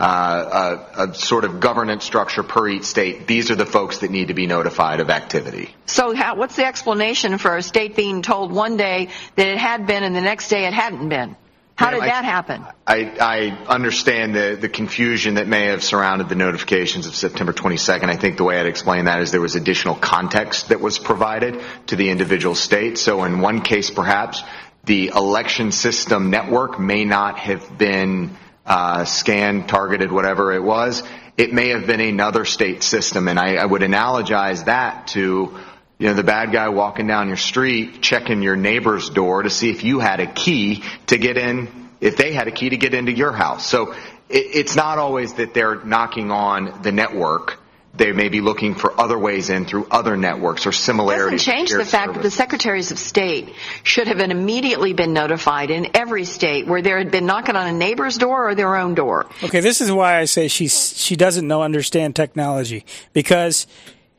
a sort of governance structure per each state. These are the folks that need to be notified of activity. So what's the explanation for a state being told one day that it had been and the next day it hadn't been? How did that happen? I understand the confusion that may have surrounded the notifications of September 22nd. I think the way I'd explain that is there was additional context that was provided to the individual states. So in one case, perhaps, the election system network may not have been scanned, targeted, whatever it was. It may have been another state system, and I would analogize that to the bad guy walking down your street, checking your neighbor's door to see if you had a key to get in, if they had a key to get into your house. So it's not always that they're knocking on the network. They may be looking for other ways in through other networks or similarities. It doesn't change the fact that the secretaries of state should have immediately been notified in every state where there had been knocking on a neighbor's door or their own door. Okay, this is why I say she doesn't understand technology, because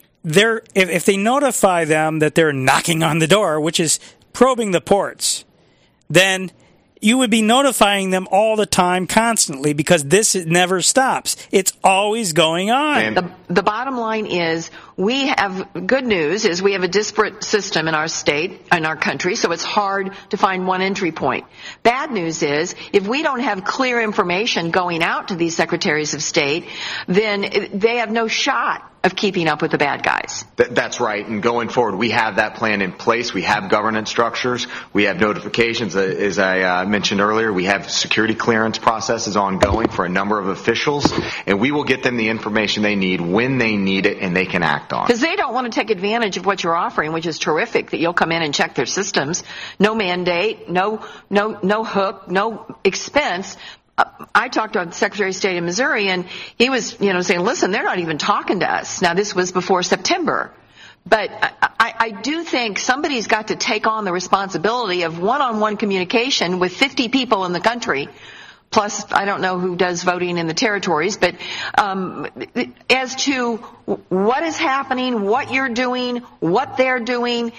if they notify them that they're knocking on the door, which is probing the ports, then you would be notifying them all the time, constantly, because this never stops. It's always going on. The bottom line is we have a disparate system in our state, in our country, so it's hard to find one entry point. Bad news is if we don't have clear information going out to these secretaries of state, then they have no shot of keeping up with the bad guys. That's right. And going forward, we have that plan in place. We have governance structures. We have notifications. As I mentioned earlier, we have security clearance processes ongoing for a number of officials, and we will get them the information they need when they need it, and they can act on it. Because they don't want to take advantage of what you're offering, which is terrific, that you'll come in and check their systems. No mandate, no hook, no expense. I talked to the Secretary of State in Missouri, and he was, saying, listen, they're not even talking to us. Now, this was before September. But I do think somebody's got to take on the responsibility of one-on-one communication with 50 people in the country. Plus, I don't know who does voting in the territories, but as to what is happening, what you're doing, what they're doing,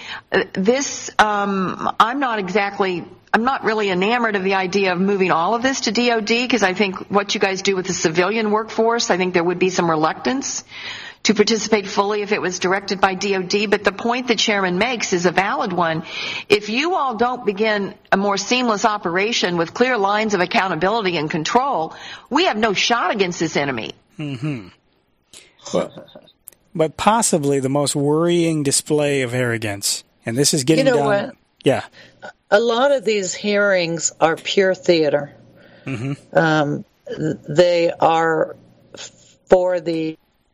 I'm not really enamored of the idea of moving all of this to DOD, because I think what you guys do with the civilian workforce, I think there would be some reluctance to participate fully if it was directed by DOD. But the point that Chairman makes is a valid one. If you all don't begin a more seamless operation with clear lines of accountability and control, we have no shot against this enemy. Mm-hmm. But possibly the most worrying display of arrogance, and this is getting down. What? Yeah. A lot of these hearings are pure theater. Mm-hmm. They are for the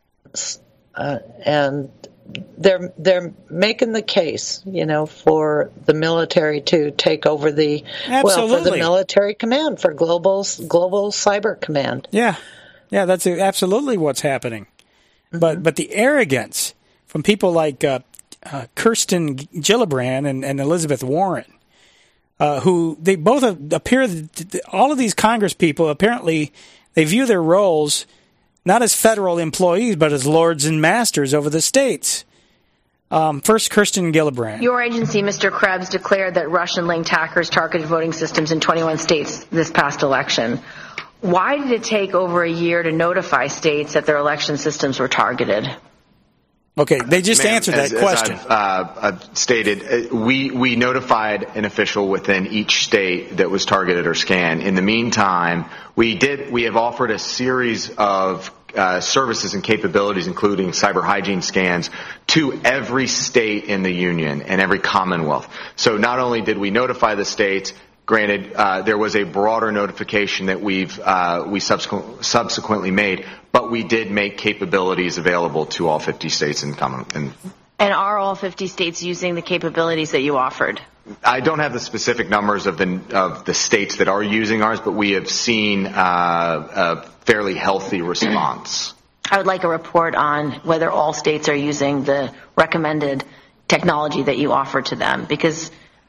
and they're making the case, for the military to take over for the military command, for global cyber command. Yeah, that's absolutely what's happening. Mm-hmm. But the arrogance from people like Kirsten Gillibrand and Elizabeth Warren, who they both appear, all of these Congress people, apparently they view their roles not as federal employees, but as lords and masters over the states. First, Kirsten Gillibrand. Your agency, Mr. Krebs, declared that Russian-linked hackers targeted voting systems in 21 states this past election. Why did it take over a year to notify states that their election systems were targeted? Okay, they just answered that question. As I've stated, we notified an official within each state that was targeted or scanned. In the meantime, we have offered a series of services and capabilities, including cyber hygiene scans, to every state in the Union and every Commonwealth. So not only did we notify the states, granted, there was a broader notification that we subsequently made, but we did make capabilities available to all 50 states and And are all 50 states using the capabilities that you offered? I don't have the specific numbers of the states that are using ours, but we have seen a fairly healthy response. I would like a report on whether all states are using the recommended technology that you offer to them, because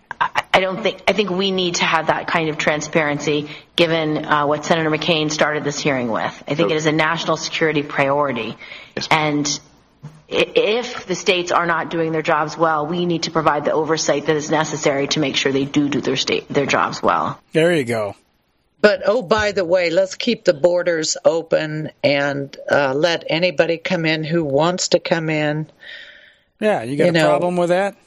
I think we need to have that kind of transparency given what Senator McCain started this hearing with. I think it is a national security priority. Yes. And if the states are not doing their jobs well, we need to provide the oversight that is necessary to make sure they do their jobs well. There you go. But, by the way, let's keep the borders open and let anybody come in who wants to come in. Yeah, you got a problem with that?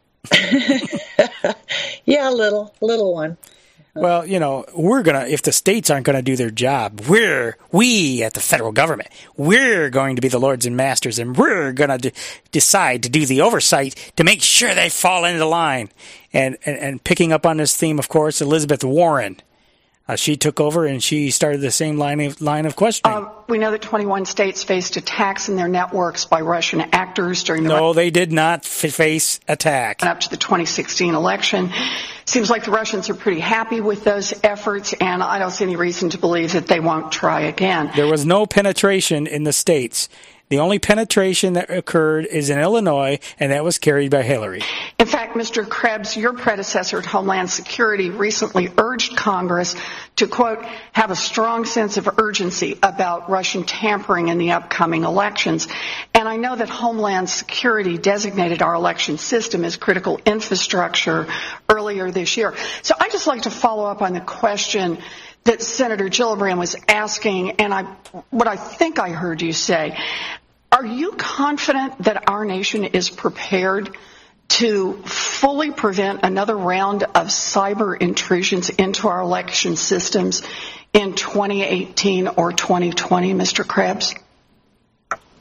Yeah, a little one. Well, if the states aren't going to do their job, we at the federal government, we're going to be the lords and masters, and we're going to decide to do the oversight to make sure they fall into line. And picking up on this theme, of course, Elizabeth Warren. She took over and she started the same line of questioning. We know that 21 states faced attacks in their networks by Russian actors during the... No, they did not face attack. Up to the 2016 election. Seems like the Russians are pretty happy with those efforts, and I don't see any reason to believe that they won't try again. There was no penetration in the states. The only penetration that occurred is in Illinois, and that was carried by Hillary. In fact, Mr. Krebs, your predecessor at Homeland Security recently urged Congress to, quote, have a strong sense of urgency about Russian tampering in the upcoming elections. And I know that Homeland Security designated our election system as critical infrastructure earlier this year. So I'd just like to follow up on the question that Senator Gillibrand was asking, and what I think I heard you say. Are you confident that our nation is prepared to fully prevent another round of cyber intrusions into our election systems in 2018 or 2020, Mr. Krebs?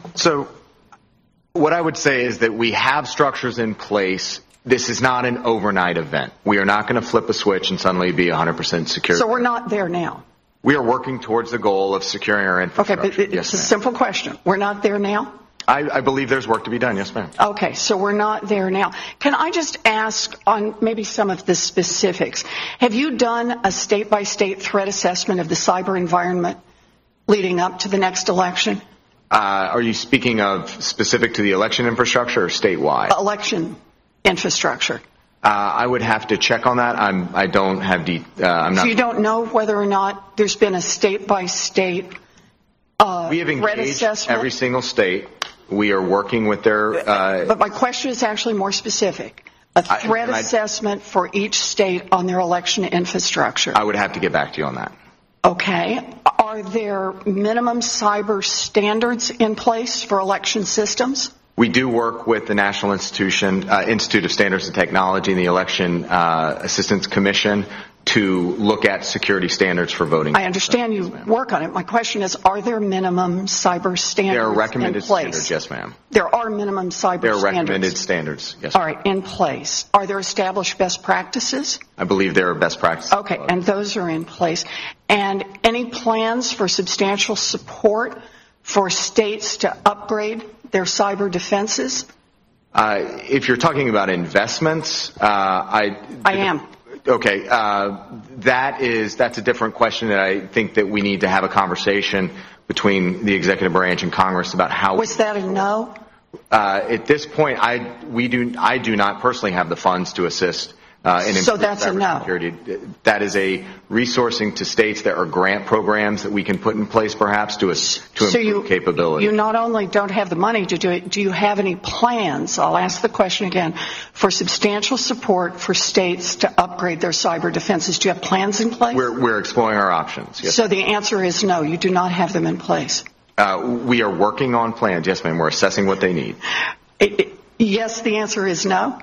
So what I would say is that we have structures in place. This is not an overnight event. We are not going to flip a switch and suddenly be 100% secure. So we're not there now. We are working towards the goal of securing our infrastructure. Okay, but it's a simple question. We're not there now? I believe there's work to be done. Yes, ma'am. Okay, so we're not there now. Can I just ask on maybe some of the specifics? Have you done a state-by-state threat assessment of the cyber environment leading up to the next election? Are you speaking of specific to the election infrastructure or statewide? Election infrastructure. I would have to check on that. I don't have I'm not. So you don't know whether or not there's been a state-by-state we have threat engaged assessment? every single state. We are working with their. But my question is actually more specific. A threat assessment for each state on their election infrastructure. I would have to get back to you on that. Okay. Are there minimum cyber standards in place for election systems? We do work with the National Institute of Standards and Technology and the Election Assistance Commission to look at security standards for voting. I understand you work on it. My question is, are there minimum cyber standards there are recommended in place? Standards, yes, ma'am. There are minimum cyber standards? There are recommended standards, yes, ma'am. All right, in place. Are there established best practices? I believe there are best practices. Okay, and those are in place. And any plans for substantial support for states to upgrade their cyber defenses? If you're talking about investments, I am. Okay, that's a different question that I think that we need to have a conversation between the executive branch and Congress about how. Was that a no? At this point, I do not personally have the funds to assist in so that's a no. Security. That is a resourcing to states. There are grant programs that we can put in place, perhaps, to improve capability. You not only don't have the money to do it, do you have any plans? I'll ask the question again. For substantial support for states to upgrade their cyber defenses, do you have plans in place? We're exploring our options. Yes. So the answer is no. You do not have them in place. We are working on plans. Yes, ma'am. We're assessing what they need. Yes, the answer is no.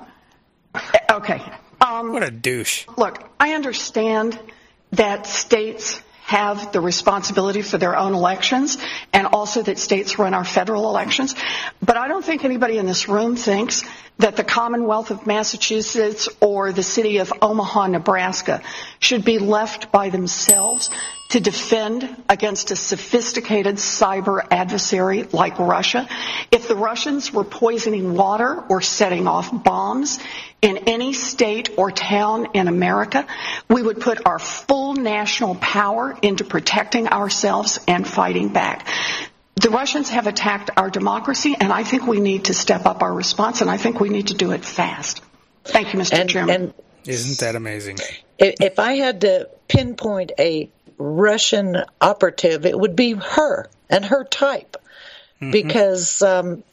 Okay. What a douche. Look, I understand that states have the responsibility for their own elections and also that states run our federal elections. But I don't think anybody in this room thinks that the Commonwealth of Massachusetts or the city of Omaha, Nebraska should be left by themselves to defend against a sophisticated cyber adversary like Russia. If the Russians were poisoning water or setting off bombs in any state or town in America, we would put our full national power into protecting ourselves and fighting back. The Russians have attacked our democracy, and I think we need to step up our response, and I think we need to do it fast. Thank you, Mr. Chairman. Isn't that amazing? If I had to pinpoint a Russian operative, it would be her and her type, because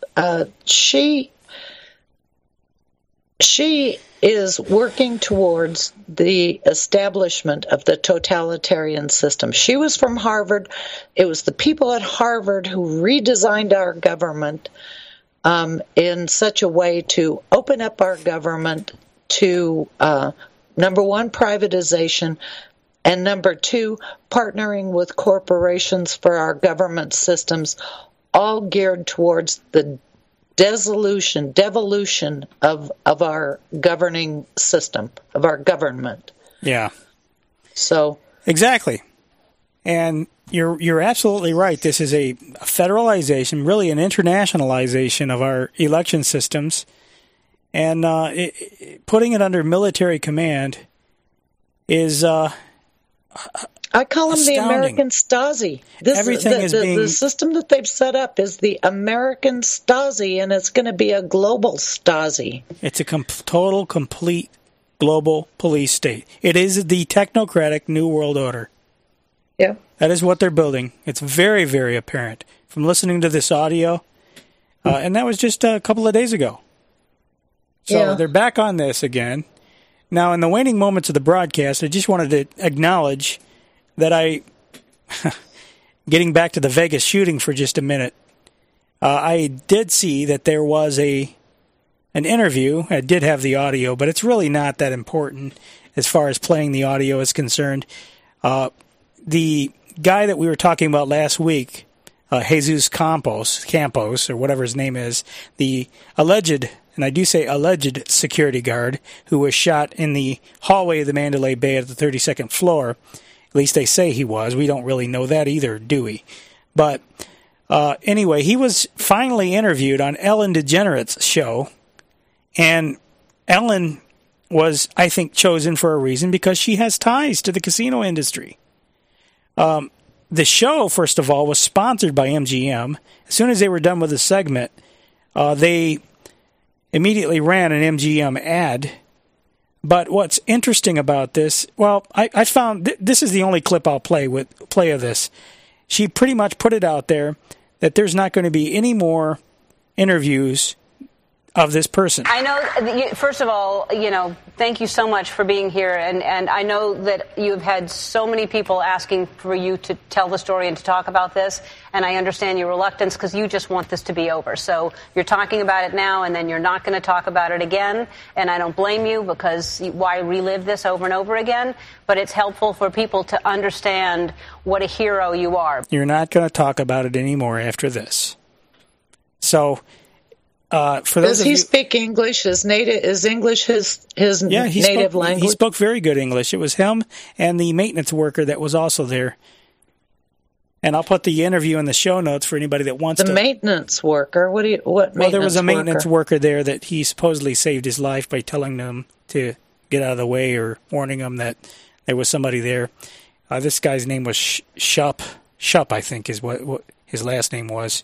she is working towards the establishment of the totalitarian system. She was from Harvard. It was the people at Harvard who redesigned our government in such a way to open up our government to, number one, privatization, and number two, partnering with corporations for our government systems, all geared towards the devolution of our governing system, of our government. Yeah. So exactly. And you're absolutely right. This is a federalization, really an internationalization of our election systems, and putting it under military command is I call them astounding. the American Stasi. The system that they've set up is the American Stasi, and it's going to be a global Stasi. It's a total, complete global police state. It is the technocratic New World Order. Yeah. That is what they're building. It's very, very apparent from listening to this audio, and that was just a couple of days ago. So they're back on this again. Now, in the waning moments of the broadcast, I just wanted to acknowledge that getting back to the Vegas shooting for just a minute, I did see that there was an interview. I did have the audio, but it's really not that important as far as playing the audio is concerned. The guy that we were talking about last week, Jesus Campos, or whatever his name is, the alleged, and I do say alleged, security guard who was shot in the hallway of the Mandalay Bay at the 32nd floor. At least they say he was. We don't really know that either, do we? But anyway, he was finally interviewed on Ellen DeGeneres' show, and Ellen was, I think, chosen for a reason because she has ties to the casino industry. The show, first of all, was sponsored by MGM. As soon as they were done with the segment, they immediately ran an MGM ad. But what's interesting about this, well, I found this is the only clip I'll play of this. She pretty much put it out there that there's not going to be any more interviews of this person. I know, first of all, thank you so much for being here. And I know that you've had so many people asking for you to tell the story and to talk about this. And I understand your reluctance because you just want this to be over. So you're talking about it now and then you're not going to talk about it again. And I don't blame you because why relive this over and over again? But it's helpful for people to understand what a hero you are. You're not going to talk about it anymore after this. So... for those Does he speak English? Is English his native language? He spoke very good English. It was him and the maintenance worker that was also there. And I'll put the interview in the show notes for anybody that wants to. The maintenance worker? What maintenance worker? Well, there was a maintenance worker there that he supposedly saved his life by telling them to get out of the way or warning them that there was somebody there. This guy's name was Shupp, I think, is what his last name was.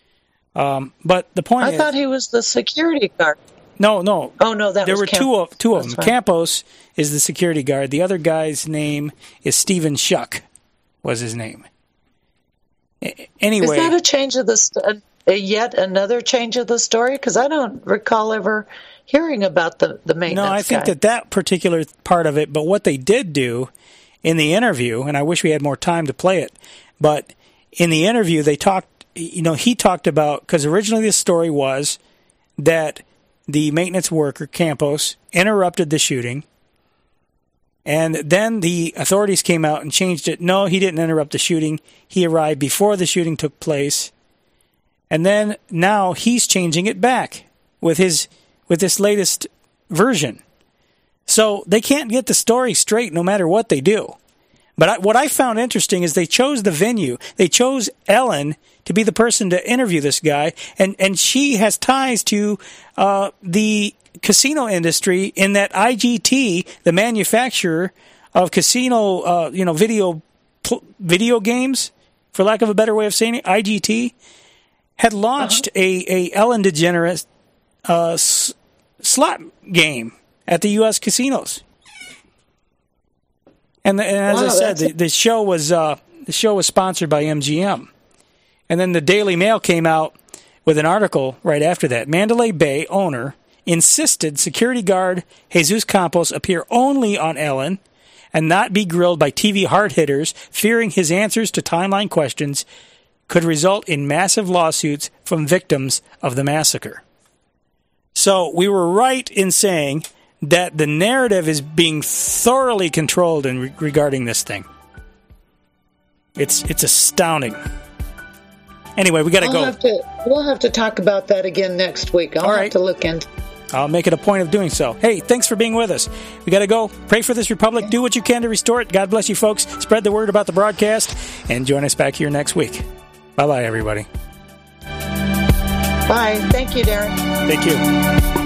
But the point I thought he was the security guard. No. Oh, no, there were two of them. Right. Campos is the security guard. The other guy's name is Stephen Shuck, was his name. Anyway. Is that a change of yet another change of the story? Because I don't recall ever hearing about the maintenance No, I think that particular part of it, but what they did do in the interview, and I wish we had more time to play it, but in the interview they talked, he talked about, because originally the story was that the maintenance worker, Campos, interrupted the shooting, and then the authorities came out and changed it. No, he didn't interrupt the shooting. He arrived before the shooting took place, and then now he's changing it back with this latest version. So they can't get the story straight no matter what they do. But what I found interesting is they chose the venue. They chose Ellen to be the person to interview this guy, and she has ties to the casino industry in that IGT, the manufacturer of casino, video games, for lack of a better way of saying it, IGT, had launched a Ellen DeGeneres slot game at the U.S. casinos. And as I said, the show was sponsored by MGM, and then the Daily Mail came out with an article right after that. Mandalay Bay owner insisted security guard Jesus Campos appear only on Ellen and not be grilled by TV hard hitters, fearing his answers to timeline questions could result in massive lawsuits from victims of the massacre. So we were right in saying that the narrative is being thoroughly controlled regarding this thing. It's astounding. Anyway, we got to go. We'll have to talk about that again next week. I'll have to look into. I'll make it a point of doing so. Hey, thanks for being with us. We got to go. Pray for this republic. Do what you can to restore it. God bless you, folks. Spread the word about the broadcast, and join us back here next week. Bye-bye, everybody. Bye. Thank you, Darren. Thank you.